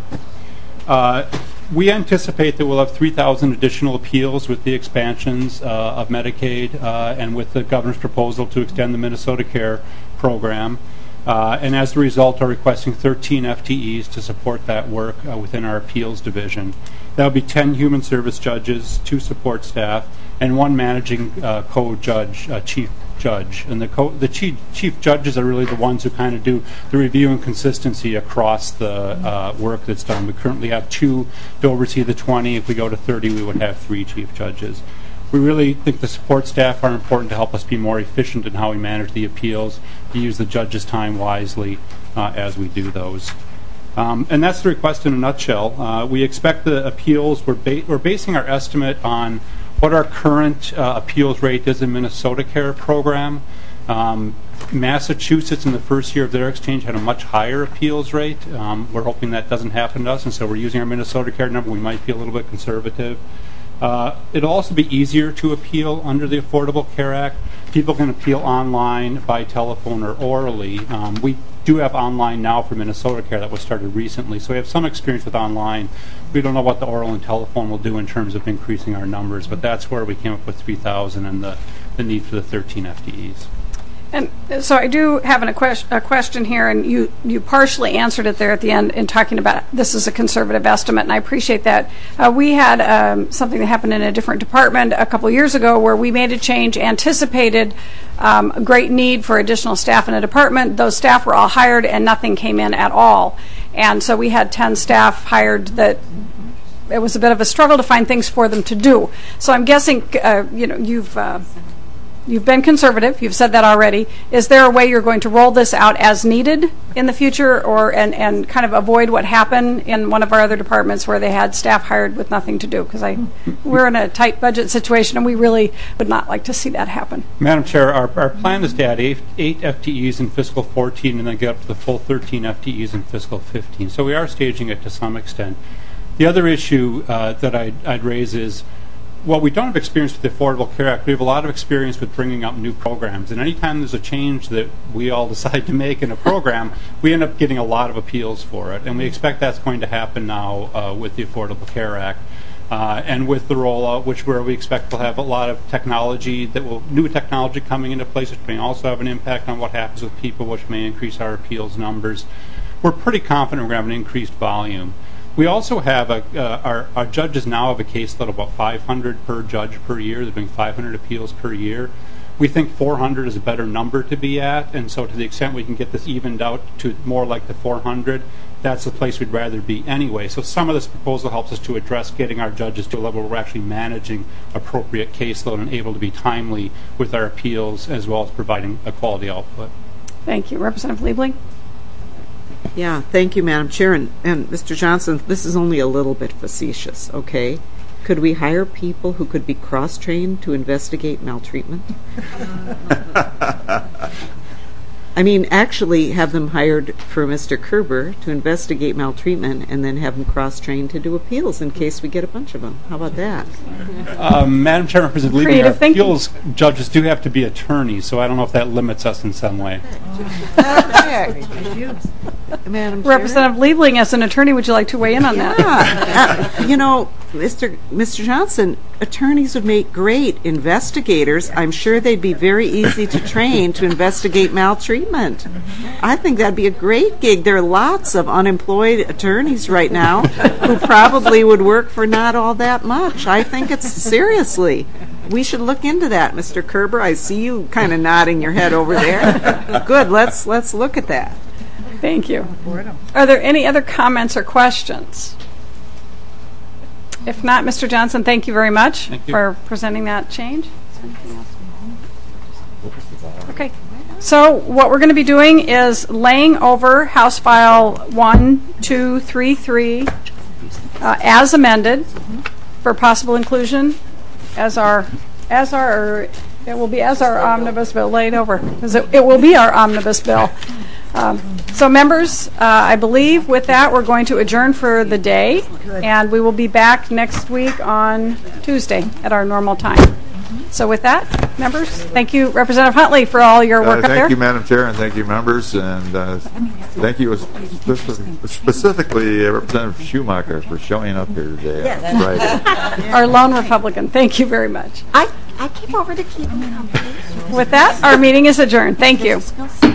Uh, we anticipate that we'll have three thousand additional appeals with the expansions uh, of Medicaid uh, and with the governor's proposal to extend the Minnesota Care program. Uh, and as a result, are requesting thirteen F T Es to support that work uh, within our appeals division. That will be ten human service judges, two support staff, and one managing uh, co-judge, uh, chief judge. And the, co- the chief, chief judges are really the ones who kind of do the review and consistency across the uh, work that's done. We currently have two to oversee the twenty. If we go to thirty, we would have three chief judges. We really think the support staff are important to help us be more efficient in how we manage the appeals, to use the judge's time wisely uh, as we do those. Um, and that's the request in a nutshell. Uh, we expect the appeals, we're, ba- we're basing our estimate on what our current uh, appeals rate is in Minnesota Care program. Um, Massachusetts in the first year of their exchange had a much higher appeals rate. Um, we're hoping that doesn't happen to us, and so we're using our Minnesota Care number. We might be a little bit conservative. Uh, it'll also be easier to appeal under the Affordable Care Act. People can appeal online, by telephone, or orally. Um, we do have online now for Minnesota Care that was started recently, so we have some experience with online. We don't know what the oral and telephone will do in terms of increasing our numbers, but that's where we came up with three thousand and the, the need for the thirteen F T Es. And so I do have an, a, question, a question here, and you, you partially answered it there at the end in talking about this is a conservative estimate, and I appreciate that. Uh, we had um, something that happened in a different department a couple years ago where we made a change, anticipated um, a great need for additional staff in a department. Those staff were all hired, and nothing came in at all. And so we had ten staff hired that it was a bit of a struggle to find things for them to do. So I'm guessing, uh, you know, you've... Uh, You've been conservative. You've said that already. Is there a way you're going to roll this out as needed in the future, or and, and kind of avoid what happened in one of our other departments where they had staff hired with nothing to do? Because I, we're in a tight budget situation, and we really would not like to see that happen. Madam Chair, our, our plan is to add eight, eight F T Es in fiscal fourteen and then get up to the full thirteen F T Es in fiscal fifteen. So we are staging it to some extent. The other issue uh, that I'd, I'd raise is While we don't have experience with the Affordable Care Act, we have a lot of experience with bringing up new programs. And anytime there's a change that we all decide to make in a program, we end up getting a lot of appeals for it. And we expect that's going to happen now uh, with the Affordable Care Act. Uh, and with the rollout, which where we expect we'll have a lot of technology, that will new technology coming into place, which may also have an impact on what happens with people, which may increase our appeals numbers. We're pretty confident we're going to have an increased volume. We also have a, uh, our, our judges now have a caseload of about five hundred per judge per year. They're doing five hundred appeals per year. We think four hundred is a better number to be at, and so to the extent we can get this evened out to more like the four hundred, that's the place we'd rather be anyway. So some of this proposal helps us to address getting our judges to a level where we're actually managing appropriate caseload and able to be timely with our appeals, as well as providing a quality output. Thank you. Representative Liebling? Yeah, thank you, Madam Chair. And, and Mister Johnson, this is only a little bit facetious, okay? Could we hire people who could be cross-trained to investigate maltreatment? I mean, actually have them hired for Mister Kerber to investigate maltreatment and then have them cross-trained to do appeals in case we get a bunch of them. How about that? Um, Madam Chair, Representative Liebling, our Creative thinking. appeals judges do have to be attorneys, so I don't know if that limits us in some way. Madam Representative Liebling, as an attorney, would you like to weigh in on that? Yeah. uh, you know, Mister Mister Johnson, attorneys would make great investigators. I'm sure they'd be very easy to train to investigate maltreatment. I think that'd be a great gig. There are lots of unemployed attorneys right now who probably would work for not all that much. I think it's seriously. We should look into that, Mister Kerber. I see you kind of nodding your head over there. Good. Let's let's look at that. Thank you. Are there any other comments or questions? If not, Mister Johnson, thank you very much Thank you. for presenting that change. Okay. So what we're going to be doing is laying over House File one two three three uh, as amended for possible inclusion as our as our it will be as our omnibus bill laid over, because it, it will be our omnibus bill. Um, so members, uh, I believe with that we're going to adjourn for the day, and we will be back next week on Tuesday at our normal time. So with that, members, thank you, Representative Huntley, for all your work uh, up there. Thank you, Madam Chair, and thank you, members, and uh, thank you specific- specifically uh, Representative Schumacher for showing up here today. Yes. Right. Our lone Republican. Thank you very much. I, I came over to keep them company. With that, our meeting is adjourned. Thank you.